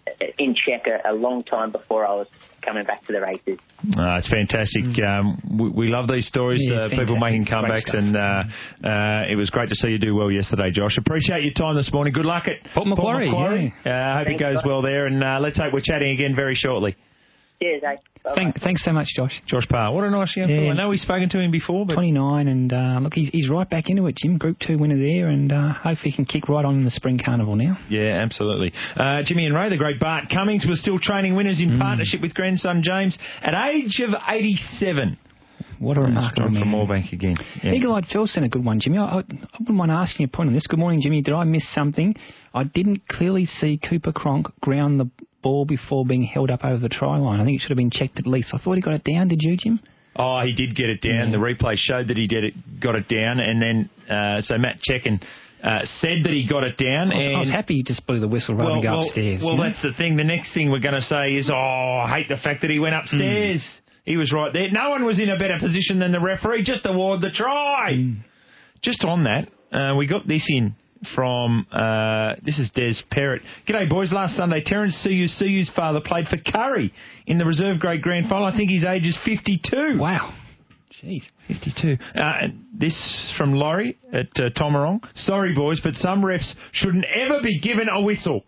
Speaker 3: in check a, a long time before I was coming back to the races.
Speaker 8: Uh, it's fantastic. Mm. Um, we, we love these stories,
Speaker 7: yeah,
Speaker 8: uh, people making comebacks, and uh, uh, it was great to see you do well yesterday, Josh. Appreciate your time this morning. Good luck at
Speaker 7: Port Macquarie.
Speaker 8: Port Macquarie.
Speaker 7: Yeah.
Speaker 8: Uh, I hope
Speaker 3: Thanks,
Speaker 8: it goes
Speaker 3: guys.
Speaker 8: well there, and uh, let's hope we're chatting again very shortly.
Speaker 3: Cheers, eh?
Speaker 7: Thank, thanks so much, Josh.
Speaker 8: Josh Parr, what a nice young
Speaker 7: Yeah.
Speaker 8: fellow. I know we've spoken to him before, but
Speaker 7: twenty-nine, and uh, look, he's, he's right back into it, Jim. Group two winner there, and uh, hopefully he can kick right on in the Spring Carnival now.
Speaker 8: Yeah, absolutely. Uh, Jimmy and Ray, the great Bart Cummings, were still training winners in mm. partnership with grandson James at age of eighty-seven.
Speaker 7: What a remarkable man.
Speaker 8: From Moorebank again. Yeah.
Speaker 7: Eagle-Eyed Phil sent a good one, Jimmy. I, I, I wouldn't mind asking you a point on this. Good morning, Jimmy. Did I miss something? I didn't clearly see Cooper Cronk ground the ball before being held up over the try line. I think it should have been checked at least. I thought he got it down. Did you, Jim?
Speaker 8: Oh, he did get it down. Yeah. The replay showed that he did it, got it down, and then uh, so Matt Checken uh, said that he got it down.
Speaker 7: I was,
Speaker 8: and
Speaker 7: I was happy he just blew the whistle rather
Speaker 8: well,
Speaker 7: than go
Speaker 8: well,
Speaker 7: upstairs.
Speaker 8: Well,
Speaker 7: you know?
Speaker 8: that's the thing. The next thing we're going to say is, oh, I hate the fact that he went upstairs. Mm. He was right there. No one was in a better position than the referee. Just award the try. Mm. Just on that, uh, we got this in from, uh, this is Des Perrott. G'day, boys. Last Sunday, Terence Siu Siu's father played for Curry in the reserve grade grand final. I think his age is fifty-two.
Speaker 7: Wow. Jeez.
Speaker 8: fifty-two. Uh, this from Laurie at uh, Tomarong. Sorry, boys, but some refs shouldn't ever be given a whistle.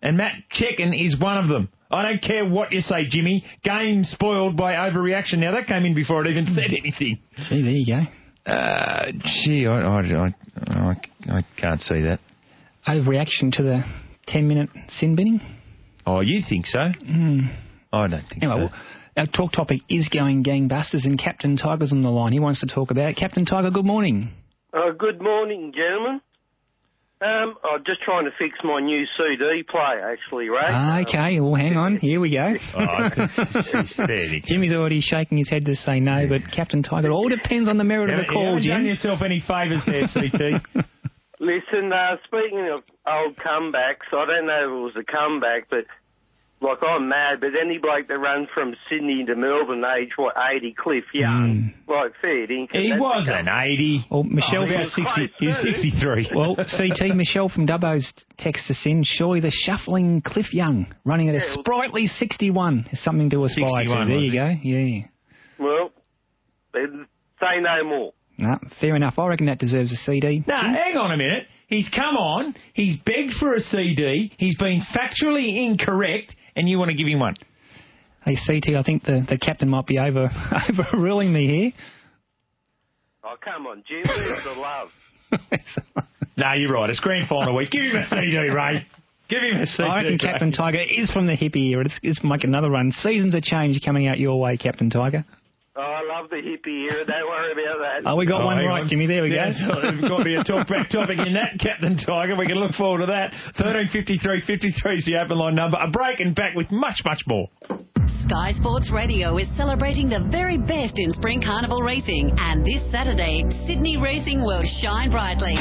Speaker 8: and Matt Checken is one of them. I don't care what you say, Jimmy. Game spoiled by overreaction. Now, that came in before it even said anything.
Speaker 7: Gee, there you go.
Speaker 8: Uh, gee, I, I, I, I can't see that.
Speaker 7: Overreaction to the ten-minute sin binning?
Speaker 8: Oh, you think so?
Speaker 7: Mm.
Speaker 8: I don't think
Speaker 7: anyway,
Speaker 8: so.
Speaker 7: Well, our talk topic is going gangbusters, and Captain Tiger's on the line. He wants to talk about it. Captain Tiger, good morning.
Speaker 4: Uh, good morning, gentlemen. Um, I'm just trying to fix my new C D player, actually, Ray.
Speaker 7: Ah, okay, well, hang on. Here we go.
Speaker 8: Oh, it's fair.
Speaker 7: Jimmy's already shaking his head to say no, but Captain Tiger, it all depends on the merit
Speaker 8: you
Speaker 7: of the call,
Speaker 8: you
Speaker 7: Jim.
Speaker 8: haven't done yourself any favours there, C T.
Speaker 4: Listen, uh, speaking of old comebacks, I don't know if it was a comeback, but, like, I'm mad, but any bloke that runs from Sydney to Melbourne, age, what, eighty, Cliff Young, mm. like, fair dinkum.
Speaker 8: He wasn't eighty.
Speaker 7: Well, Michelle,
Speaker 8: oh, about sixty, he was sixty-three.
Speaker 7: Well, C T, Michelle from Dubbo's texts us in, surely the shuffling Cliff Young, running at a sprightly sixty-one, is something to aspire to. There you go, yeah.
Speaker 4: Well, say no more.
Speaker 7: No, fair enough. I reckon that deserves a C D.
Speaker 8: No, hang on a minute. He's come on, he's begged for a C D, he's been factually incorrect, and you want to give him one?
Speaker 7: Hey, C T, I think the, the captain might be over overruling me here.
Speaker 4: Oh, come on, Jim, where's the love?
Speaker 8: No, you're right. It's grand final week. Give him a C D, Ray. Give him a C D.
Speaker 7: I reckon Captain
Speaker 8: Ray.
Speaker 7: Tiger is from the hippie era. It's, it's make another run. Seasons of change coming out your way, Captain Tiger.
Speaker 4: Oh, I love the hippie era. Don't worry about that.
Speaker 7: Oh, we got
Speaker 8: oh,
Speaker 7: one right, on. Jimmy. There we
Speaker 8: yeah,
Speaker 7: go.
Speaker 8: There's got to be a talk-back topic in that, Captain Tiger. We can look forward to that. thirteen fifty-three fifty-three is the open line number. A break and back with much, much more.
Speaker 6: Sky Sports Radio is celebrating the very best in Spring Carnival racing. And this Saturday, Sydney racing will shine brightly.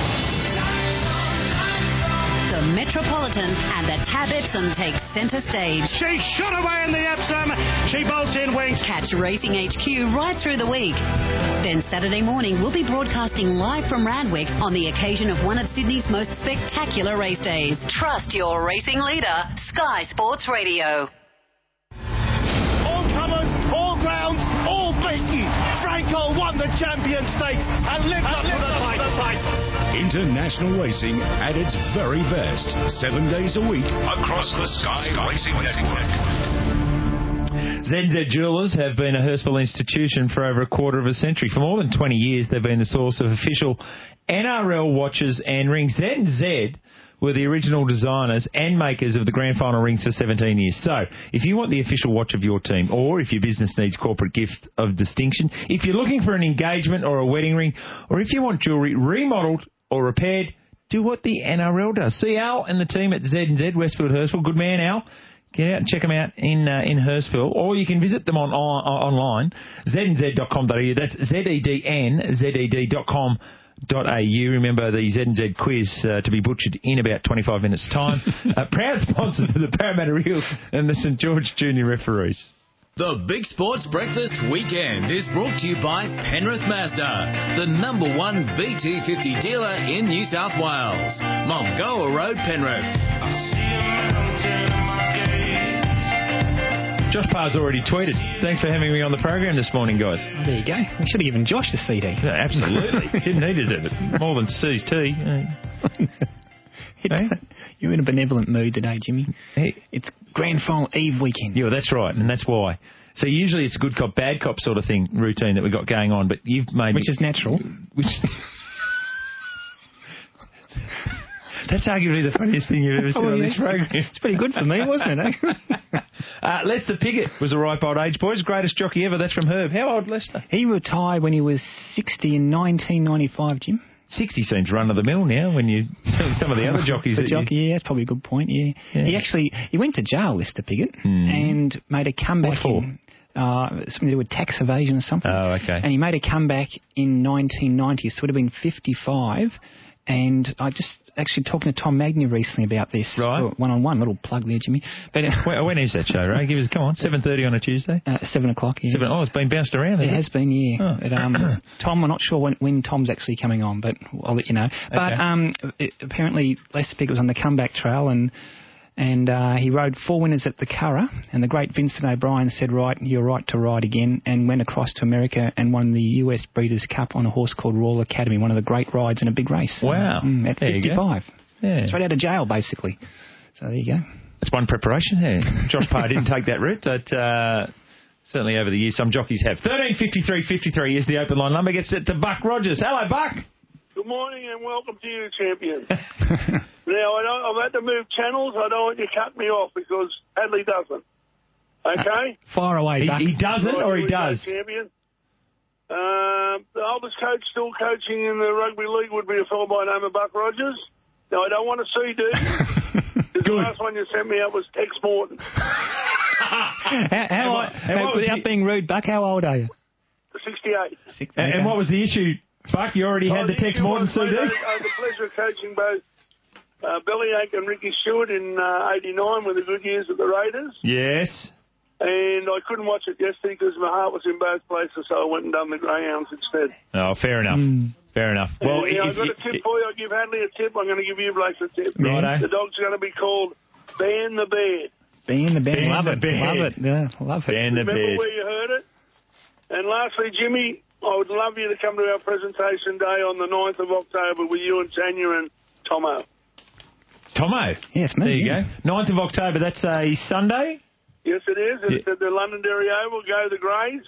Speaker 6: The Metropolitan and the Tab Epsom take centre stage.
Speaker 12: She shot away in the Epsom. She bolts in wings.
Speaker 6: Catch Racing H Q right through the week. Then Saturday morning, we'll be broadcasting live from Randwick on the occasion of one of Sydney's most spectacular race days. Trust your racing leader, Sky Sports Radio.
Speaker 5: All comers, all grounds, all beaten. Franco won the Champion Stakes and lived up to the fight.
Speaker 22: International racing at its very best. Seven days a week across the Sky Racing Network.
Speaker 8: Z and Z Jewelers have been a Hurstville institution for over a quarter of a century. For more than twenty years, they've been the source of official N R L watches and rings. Z and Z were the original designers and makers of the grand final rings for seventeen years. So, if you want the official watch of your team, or if your business needs corporate gift of distinction, if you're looking for an engagement or a wedding ring, or if you want jewellery remodelled or repaired, do what the N R L does. See Al and the team at Z and Z, Westfield Hurstville. Good man, Al. Get out and check them out in uh, in Hurstville, or you can visit them on, on online, z n z dot com dot a u. That's Z E D N Z E D dot com dot a u. Remember the Z and Z quiz uh, to be butchered in about twenty-five minutes' time. uh, proud sponsors of the Parramatta Eels and the St George Junior referees.
Speaker 11: The Big Sports Breakfast Weekend is brought to you by Penrith Mazda, the number one B T fifty dealer in New South Wales. Mulgoa Road, Penrith.
Speaker 8: Josh Parr's already tweeted. Thanks for having me on the program this morning, guys.
Speaker 7: Oh, there you go. We should have given Josh the C D.
Speaker 8: Yeah, absolutely. Didn't need it. More than C's tea.
Speaker 7: Hey? You're in a benevolent mood today, Jimmy.
Speaker 8: Hey.
Speaker 7: It's Grand Final Eve weekend.
Speaker 8: Yeah, well, that's right, and that's why. So usually it's a good cop, bad cop sort of thing, routine that we've got going on, but you've made...
Speaker 7: Which
Speaker 8: me,
Speaker 7: is natural.
Speaker 8: Which... That's arguably the funniest thing you've ever said oh, on yeah. this program.
Speaker 7: It's pretty good for me, wasn't it? Eh?
Speaker 8: uh, Lester Piggott was a ripe old age, boys. Greatest jockey ever. That's from Herb. How old, Lester?
Speaker 7: He retired when he was sixty in nineteen ninety-five, Jim.
Speaker 8: sixty seems run of the mill now when you some of the other jockeys.
Speaker 7: the
Speaker 8: that
Speaker 7: jockey,
Speaker 8: you...
Speaker 7: yeah, that's probably a good point. Yeah. yeah, he actually he went to jail, Lester Piggott,
Speaker 8: hmm.
Speaker 7: and made a comeback.
Speaker 8: What for?
Speaker 7: In, uh, something to do with tax evasion or something.
Speaker 8: Oh, okay.
Speaker 7: And he made a comeback in nineteen ninety, so it would have been fifty-five. And I just actually talking to Tom Magna recently about this.
Speaker 8: Right.
Speaker 7: One on one, little plug there, Jimmy. But
Speaker 8: when, when is that show, Ray? Give us, come on, seven thirty on a Tuesday.
Speaker 7: Uh, seven o'clock. Yeah.
Speaker 8: Seven. Oh, it's been bounced around.
Speaker 7: It
Speaker 8: has
Speaker 7: it? been, yeah. Oh. But, um, Tom, I'm not sure when, when Tom's actually coming on, but I'll let you know. But
Speaker 8: okay.
Speaker 7: um, it, apparently Lester Piggott was on the comeback trail, and and uh, he rode four winners at the Curragh, and the great Vincent O'Brien said, right, you're right to ride again, and went across to America and won the U S Breeders' Cup on a horse called Royal Academy, one of the great rides in a big race.
Speaker 8: Wow.
Speaker 7: Mm, at
Speaker 8: there
Speaker 7: fifty-five.
Speaker 8: Yeah.
Speaker 7: Straight out of jail, basically. So there you go.
Speaker 8: That's one preparation there. Josh Parr didn't take that route, but uh, certainly over the years some jockeys have. thirteen fifty-three fifty-three is the open line number. Gets it to Buck Rogers. Hello, Buck.
Speaker 9: Good morning and welcome to you, champion. Now, I don't, I've had to move channels. I don't want you to cut me off because Hadley doesn't. Okay?
Speaker 7: Uh, far away,
Speaker 8: he,
Speaker 7: Buck.
Speaker 8: he doesn't
Speaker 9: Right,
Speaker 8: or he does?
Speaker 9: Go, champion. Um, the oldest coach still coaching in the rugby league would be a fellow by the name of Buck Rogers. Now, I don't want to C D. The last one you sent me out was Tex Morton.
Speaker 7: how, how, old, how, without being rude, Buck, how old are you?
Speaker 9: sixty-eight.
Speaker 7: sixty-eight.
Speaker 8: And, and what was the issue, Buck? You already had
Speaker 9: oh,
Speaker 8: the, the Tex Morton C D?
Speaker 9: I had the pleasure of coaching both uh, Bellyache and Ricky Stewart in uh, eighty-nine with the good years of the Raiders.
Speaker 8: Yes.
Speaker 9: And I couldn't watch it yesterday because my heart was in both places, so I went and done the Greyhounds instead.
Speaker 8: Oh, fair enough. Mm. Fair enough. Well,
Speaker 9: and, you know,
Speaker 8: if,
Speaker 9: I've got
Speaker 8: if,
Speaker 9: a tip
Speaker 8: if,
Speaker 9: for you. I'll give Hadley a tip. I'm going to give you Blake a tip.
Speaker 8: Righto.
Speaker 9: The dog's going to be called Ban the Beard.
Speaker 7: Ban the Beard. Love
Speaker 8: the
Speaker 7: it.
Speaker 8: Beard.
Speaker 7: Love it. Yeah, love it.
Speaker 8: Ban the
Speaker 9: Remember
Speaker 8: Beard.
Speaker 9: where you heard it? And lastly, Jimmy, I would love you to come to our presentation day on the ninth of October with you and Tanya and Tomo.
Speaker 8: Tomo?
Speaker 7: Yes, me.
Speaker 8: There you
Speaker 7: yeah.
Speaker 8: go. ninth of October, that's a Sunday?
Speaker 9: Yes, it is. It's yeah. at the Londonderry Oval. Go the Greys.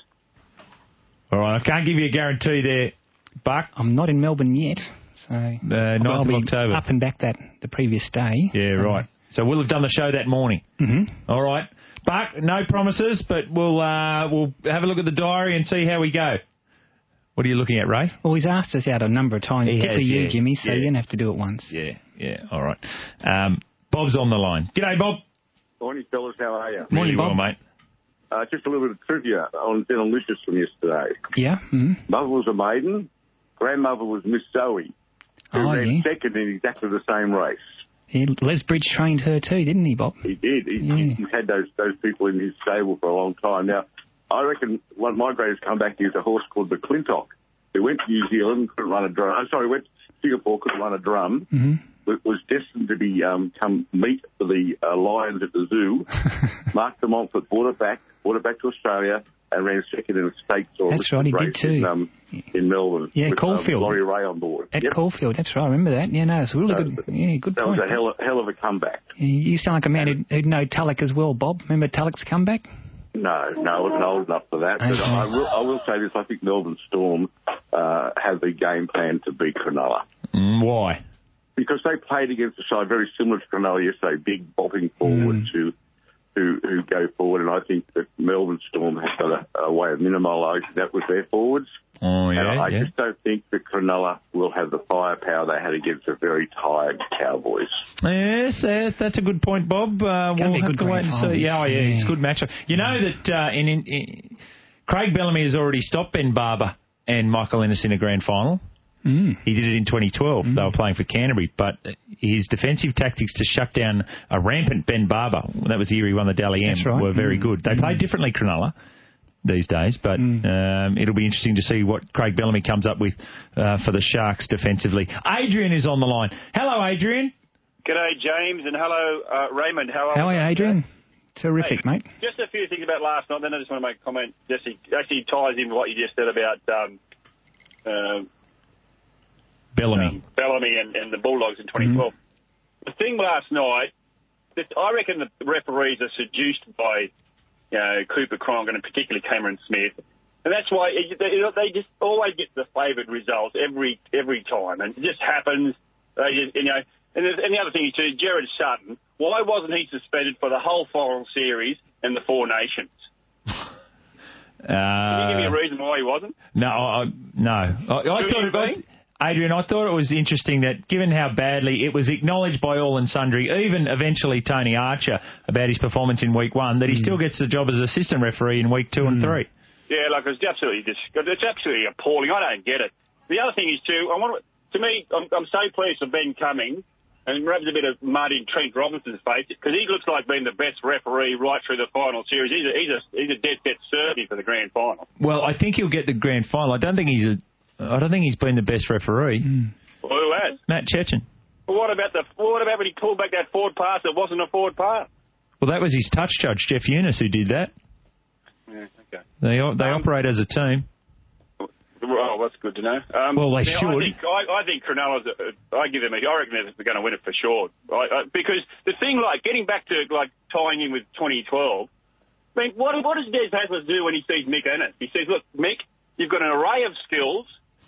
Speaker 8: All right, I can't give you a guarantee there, Buck.
Speaker 7: I'm not in Melbourne yet, so
Speaker 8: uh, ninth
Speaker 7: I'll
Speaker 8: of
Speaker 7: be
Speaker 8: October.
Speaker 7: Up and back that the previous day.
Speaker 8: Yeah,
Speaker 7: so.
Speaker 8: right. So we'll have done the show that morning.
Speaker 7: Mm-hmm.
Speaker 8: All right, Buck. No promises, but we'll uh, we'll have a look at the diary and see how we go. What are you looking at, Ray?
Speaker 7: Well, he's asked us out a number of times,
Speaker 8: he
Speaker 7: particularly
Speaker 8: has,
Speaker 7: you,
Speaker 8: yeah,
Speaker 7: Jimmy. So
Speaker 8: yeah.
Speaker 7: you're gonna have to do it once.
Speaker 8: Yeah, yeah. All right. Um, Bob's on the line. G'day, Bob.
Speaker 18: Morning, fellas. How are you?
Speaker 8: Morning,
Speaker 18: really
Speaker 8: Bob.
Speaker 18: Well, mate. Uh, just a little bit of trivia on Denalicious from yesterday.
Speaker 7: Yeah. Mm-hmm.
Speaker 18: Mother was a maiden. Grandmother was Miss Zoe, who
Speaker 7: oh,
Speaker 18: ran
Speaker 7: yeah.
Speaker 18: second in exactly the same race.
Speaker 7: Yeah, Les Bridge trained her too, didn't he, Bob?
Speaker 18: He did. He,
Speaker 7: yeah.
Speaker 18: he, he's had those those people in his stable for a long time. Now, I reckon one of my greatest comeback is a horse called McClintock, who went to New Zealand, couldn't run a drum. I'm sorry, went to Singapore, couldn't run a drum.
Speaker 7: Mm-hmm.
Speaker 18: Was destined to be um, come meet for the uh, lions at the zoo. Mark de Montfort brought it back, brought it back to Australia, and ran second in the stakes. Or
Speaker 7: that's right, he did too.
Speaker 18: In, um, in Melbourne.
Speaker 7: Yeah,
Speaker 18: with,
Speaker 7: Caulfield.
Speaker 18: Um, Laurie Ray on board.
Speaker 7: At
Speaker 18: yep.
Speaker 7: Caulfield, that's right. I remember that. Yeah, no, it's a really
Speaker 18: so,
Speaker 7: good. Yeah, good
Speaker 18: that
Speaker 7: point.
Speaker 18: That was a hell of, hell of a comeback.
Speaker 7: Yeah, you sound like a man who'd, who'd know Tulloch as well, Bob. Remember Tulloch's comeback?
Speaker 18: No, no, I wasn't old enough for that.
Speaker 7: Okay.
Speaker 18: But I will, I will say this: I think Melbourne Storm uh, have the game plan to beat Cronulla.
Speaker 8: Mm, why?
Speaker 18: Because they played against a side very similar to Cronulla yesterday, big bopping forward
Speaker 7: mm.
Speaker 18: to who who go forward, and I think that Melbourne Storm has got a, a way of minimising that with their forwards.
Speaker 8: Oh yeah,
Speaker 18: and I
Speaker 8: yeah.
Speaker 18: just don't think that Cronulla will have the firepower they had against a very tired Cowboys.
Speaker 8: Yes, yes that's a good point, Bob. Uh, we'll have to wait and see. Yeah, oh, yeah, yeah, it's a good matchup. You know that uh, in, in, in Craig Bellamy has already stopped Ben Barber and Michael Ennis in a grand final.
Speaker 7: Mm.
Speaker 8: He did it in twenty twelve. Mm. They were playing for Canterbury, but his defensive tactics to shut down a rampant Ben Barber, that was the year he won the Dally M,
Speaker 7: right.
Speaker 8: were very
Speaker 7: mm.
Speaker 8: good. They mm. play differently, Cronulla, these days, but mm. um, it'll be interesting to see what Craig Bellamy comes up with uh, for the Sharks defensively. Adrian is on the line. Hello, Adrian.
Speaker 20: G'day, James, and hello, uh, Raymond. How are
Speaker 7: How are you, Adrian? Terrific,
Speaker 20: hey,
Speaker 7: mate.
Speaker 20: Just a few things about last night, then I just want to make a comment. Jesse actually ties in what you just said about um, uh,
Speaker 8: Bellamy.
Speaker 20: Um, Bellamy and, and the Bulldogs in twenty twelve. Mm-hmm. The thing last night, that I reckon the referees are seduced by you know, Cooper Cronk and particularly Cameron Smith. And that's why it, they, they just always get the favoured results every every time. And it just happens. They just, you know, and, and the other thing is, too, Jared Sutton, why wasn't he suspended for the whole final series and the Four Nations?
Speaker 8: Uh,
Speaker 20: Can you give me a reason why he wasn't?
Speaker 8: No, I, no. I, I thought it was, Adrian, I thought it was interesting that given how badly it was acknowledged by all and sundry, even eventually Tony Archer, about his performance in week one, that he mm. still gets the job as assistant referee in week two mm. and three.
Speaker 20: Yeah, like it's absolutely just, it's absolutely appalling. I don't get it. The other thing is too, I want to, to me, I'm, I'm so pleased for Ben Cummings and rubs a bit of mud in Trent Robinson's face because he looks like being the best referee right through the final series. He's a he's a he's a dead set certainty for the grand final.
Speaker 8: Well, I think he'll get the grand final. I don't think he's a. I don't think he's been the best referee.
Speaker 20: Mm. Well, who has?
Speaker 8: Matt Chechen.
Speaker 20: Well, what about the? Well, what about when he pulled back that forward pass that wasn't a forward pass?
Speaker 8: Well, that was his touch judge, Jeff Eunice, who did that.
Speaker 20: Yeah, okay.
Speaker 8: They they um, operate as a team.
Speaker 20: Well, well, that's good to know. Um,
Speaker 8: Well, they
Speaker 20: now,
Speaker 8: should.
Speaker 20: I think, I, I think Cronulla's, uh, I give them a, I reckon they're going to win it for sure. I, I, because the thing, like, getting back to, like, tying in with twenty twelve, I mean, what, what does Des Hasler do when he sees Mick Ennis? He says, look, Mick, you've got an array of skills.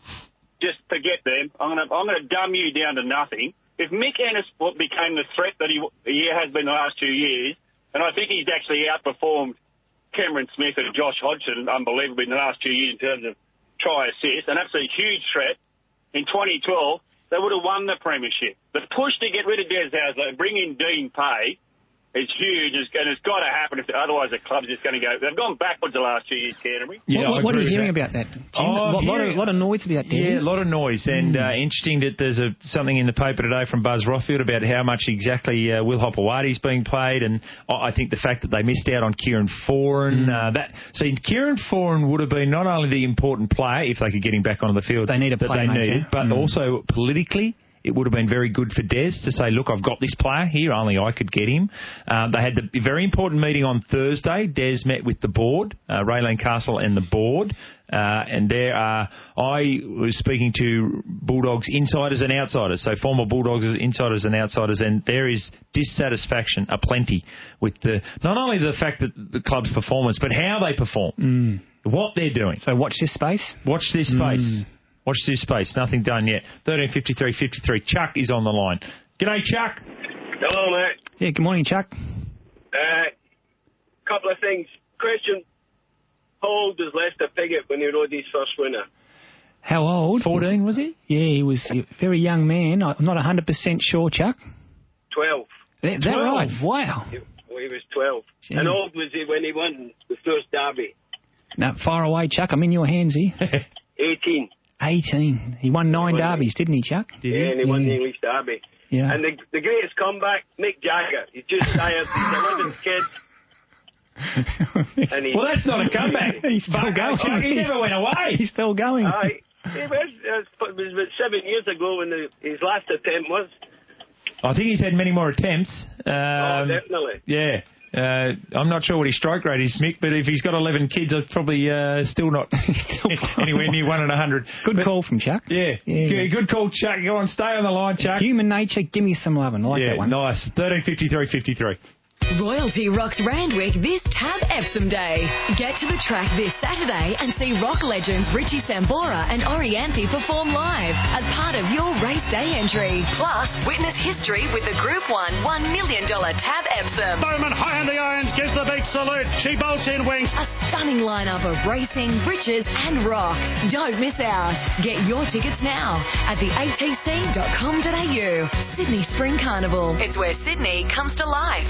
Speaker 20: Just forget them. I'm going to I'm going to dumb you down to nothing. If Mick Ennis became the threat that he, he has been the last two years, and I think he's actually outperformed Cameron Smith and Josh Hodgson unbelievably in the last two years in terms of try assist, an absolute huge threat. In twenty twelve, they would have won the premiership. The push to get rid of Des Hasler and bring in Dean Pay is huge, and it's got to happen. If otherwise, the club's just going to go. They've gone backwards the last two years, Canterbury.
Speaker 7: Yeah, what, what are you hearing about that, Jim?
Speaker 8: Oh,
Speaker 7: a lot, lot, of, lot of noise about that.
Speaker 8: Yeah, a lot of noise, and
Speaker 7: Mm.
Speaker 8: uh, interesting that there's a, something in the paper today from Buzz Rothfield about how much exactly uh, Will Hopewadi's being played, and I think the fact that they missed out on Kieran Foran.
Speaker 7: Mm.
Speaker 8: Uh, that so Kieran Foran would have been not only the important player if they could get him back onto the field
Speaker 7: They need a
Speaker 8: that they
Speaker 7: playmaker.
Speaker 8: needed, but
Speaker 7: Mm.
Speaker 8: also politically. It would have been very good for Des to say, look, I've got this player here, only I could get him. Um, they had the very important meeting on Thursday. Des met with the board, uh, Raylene Castle and the board. Uh, and there are, I was speaking to Bulldogs insiders and outsiders, so former Bulldogs insiders and outsiders, and there is dissatisfaction aplenty with the not only the fact that the club's performance, but how they perform,
Speaker 7: Mm.
Speaker 8: what they're doing.
Speaker 7: So watch this space.
Speaker 8: Watch this space.
Speaker 7: Mm.
Speaker 8: Watch this space. Nothing done yet. thirteen fifty-three fifty-three. Chuck is on the line. G'day, Chuck.
Speaker 10: Hello, mate.
Speaker 7: Yeah, good morning, Chuck.
Speaker 10: Uh, couple of things. Question. How old was Lester Piggott when he rode his first winner?
Speaker 7: How old?
Speaker 8: fourteen, was he?
Speaker 7: Yeah, he was a very young man. I'm not one hundred percent sure, Chuck.
Speaker 10: twelve.
Speaker 7: That, that right? Wow.
Speaker 10: He, well, he was twelve.
Speaker 7: Gee.
Speaker 10: And how old was he when he won the first derby?
Speaker 7: Now, far away, Chuck. I'm in your hands here.
Speaker 10: eighteen.
Speaker 7: eighteen. He won nine
Speaker 10: He won
Speaker 7: derbies, didn't he, Chuck?
Speaker 10: Yeah, and he won the English derby.
Speaker 7: Yeah.
Speaker 10: And the, the greatest comeback, Mick Jagger. He just tired his eleventh kid. And he,
Speaker 8: Well, that's not a comeback.
Speaker 7: He's still
Speaker 8: But,
Speaker 7: going.
Speaker 8: uh, he never went away.
Speaker 7: He's still going.
Speaker 10: Aye. It was, it was about seven years ago when the, his last attempt was.
Speaker 8: I think he's had many more attempts. Um,
Speaker 10: oh, definitely.
Speaker 8: Yeah. Uh, I'm not sure what his strike rate is, Mick, but if he's got eleven kids, it's probably uh, still not anywhere near one in a hundred.
Speaker 7: Good
Speaker 8: but,
Speaker 7: call from Chuck.
Speaker 8: Yeah.
Speaker 7: Yeah.
Speaker 8: Good, good call, Chuck. Go on, stay on the line, Chuck.
Speaker 7: Human nature, give me some loving. I like
Speaker 8: yeah,
Speaker 7: that one.
Speaker 8: nice. thirteen fifty-three fifty-three.
Speaker 13: Royalty rocks Randwick this Tab Epsom Day. Get to the track this Saturday and see rock legends Richie Sambora and Orianthi perform live as part of your race day entry. Plus, witness history with the Group one one million dollars Tab Epsom.
Speaker 21: Bowman high on the irons, gives the big salute. She bolts in wings.
Speaker 13: A stunning lineup of racing, riches and rock. Don't miss out. Get your tickets now at the a t c dot com dot a u. Sydney Spring Carnival. It's where Sydney comes to life.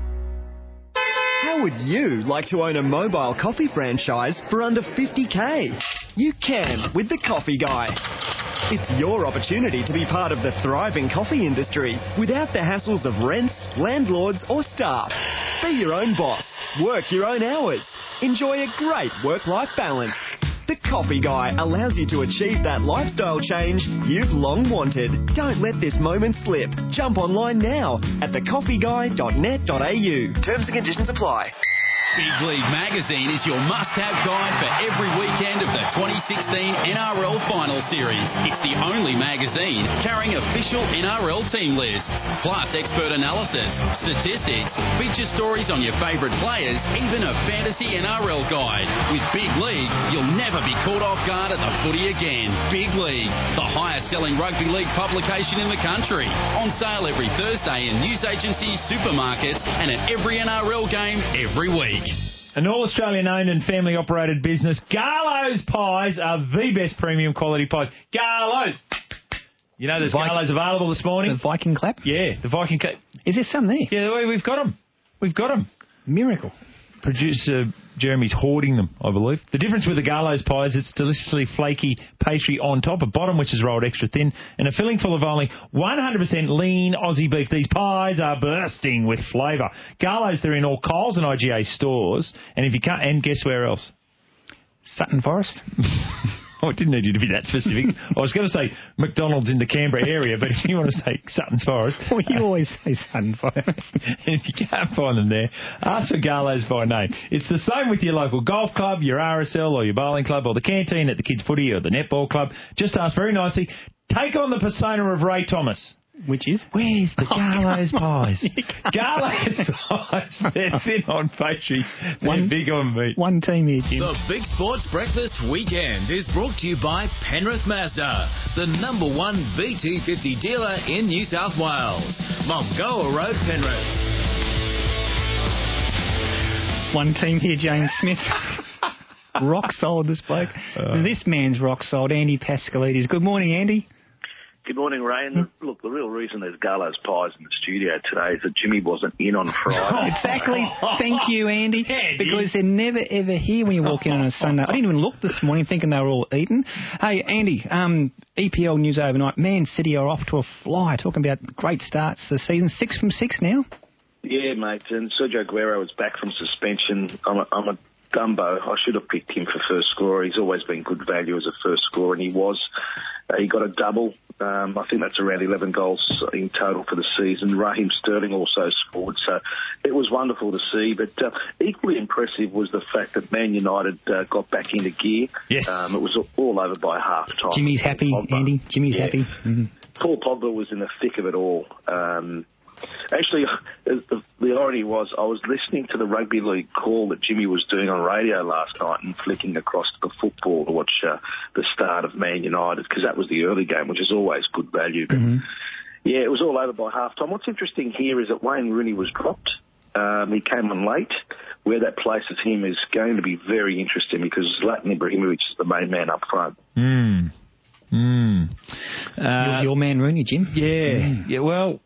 Speaker 23: How would you like to own a mobile coffee franchise for under fifty K? You can with The Coffee Guy. It's your opportunity to be part of the thriving coffee industry without the hassles of rents, landlords or staff. Be your own boss. Work your own hours. Enjoy a great work-life balance. The Coffee Guy allows you to achieve that lifestyle change you've long wanted. Don't let this moment slip. Jump online now at the coffee guy dot net dot a u. Terms and conditions apply.
Speaker 11: Big League Magazine is your must-have guide for every weekend of the twenty sixteen N R L Final Series. It's the only magazine carrying official N R L team lists, plus expert analysis, statistics, feature stories on your favourite players, even a fantasy N R L guide. With Big League, you'll never be caught off guard at the footy again. Big League, the highest-selling rugby league publication in the country. On sale every Thursday in news agencies, supermarkets, and at every N R L game every week.
Speaker 8: An all-Australian owned and family operated business, Garlo's Pies are the best premium quality pies. Garlo's! You know there's
Speaker 7: Vi-
Speaker 8: Garlo's available this morning?
Speaker 7: The Viking clap?
Speaker 8: Yeah, the Viking clap.
Speaker 7: Is there some there?
Speaker 8: Yeah, we- we've got them. We've got them.
Speaker 7: Miracle.
Speaker 8: Producer Jeremy's hoarding them, I believe. The difference with the Garlo's pies, it's deliciously flaky pastry on top, a bottom which is rolled extra thin, and a filling full of only one hundred percent lean Aussie beef. These pies are bursting with flavour. Garlo's, they're in all Coles and I G A stores, and if you can't, and guess where else?
Speaker 7: Sutton Forest.
Speaker 8: Oh, it didn't need you to be that specific. I was going to say McDonald's in the Canberra area, but if you want to say Sutton's Forest...
Speaker 7: Well, you always say Sutton Forest.
Speaker 8: If you can't find them there, ask for Garlo's by name. It's the same with your local golf club, your R S L or your bowling club or the canteen at the kids' footy or the netball club. Just ask very nicely. Take on the persona of Ray Thomas.
Speaker 7: Which is?
Speaker 8: Where's the Garlo's pies? Garlo's pies. They're thin on pastry. They're one, big on meat.
Speaker 7: One team here, Jim.
Speaker 11: The Big Sports Breakfast Weekend is brought to you by Penrith Mazda, the number one B T fifty dealer in New South Wales. Mulgoa Road, Penrith.
Speaker 7: One team here, James Smith. Rock solid, this bloke. Uh, this man's rock solid, Andy Pascalides. Good morning, Andy.
Speaker 14: Good morning, Ray. And the, look, the real reason there's Garlo's pies in the studio today is that Jimmy wasn't in on Friday.
Speaker 7: Exactly. Thank you, Andy. Because they're never, ever here when you walk in on a Sunday. I didn't even look this morning thinking they were all eaten. Hey, Andy, um, E P L news overnight. Man City are off to a fly. Talking about great starts this season. Six from six now.
Speaker 14: Yeah, mate. And Sergio Aguero is back from suspension. I'm a, I'm a Dumbo. I should have picked him for first scorer. He's always been good value as a first scorer, and he was. Uh, he got a double. Um, I think that's around eleven goals in total for the season. Raheem Sterling also scored, so it was wonderful to see. But uh, equally impressive was the fact that Man United uh, got back into gear.
Speaker 7: Yes.
Speaker 14: Um, it was all over by half-time.
Speaker 7: Jimmy's happy,
Speaker 14: Pogba.
Speaker 7: Andy. Jimmy's
Speaker 14: yeah.
Speaker 7: happy. Mm-hmm.
Speaker 14: Paul Pogba was in the thick of it all. Um, Actually, the, the irony was I was listening to the rugby league call that Jimmy was doing on radio last night and flicking across to the football to watch uh, the start of Man United, because that was the early game, which is always good value. But, mm-hmm. yeah, it was all over by half-time. What's interesting here is that Wayne Rooney was dropped. Um, he came on late. Where that places him is going to be very interesting, because Zlatan Ibrahimovic is the main man up front.
Speaker 8: Mm. Mm. Uh,
Speaker 7: your, your man Rooney, Jim?
Speaker 8: Yeah.
Speaker 7: Mm.
Speaker 8: Yeah, well...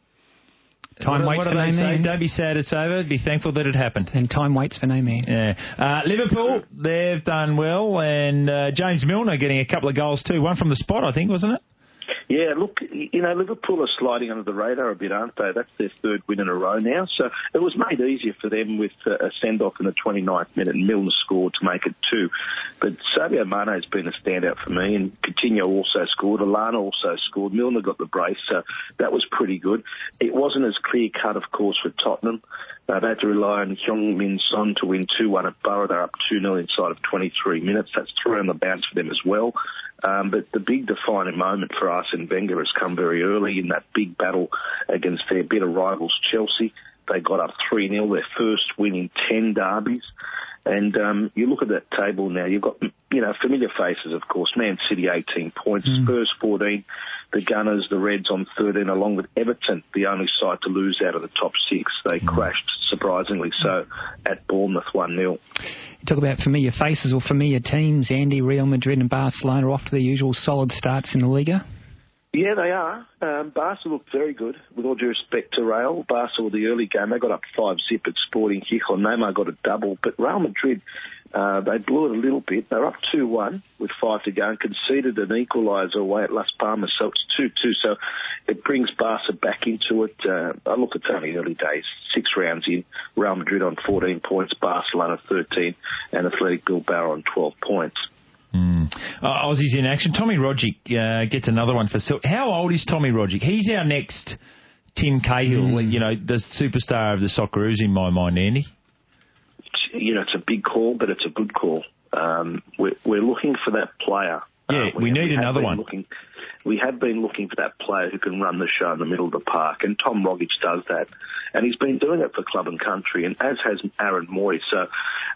Speaker 7: Time
Speaker 8: what,
Speaker 7: waits
Speaker 8: what
Speaker 7: for no man.
Speaker 8: Don't be sad it's over. Be thankful that it happened.
Speaker 7: And time waits for no man.
Speaker 8: Yeah. Uh, Liverpool, they've done well. And uh, James Milner getting a couple of goals too. One from the spot, I think, wasn't it?
Speaker 14: Yeah, look, you know, Liverpool are sliding under the radar a bit, aren't they? That's their third win in a row now. So it was made easier for them with a send-off in the twenty-ninth minute, and Milner scored to make it two. But Sadio Mane has been a standout for me, and Coutinho also scored. Alana also scored. Milner got the brace, so that was pretty good. It wasn't as clear-cut, of course, for Tottenham. Uh, they had to rely on Heung-min Son to win two one at Borough. They're up two nil inside of twenty-three minutes. That's three on the bounce for them as well. Um, but the big defining moment for Arsene Wenger has come very early in that big battle against their bitter rivals, Chelsea. They got up three nil, their first win in ten derbies. And um, you look at that table now, you've got, you know, familiar faces, of course. Man City, eighteen points, mm. Spurs, fourteen, the Gunners, the Reds on thirteen, along with Everton, the only side to lose out of the top six. They mm. crashed, surprisingly so, at Bournemouth, one nil.
Speaker 7: You talk about familiar faces or familiar teams. Andy, Real Madrid and Barcelona are off to their usual solid starts in the Liga.
Speaker 14: Yeah, they are. Um, Barca looked very good, with all due respect to Real. Barca were the early game. They got up five zip at Sporting Gijón. Neymar got a double. But Real Madrid, uh, they blew it a little bit. They're up two one with five to go and conceded an equaliser away at Las Palmas. So it's two two. So it brings Barca back into it. Uh, I look, it's only early days. Six rounds in. Real Madrid on fourteen points, Barcelona thirteen, and Athletic Bilbao on twelve points.
Speaker 8: Mm. Uh, Aussies in action. Tommy Rogic uh, gets another one for... So how old is Tommy Rogic? He's our next Tim Cahill, mm. you know, the superstar of the Socceroos in my mind, Andy.
Speaker 14: You know, it's a big call, but it's a good call. Um, we're, we're looking for that player.
Speaker 8: Yeah, uh, we, we need we another one.
Speaker 14: Looking, we have been looking for that player who can run the show in the middle of the park, and Tom Rogic does that. And he's been doing it for club and country, and as has Aaron Mooy. So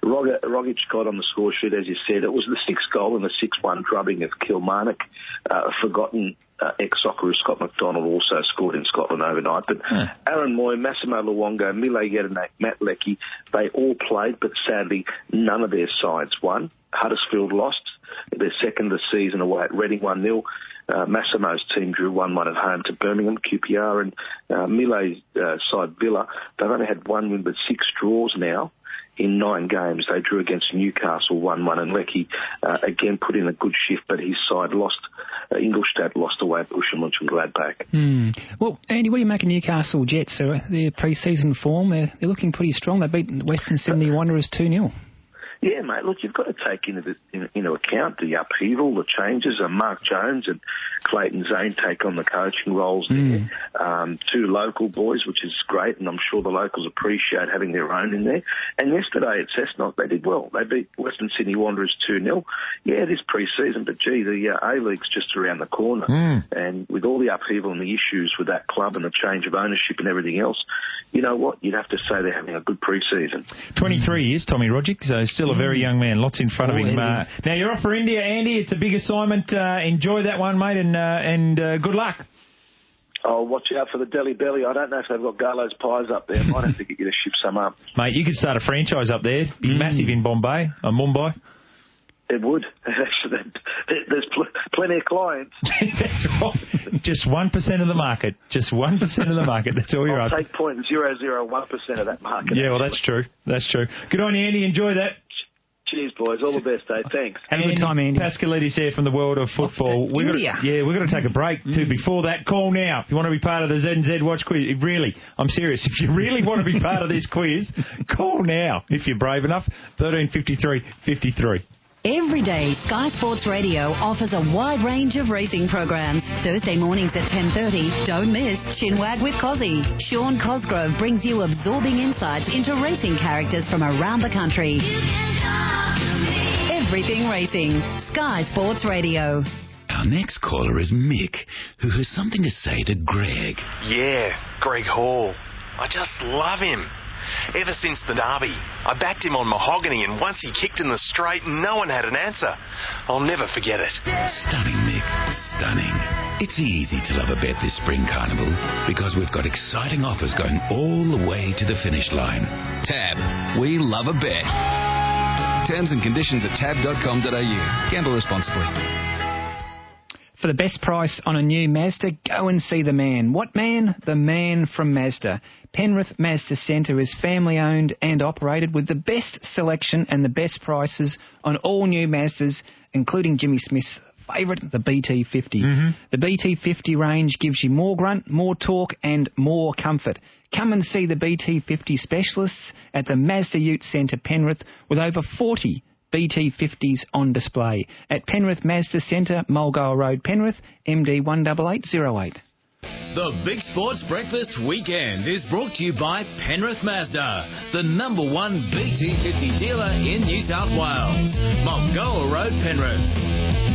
Speaker 14: Rogic got on the score sheet, as you said. It was the sixth goal and the six one drubbing of Kilmarnock. Uh, a forgotten uh, ex-Socceroo Scott McDonald also scored in Scotland overnight. But hmm. Aaron Mooy, Massimo Luongo, Mile Jedinak, Matt Leckie, they all played, but sadly none of their sides won. Huddersfield lost their second this season away at Reading, one nil. Uh, Massimo's team drew one one at home to Birmingham, Q P R, and uh, Mile's uh, side Villa, they've only had one win but six draws now in nine games. They drew against Newcastle one one, and Leckie uh, again put in a good shift, but his side lost. Uh, Ingolstadt lost away at Borussia Mönchengladbach.
Speaker 7: Hmm. Well, Andy, what do you make of Newcastle Jets? Their pre-season form, they're, they're looking pretty strong. They beat Western Sydney Wanderers two nil.
Speaker 14: Yeah, mate, look, you've got to take into, the, in, into account the upheaval, the changes. Uh, Mark Jones and Clayton Zane take on the coaching roles
Speaker 7: Mm.
Speaker 14: there. Um, two local boys, which is great, and I'm sure the locals appreciate having their own in there. And yesterday at Cessnock, they did well. They beat Western Sydney Wanderers two nil. Yeah, it is pre-season, but, gee, the uh, A-League's just around the corner.
Speaker 8: Mm.
Speaker 14: And with all the upheaval and the issues with that club and the change of ownership and everything else, you know what? You'd have to say they're having a good pre-season.
Speaker 8: twenty-three years, Tommy Rodgick, so still a very young man. Lots in front of him. Uh, now, you're off for India, Andy. It's a big assignment. Uh, enjoy that one, mate, and, uh, and uh, good luck.
Speaker 14: Oh, watch out for the Delhi Belly. I don't know if they've got Garlo's pies up there. Might have to get you to ship some up.
Speaker 8: Mate, you could start a franchise up there. Be
Speaker 7: Mm.
Speaker 8: massive in Bombay, or Mumbai.
Speaker 14: It would. Actually, there's pl- plenty of clients.
Speaker 8: That's right. Just one percent of the market. Just one percent of the market. That's all you're
Speaker 14: I'll
Speaker 8: after.
Speaker 14: take point zero zero one percent of that market.
Speaker 8: Yeah, well, that's true. That's true. Good on you, Andy. Enjoy that.
Speaker 14: Cheers, boys. All the best, eh? Thanks.
Speaker 7: Have a good time, Andy.
Speaker 8: Pascalides here from the world of football.
Speaker 7: to
Speaker 8: We've
Speaker 7: India.
Speaker 8: Got to, yeah, we've got to take a break too. Before that, call now. If you want to be part of the Z and Z Watch quiz, if really, I'm serious. If you really want to be part of this quiz, call now. If you're brave enough, thirteen fifty-three fifty-three.
Speaker 6: Every day, Sky Sports Radio offers a wide range of racing programs. Thursday mornings at ten thirty, don't miss Chinwag with Cozzy. Sean Cosgrove brings you absorbing insights into racing characters from around the country. Everything racing. Sky Sports Radio.
Speaker 15: Our next caller is Mick, who has something to say to Greg.
Speaker 16: Yeah, Greg Hall. I just love him. Ever since the derby, I backed him on Mahogany, and once he kicked in the straight, no one had an answer. I'll never forget it.
Speaker 15: Stunning, Mick. Stunning. It's easy to love a bet this spring carnival because we've got exciting offers going all the way to the finish line.
Speaker 19: Tab. We love a bet. Terms and conditions at tab dot com dot a u. Gamble responsibly.
Speaker 7: For the best price on a new Mazda, go and see the man. What man? The man from Mazda. Penrith Mazda Centre is family-owned and operated with the best selection and the best prices on all new Mazdas, including Jimmy Smith's favourite, the B T fifty.
Speaker 8: Mm-hmm.
Speaker 7: The B T fifty range gives you more grunt, more torque and more comfort. Come and see the B T fifty specialists at the Mazda Ute Centre, Penrith, with over forty B T fifties on display at Penrith Mazda Centre, Mulgoa Road, Penrith, M D one eight eight zero eight.
Speaker 11: The Big Sports Breakfast Weekend is brought to you by Penrith Mazda, the number one B T fifty dealer in New South Wales. Mulgoa Road, Penrith.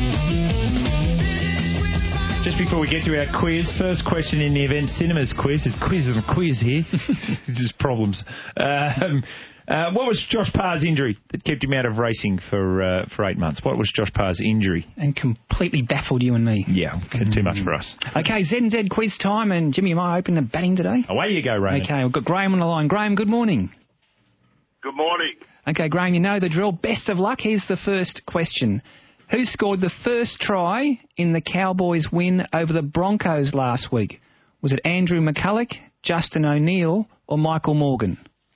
Speaker 8: Just before we get to our quiz, first question in the event cinemas quiz. It's quiz and quiz here. Just problems. Um, uh, what was Josh Parr's injury that kept him out of racing for uh, for eight months? What was Josh Parr's injury?
Speaker 7: And completely baffled you and me.
Speaker 8: Yeah, too much for us.
Speaker 7: Okay, Z and Z quiz time, and Jimmy, am I open to batting today?
Speaker 8: Away you go, Raymond.
Speaker 7: Okay, we've got Graham on the line. Graham, good morning.
Speaker 9: Good morning.
Speaker 7: Okay, Graham, you know the drill. Best of luck. Here's the first question. Who scored the first try in the Cowboys' win over the Broncos last week? Was it Andrew McCulloch, Justin O'Neill, or Michael Morgan?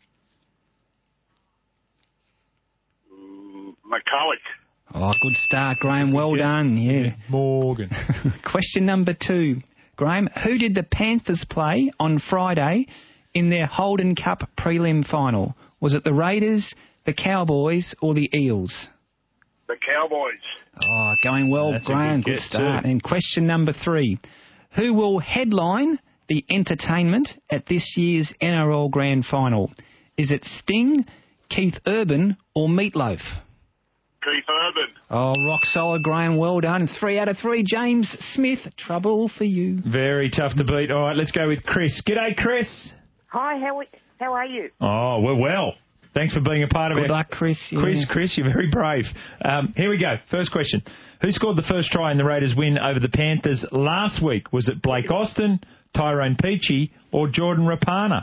Speaker 9: McCulloch.
Speaker 7: Oh, good start, Graham. Well done. Yeah.
Speaker 8: Morgan.
Speaker 7: Question number two. Graham, who did the Panthers play on Friday in their Holden Cup prelim final? Was it the Raiders, the Cowboys, or the Eels?
Speaker 9: The Cowboys.
Speaker 7: Oh, going well,
Speaker 9: That's a
Speaker 7: Graham.
Speaker 9: good
Speaker 7: Good
Speaker 9: guess
Speaker 7: start.
Speaker 9: too.
Speaker 7: And question number three. Who will headline the entertainment at this year's N R L Grand Final? Is it Sting, Keith Urban, or Meatloaf?
Speaker 9: Keith Urban.
Speaker 7: Oh, rock solid, Graham. Well done. Three out of three. James Smith, trouble for you.
Speaker 8: Very tough to beat. All right, let's go with Chris. G'day, Chris.
Speaker 24: Hi, how how are you?
Speaker 8: Oh, we're well. Thanks for being a part of it.
Speaker 7: Good luck, Chris. Yeah.
Speaker 8: Chris, Chris, you're very brave. Um, here we go. First question. Who scored the first try in the Raiders' win over the Panthers last week? Was it Blake Austin, Tyrone Peachy, or Jordan Rapana?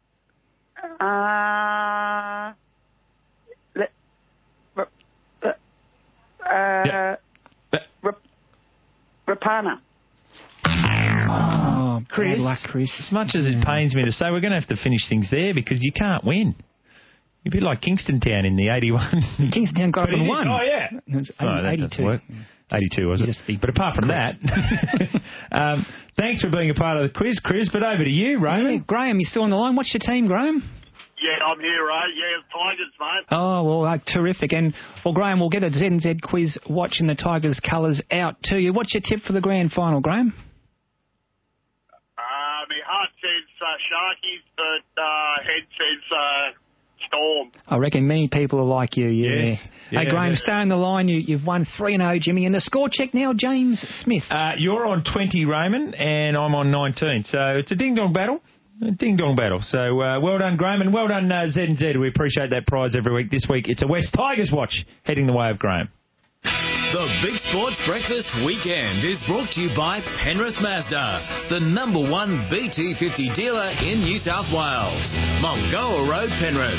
Speaker 24: Uh, le, r, uh,
Speaker 8: Yeah.
Speaker 24: r, Rapana.
Speaker 7: Oh,
Speaker 8: Chris,
Speaker 7: bad luck, Chris.
Speaker 8: As much as it pains me to say, we're going to have to finish things there because you can't win. You're a bit like Kingston Town in the eighty-one.
Speaker 7: Kingston Town got up
Speaker 8: But it
Speaker 7: and
Speaker 8: is-
Speaker 7: won.
Speaker 8: Oh, yeah.
Speaker 7: It was
Speaker 8: Oh, that
Speaker 7: eighty-two.
Speaker 8: doesn't work. eighty-two, was it? But apart from
Speaker 7: correct.
Speaker 8: that, um, thanks for being a part of the quiz, Chris. But over to you, Raymond.
Speaker 7: Yeah, Graham, you still on the line? What's your team, Graham?
Speaker 1: Yeah, I'm here, right? Yeah, Tigers, mate.
Speaker 7: Oh, well, uh, terrific. And, well, Graham, we'll get a Z and Z quiz watching the Tigers colours out to you. What's your tip for the grand final, Graham?
Speaker 1: Uh, my heart says uh, Sharkies, but uh, head says uh, Storm.
Speaker 7: I reckon many people are like you, yeah.
Speaker 8: Yes.
Speaker 7: Hey,
Speaker 8: Yeah,
Speaker 7: Graham,
Speaker 8: yeah.
Speaker 7: stay on the line. You, you've won three oh, Jimmy. And the score check now, James Smith.
Speaker 8: Uh, you're on twenty, Raymond, and I'm on nineteen. So it's a ding-dong battle. A ding-dong battle. So uh, well done, Graham, and well done, uh, Z and Z. We appreciate that prize every week. This week, it's a West Tigers watch heading the way of Graham.
Speaker 11: The Big Sports Breakfast Weekend is brought to you by Penrith Mazda, the number one B T fifty dealer in New South Wales. Mulgoa Road, Penrith.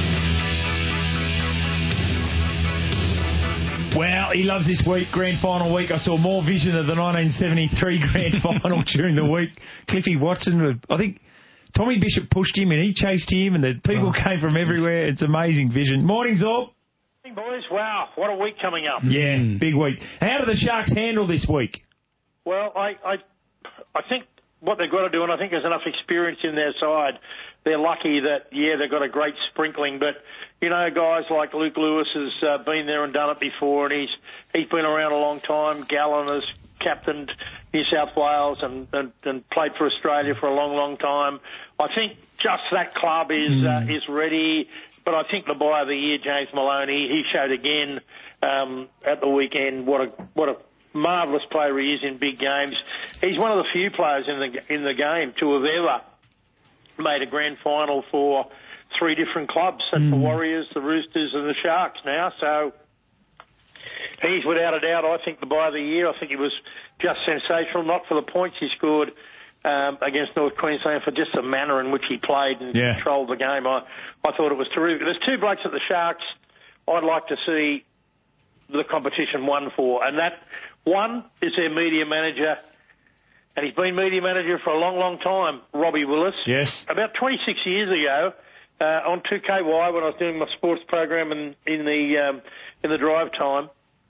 Speaker 8: Well, he loves this week, grand final week. I saw more vision of the nineteen seventy-three grand final during the week. Cliffy Watson, I think Tommy Bishop pushed him and he chased him and the people oh, came from everywhere. It's amazing vision. Morning, Zorb.
Speaker 2: Boys, wow, what a week coming up.
Speaker 8: Yeah, big week. How do the Sharks handle this week?
Speaker 2: Well, I, I, I think what they've got to do, and I think there's enough experience in their side, they're lucky that, yeah, they've got a great sprinkling, but, you know, guys like Luke Lewis has uh, been there and done it before, and he's he's been around a long time. Gallen has captained New South Wales and, and, and played for Australia for a long, long time. I think just that club is mm. uh, is ready. But I think the buy of the year, James Maloney, he showed again um, at the weekend what a what a marvellous player he is in big games. He's one of the few players in the in the game to have ever made a grand final for three different clubs, and mm. the Warriors, the Roosters, and the Sharks now. So he's without a doubt, I think, the buy of the year. I think he was just sensational, not for the points he scored Um, against North Queensland, for just the manner in which he played and
Speaker 8: yeah.
Speaker 2: controlled the game. I, I thought it was terrific. There's two blokes at the Sharks I'd like to see the competition won for, and that one is their media manager, and he's been media manager for a long, long time, Robbie Willis.
Speaker 8: Yes.
Speaker 2: About twenty-six years ago, uh, on two K Y, when I was doing my sports program in, in the um, in the drive time,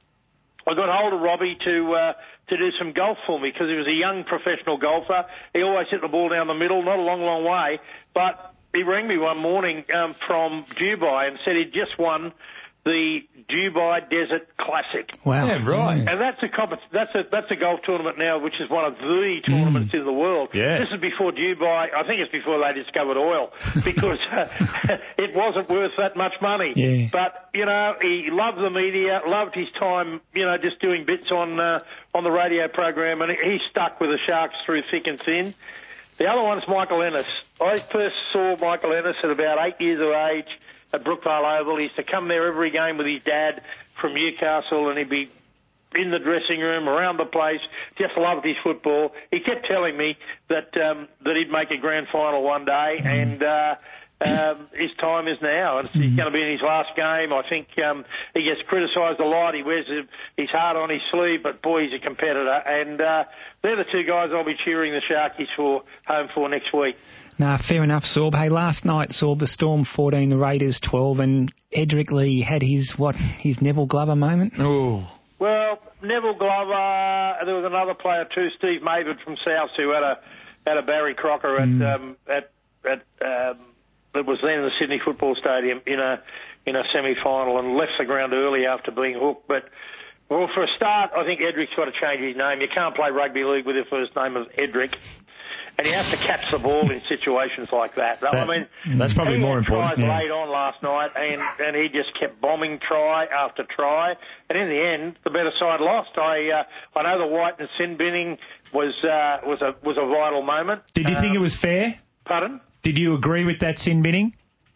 Speaker 2: I got hold of Robbie to uh, to do some golf for me because he was a young professional golfer. He always hit the ball down the middle, not a long, long way. But he rang me one morning um, from Dubai and said he'd just won the Dubai Desert Classic.
Speaker 7: Wow.
Speaker 8: Yeah, right.
Speaker 2: And that's a comp- that's a that's a golf tournament now, which is one of the tournaments mm. in the world.
Speaker 8: Yeah.
Speaker 2: This is before Dubai. I think it's before they discovered oil because uh, it wasn't worth that much money.
Speaker 7: Yeah.
Speaker 2: But you know, he loved the media, loved his time, you know, just doing bits on uh, on the radio program, and he stuck with the Sharks through thick and thin. The other one's Michael Ennis. I first saw Michael Ennis at about eight years of age at Brookvale Oval. He used to come there every game with his dad from Newcastle, and he'd be in the dressing room, around the place, just loved his football. He kept telling me that um, that he'd make a grand final one day, mm. and uh, um, his time is now. And he's going to be in his last game. I think um, he gets criticised a lot. He wears his heart on his sleeve, but boy, he's a competitor. And uh, they're the two guys I'll be cheering the Sharkies for home for next week.
Speaker 7: Nah, fair enough, Sorb. Hey, last night, Sorb, the Storm fourteen, the Raiders twelve, and Edric Lee had his, what, his Neville Glover moment?
Speaker 8: Oh.
Speaker 2: Well, Neville Glover, there was another player too, Steve Maven from South, who had a had a Barry Crocker at, mm. um, at, at um, it was then the Sydney Football Stadium in a in a semi-final and left the ground early after being hooked. But, well, for a start, I think Edric's got to change his name. You can't play rugby league with your first name of Edric. And you have to catch the ball in situations like that. that I mean,
Speaker 8: that's probably
Speaker 2: he
Speaker 8: more
Speaker 2: had
Speaker 8: important.
Speaker 2: Tries
Speaker 8: yeah.
Speaker 2: late on last night, and, and he just kept bombing try after try. And in the end, the better side lost. I uh, I know the white and sin binning was uh, was a was a vital moment.
Speaker 8: Did you um, think it was fair?
Speaker 2: Pardon?
Speaker 8: Did you agree with that sin binning?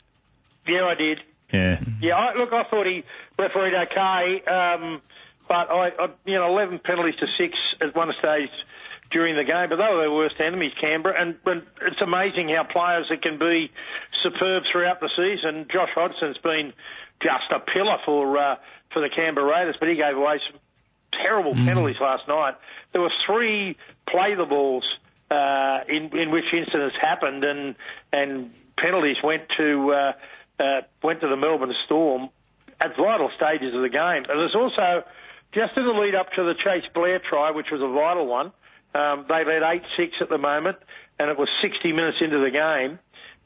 Speaker 2: Yeah, I did.
Speaker 8: Yeah.
Speaker 2: Yeah. I, look, I thought he refereed okay, um, but I, I you know eleven penalties to six at one stage during the game, but they were their worst enemies, Canberra, and, and it's amazing how players that can be superb throughout the season. Josh Hodgson's been just a pillar for uh, for the Canberra Raiders, but he gave away some terrible mm. penalties last night. There were three play the balls uh, in in which incidents happened, and and penalties went to uh, uh, went to the Melbourne Storm at vital stages of the game. And there's also just in the lead up to the Chase Blair try, which was a vital one. Um, they led eight six at the moment, and it was sixty minutes into the game.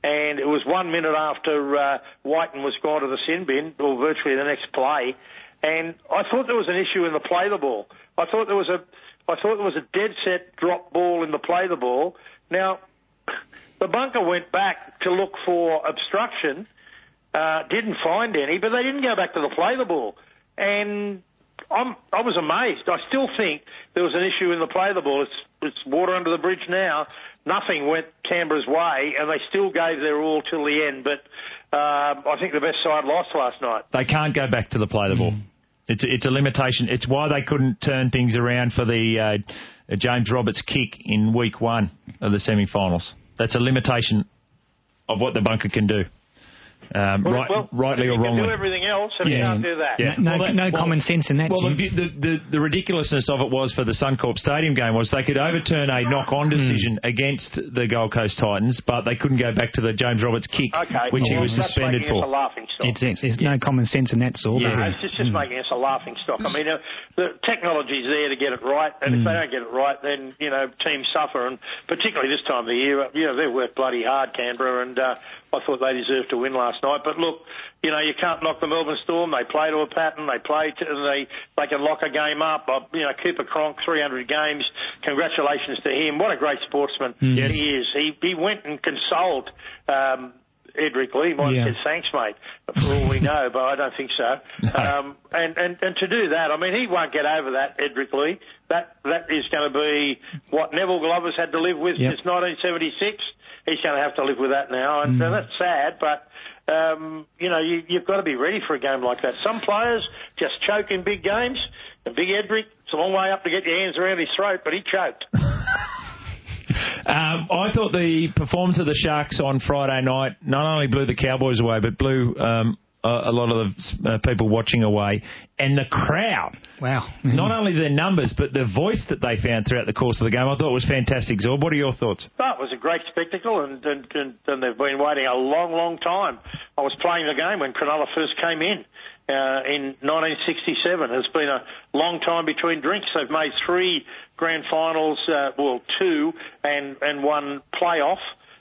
Speaker 2: and it was one minute after uh, Whiten was gone to the sin bin, or virtually the next play, and I thought there was an issue in the play the ball. I thought there was a, I thought there was a dead set drop ball in the play the ball. Now, the bunker went back to look for obstruction, uh, didn't find any, but they didn't go back to the play the ball, and I'm, I was amazed. I still think there was an issue in the play the ball. It's, it's water under the bridge now. Nothing went Canberra's way, and they still gave their all till the end. But uh, I think the best side lost last night.
Speaker 8: They can't go back to the play the ball. Mm. It's, it's a limitation. It's why they couldn't turn things around for the uh, James Roberts kick in week one of the semi-finals. That's a limitation of what the bunker can do. Um,
Speaker 2: well,
Speaker 8: right,
Speaker 2: well,
Speaker 8: rightly or wrongly.
Speaker 2: You can do everything else, and
Speaker 8: yeah.
Speaker 2: you can't do that.
Speaker 8: Yeah.
Speaker 7: No,
Speaker 8: well, that,
Speaker 7: no
Speaker 8: well,
Speaker 7: common sense in that,
Speaker 8: Well,
Speaker 7: Jim.
Speaker 8: the, the, the ridiculousness of it was for the Suncorp Stadium game was they could overturn a knock-on decision mm. against the Gold Coast Titans, but they couldn't go back to the James Roberts kick,
Speaker 2: okay.
Speaker 8: which
Speaker 2: well,
Speaker 8: he was suspended for.
Speaker 2: Us a laughing stock.
Speaker 7: It's, it's, it's yeah. no common sense in that sort.
Speaker 2: Yeah,
Speaker 7: yeah.
Speaker 2: it's just, just mm. making us a laughing stock. I mean, uh, the technology's there to get it right, and mm. if they don't get it right, then, you know, teams suffer, and particularly this time of the year, you know, they work bloody hard, Canberra, and uh, I thought they deserved to win last night. But look, you know, you can't knock the Melbourne Storm. They play to a pattern. They play to, they they can lock a game up. Uh, you know, Cooper Cronk, three hundred games. Congratulations to him. What a great sportsman
Speaker 7: mm. yes.
Speaker 2: he is. He he went and consoled um, Edric Lee. He might
Speaker 7: yeah.
Speaker 2: have said thanks, mate, for all we know, but I don't think so.
Speaker 8: No.
Speaker 2: Um, and, and, and to do that, I mean, he won't get over that, Edric Lee. That that is going to be what Neville Glover's had to live with
Speaker 7: yep.
Speaker 2: since nineteen seventy-six. He's going to have to live with that now, and mm. uh, that's sad, but, um, you know, you, you've got to be ready for a game like that. Some players just choke in big games, and Big Edric, it's a long way up to get your hands around his throat, but he choked.
Speaker 8: um, I thought the performance of the Sharks on Friday night not only blew the Cowboys away, but blew um, a, a lot of the uh, people watching away. And the crowd.
Speaker 7: Wow.
Speaker 8: Not only their numbers, but the voice that they found throughout the course of the game, I thought was fantastic. Zorb, what are your thoughts?
Speaker 2: Oh, it was a great spectacle, and, and, and, and they've been waiting a long, long time. I was playing the game when Cronulla first came in. Uh, in nineteen sixty-seven. It's been a long time between drinks. They've made three grand finals, uh, well, two, and, and one playoff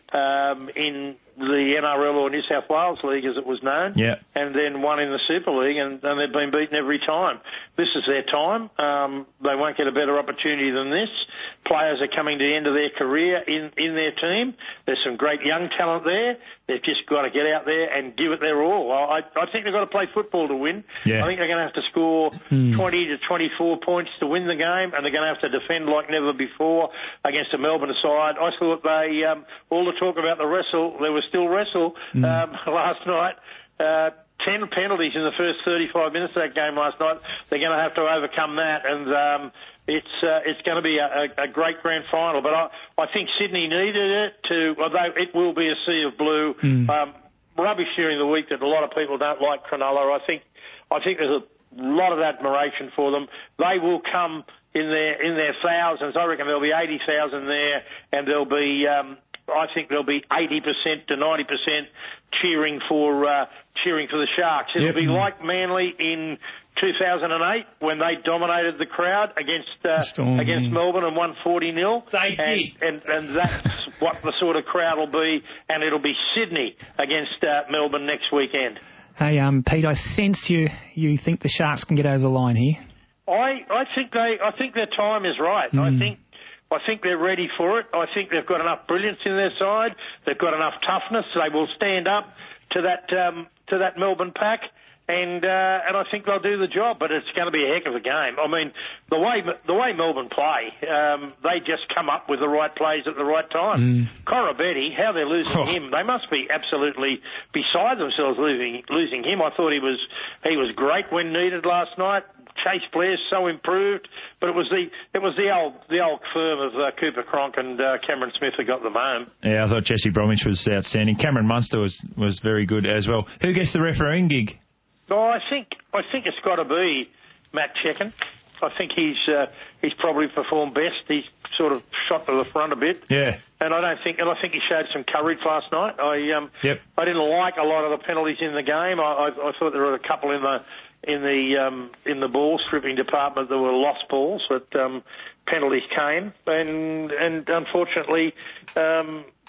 Speaker 2: um, in the N R L or New South Wales League, as it was known,
Speaker 8: yeah.
Speaker 2: and then one in the Super League, and, and they've been beaten every time. This is their time. Um, they won't get a better opportunity than this. Players are coming to the end of their career in, in their team. There's some great young talent there. They've just got to get out there and give it their all. I, I think they've got to play football to win.
Speaker 8: Yeah.
Speaker 2: I think they're going to have to score mm. twenty to twenty-four points to win the game, and they're going to have to defend like never before against a Melbourne side. I thought they, um, all the talk about the wrestle, there was still wrestle mm. um, last night. Uh, ten penalties in the first thirty-five minutes of that game last night. They're going to have to overcome that, and um, it's uh, it's going to be a, a great grand final. But I, I think Sydney needed it to, although it will be a sea of blue. Mm. Um, rubbish during the week that a lot of people don't like Cronulla. I think I think there's a lot of admiration for them. They will come in their in their thousands. I reckon there'll be eighty thousand there, and there'll be. Um, I think there'll be eighty percent to ninety percent cheering for uh, cheering for the Sharks. It'll yep. be like Manly in two thousand eight when they dominated the crowd against uh, Storm, against yeah. Melbourne and won forty nil.
Speaker 8: They
Speaker 2: and,
Speaker 8: did.
Speaker 2: And, and that's what the sort of crowd will be, and it'll be Sydney against uh, Melbourne next weekend.
Speaker 7: Hey, um, Pete, I sense you you think the Sharks can get over the line here.
Speaker 2: I, I think they I think their time is right. Mm. I think I think they're ready for it. I think they've got enough brilliance in their side. They've got enough toughness. They will stand up to that um, to that Melbourne pack, and uh, and I think they'll do the job. But it's going to be a heck of a game. I mean, the way the way Melbourne play, um, they just come up with the right plays at the right time. Mm. Corabetti, how they're losing oh. him, they must be absolutely beside themselves losing losing him. I thought he was he was great when needed last night. Chase Blair's so improved, but it was the it was the old the old firm of uh, Cooper Cronk and uh, Cameron Smith that got them home.
Speaker 8: Yeah, I thought Jesse Bromwich was outstanding. Cameron Munster was, was very good as well. Who gets the refereeing gig?
Speaker 2: Oh, I think I think it's got to be Matt Checken. I think he's uh, he's probably performed best. He's sort of shot to the front a bit.
Speaker 8: Yeah.
Speaker 2: And I don't think, and I think he showed some courage last night. I um,
Speaker 8: yep.
Speaker 2: I didn't like a lot of the penalties in the game. I, I, I thought there were a couple in the. in the um, in the ball stripping department there were lost balls, but um, penalties came, and and unfortunately um,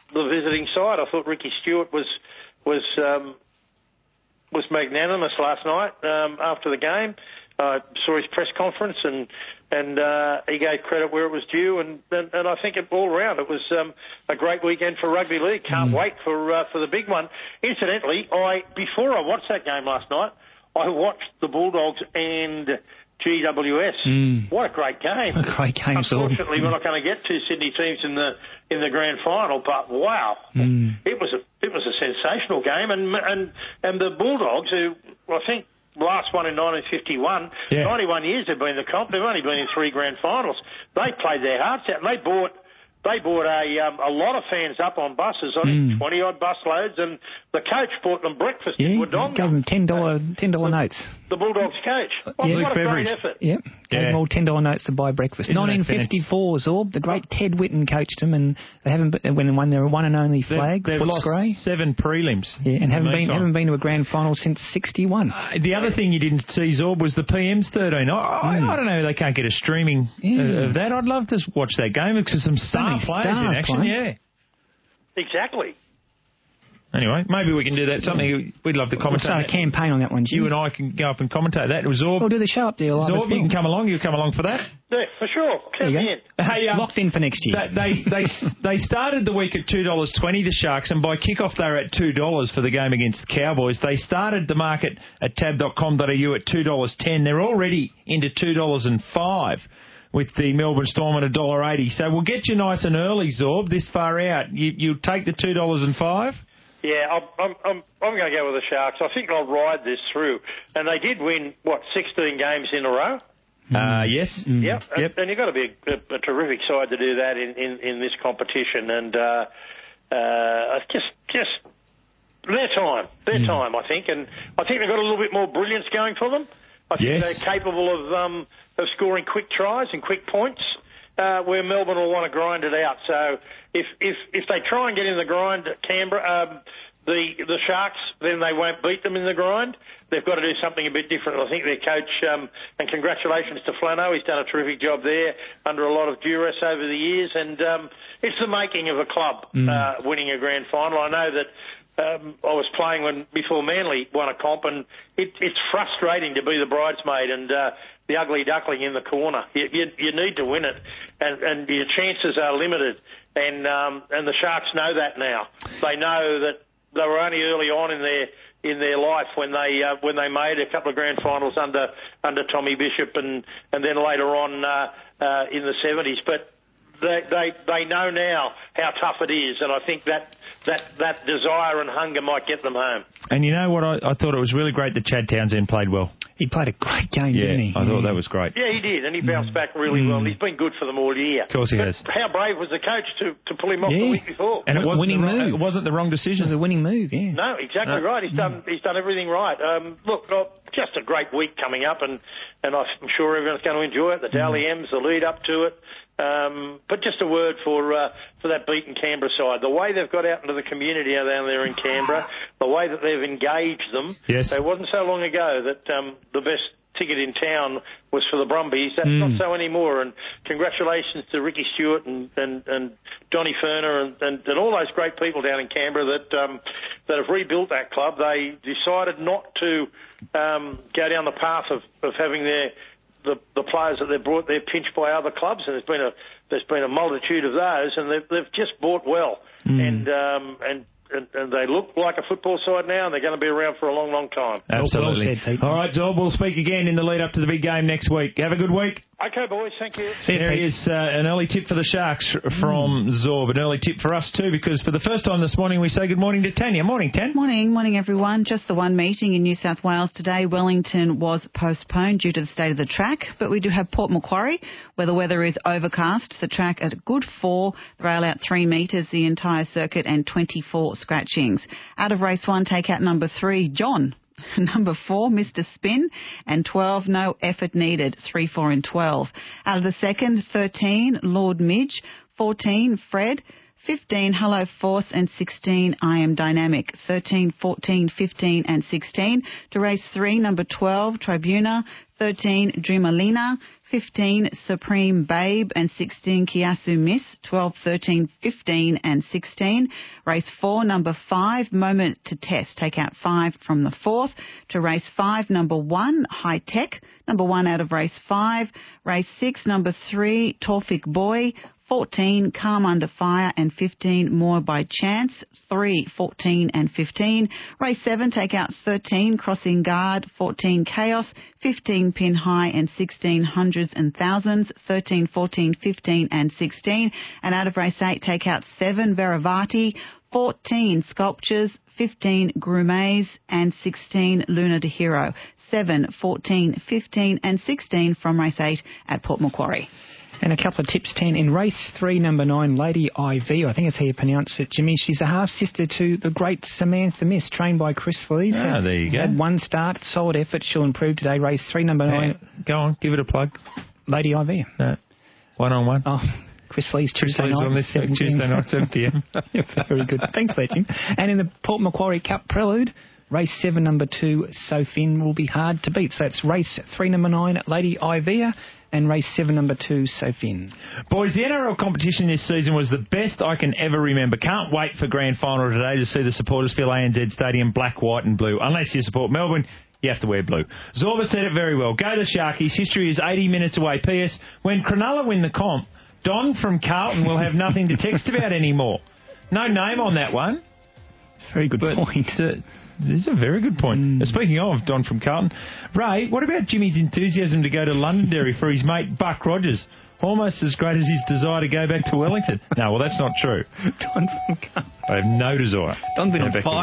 Speaker 2: the visiting side. I thought Ricky Stewart was was um, was magnanimous last night um, after the game. I uh, saw his press conference and and uh, he gave credit where it was due, and and, and I think it, all round it was um, a great weekend for rugby league. Can't mm. wait for uh, for the big one. Incidentally, I before I watched that game last night, I watched the Bulldogs and G W S.
Speaker 7: Mm.
Speaker 2: What a great game!
Speaker 7: A great game.
Speaker 2: Unfortunately, we're not going to get two Sydney teams in the in the grand final, but wow,
Speaker 7: mm.
Speaker 2: it was a it was a sensational game, and and and the Bulldogs, who I think last one in nineteen fifty-one,
Speaker 8: yeah.
Speaker 2: ninety-one years they've been in the comp. They've only been in three grand finals. They played their hearts out, and they bought they bought a um, a lot of fans up on buses. I think
Speaker 7: Mm.
Speaker 2: twenty odd bus loads, and the coach bought them breakfast
Speaker 7: Yeah,
Speaker 2: in Wodonga.
Speaker 7: gave them ten dollar ten dollar notes.
Speaker 2: The Bulldogs coach. What,
Speaker 7: Yeah.
Speaker 2: what a
Speaker 8: Beveridge.
Speaker 2: great effort.
Speaker 7: Yep. Gave
Speaker 8: Yeah.
Speaker 7: them all ten dollar notes to buy breakfast.
Speaker 8: Isn't that
Speaker 7: nineteen fifty-four, Zorb, the great Ted Whitten coached them, and they haven't been, when they won their one and only flag,
Speaker 8: They've, they've lost
Speaker 7: Footscray.
Speaker 8: seven prelims.
Speaker 7: Yeah, and haven't been
Speaker 8: Meantime.
Speaker 7: haven't been to a grand final since sixty-one.
Speaker 8: Uh, the other thing you didn't see, Zorb, was the P M's thirteen. I, I,
Speaker 7: Mm.
Speaker 8: I don't know, they can't get a streaming
Speaker 7: Yeah.
Speaker 8: uh, of that. I'd love to watch that game because some star
Speaker 7: many
Speaker 8: players
Speaker 7: stars
Speaker 8: in action.
Speaker 7: playing.
Speaker 8: Yeah.
Speaker 2: Exactly.
Speaker 8: Anyway, maybe we can do that. Something we'd love to
Speaker 7: We'll
Speaker 8: commentate.
Speaker 7: start a campaign on that one, Jim.
Speaker 8: You and I can go up and commentate that. It was Zorb.
Speaker 7: We'll do the show up there live as
Speaker 8: Zorb,
Speaker 7: well.
Speaker 8: you can come along. You'll come along for that.
Speaker 2: Yeah, for sure.
Speaker 7: There
Speaker 2: Count
Speaker 7: you
Speaker 2: me
Speaker 7: go.
Speaker 2: in.
Speaker 8: Hey, um,
Speaker 7: Locked in for next year.
Speaker 8: They they they started the week at two dollars twenty, the Sharks, and by kickoff they were at two dollars for the game against the Cowboys. They started the market at tab dot com dot a u at two dollars ten. They're already into two dollars five with the Melbourne Storm at one dollar eighty. So we'll get you nice and early, Zorb, this far out. You you take the two dollars five?
Speaker 2: Yeah, I'm I'm I'm, I'm going to go with the Sharks. I think I'll ride this through, and they did win what sixteen games in a row.
Speaker 8: Uh, yes.
Speaker 2: Mm. Yep.
Speaker 8: Yep.
Speaker 2: And, and you've got to be a, a, a terrific side to do that in, in, in this competition. And uh, uh, just just their time, their
Speaker 8: Mm.
Speaker 2: time, I think. And I think they've got a little bit more brilliance going for them. I think
Speaker 8: Yes.
Speaker 2: they're capable of um, of scoring quick tries and quick points, uh, where Melbourne will want to grind it out. So if if if they try and get in the grind at Canberra, um, the the Sharks, then they won't beat them in the grind. They've got to do something a bit different. I think their coach, um, and congratulations to Flano, he's done a terrific job there under a lot of duress over the years, and um, it's the making of a club
Speaker 7: Mm.
Speaker 2: uh, winning a grand final. I know that um, I was playing when before Manly won a comp, and it, it's frustrating to be the bridesmaid and uh, the ugly duckling in the corner. You, you, you need to win it, and, and your chances are limited, and um, and the Sharks know that now. They know that they were only early on in their in their life when they uh, when they made a couple of grand finals under under Tommy Bishop and, and then later on uh, uh, in the seventies. But they, they they know now how tough it is, and I think that that that desire and hunger might get them home.
Speaker 8: And you know what? I, I thought it was really great that Chad Townsend played well.
Speaker 7: He played a great game,
Speaker 8: Yeah,
Speaker 7: didn't he?
Speaker 8: I thought that was great.
Speaker 2: Yeah, he did, and he bounced back really
Speaker 7: Mm.
Speaker 2: well. And he's been good for them all year.
Speaker 8: Of course he
Speaker 2: but
Speaker 8: has.
Speaker 2: How brave was the coach to, to pull him off
Speaker 7: Yeah.
Speaker 2: the week before?
Speaker 8: And it wasn't,
Speaker 7: Winning
Speaker 8: the wrong,
Speaker 7: move.
Speaker 8: it wasn't the wrong decision.
Speaker 7: It was a winning move, yeah.
Speaker 2: No, exactly
Speaker 8: No.
Speaker 2: right. He's done he's done everything right. Um, look, uh, just a great week coming up, and, and I'm sure everyone's going to enjoy it. The Dally M's, the lead up to it. Um, but just a word for uh, for that beaten Canberra side. The way they've got out into the community down there in Canberra, the way that they've engaged them.
Speaker 8: Yes.
Speaker 2: It wasn't so long ago that um, the best ticket in town was for the Brumbies. That's
Speaker 8: Mm.
Speaker 2: not so anymore. And congratulations to Ricky Stewart and, and, and Johnny Ferner and, and, and all those great people down in Canberra that um, that have rebuilt that club. They decided not to um, go down the path of, of having their the, the players that they've brought, they're pinched by other clubs, and there's been a there's been a multitude of those, and they've, they've just bought well,
Speaker 8: Mm.
Speaker 2: and um, and. And, and they look like a football side now, and they're going to be around for a long, long time.
Speaker 8: Absolutely.
Speaker 7: Well said, Pete.
Speaker 8: All right, Zorb, we'll speak again in the lead up to the big game next week. Have a good week.
Speaker 2: Okay, boys, thank you.
Speaker 8: There is uh, an early tip for the Sharks from
Speaker 7: Mm.
Speaker 8: Zorb. An early tip for us too, because for the first time this morning we say good morning to Tanya. Morning, Tan.
Speaker 3: Morning, morning everyone. Just the one meeting in New South Wales today. Wellington was postponed due to the state of the track, but we do have Port Macquarie where the weather is overcast. The track at a good four, the rail out three metres, the entire circuit and twenty-four scratchings. Out of race one, take out number three, John. Number four, Mister Spin, and twelve, No Effort Needed, three, four and twelve. Out of the second, thirteen, Lord Midge, fourteen, Fred, fifteen, Hello Force, and sixteen, I Am Dynamic. thirteen, fourteen, fifteen, and sixteen. To race three, number twelve, Tribuna. thirteen, Dreamalina. fifteen, Supreme Babe, and sixteen, Kiasu Miss. twelve, thirteen, fifteen, and sixteen. Race four, number five, Moment to Test. Take out five from the fourth. To race five, number one, High Tech. Number one out of race five. Race six, number three, Torfik Boy. fourteen, Calm Under Fire, and fifteen, More by Chance. three, fourteen, and fifteen. Race seven, take out thirteen, Crossing Guard. fourteen, Chaos. fifteen, Pin High, and sixteen, Hundreds and Thousands. thirteen, fourteen, fifteen, and sixteen. And out of race eight, take out seven, Veravati. fourteen, Sculptures. fifteen, Grumays, and sixteen, Luna de Hero. seven, fourteen, fifteen, and sixteen from race eight at Port Macquarie.
Speaker 7: And a couple of tips, ten. In race three, number nine, Lady I V, I think that's how you pronounce it, Jimmy. She's a half-sister to the great Samantha Miss, trained by Chris Feliz.
Speaker 8: Ah, there you go.
Speaker 7: Had one start, solid effort. She'll improve today. Race three, number nine.
Speaker 8: Yeah, go on, give it a plug.
Speaker 7: Lady I V.
Speaker 8: No. One-on-one.
Speaker 7: Oh, Chris Feliz, Tuesday
Speaker 8: Chris
Speaker 7: night.
Speaker 8: on this Tuesday night, seven p m.
Speaker 7: Very good. Thanks, Jim. And in the Port Macquarie Cup Prelude, race seven, number two, Sofin, will be hard to beat. So it's race three, number nine, Lady Ivea, and race seven, number two, Sofin.
Speaker 8: Boys, the N R L competition this season was the best I can ever remember. Can't wait for grand final today to see the supporters fill A N Z Stadium black, white and blue. Unless you support Melbourne, you have to wear blue. Zorba said it very well. Go the Sharkies. History is eighty minutes away. P S. When Cronulla win the comp, Don from Carlton will have nothing to text about anymore. No name on that one.
Speaker 7: Very good
Speaker 8: but
Speaker 7: point.
Speaker 8: Uh, this is a very good point.
Speaker 7: Mm.
Speaker 8: Uh, speaking of Don from Carlton, Ray, what about Jimmy's enthusiasm to go to Londonderry for his mate Buck Rogers? Almost as great as his desire to go back to Wellington. No, well, that's not true.
Speaker 7: Don from Carlton.
Speaker 8: I have no desire.
Speaker 7: Don's been
Speaker 8: to
Speaker 7: on
Speaker 8: go back
Speaker 7: fire.
Speaker 8: to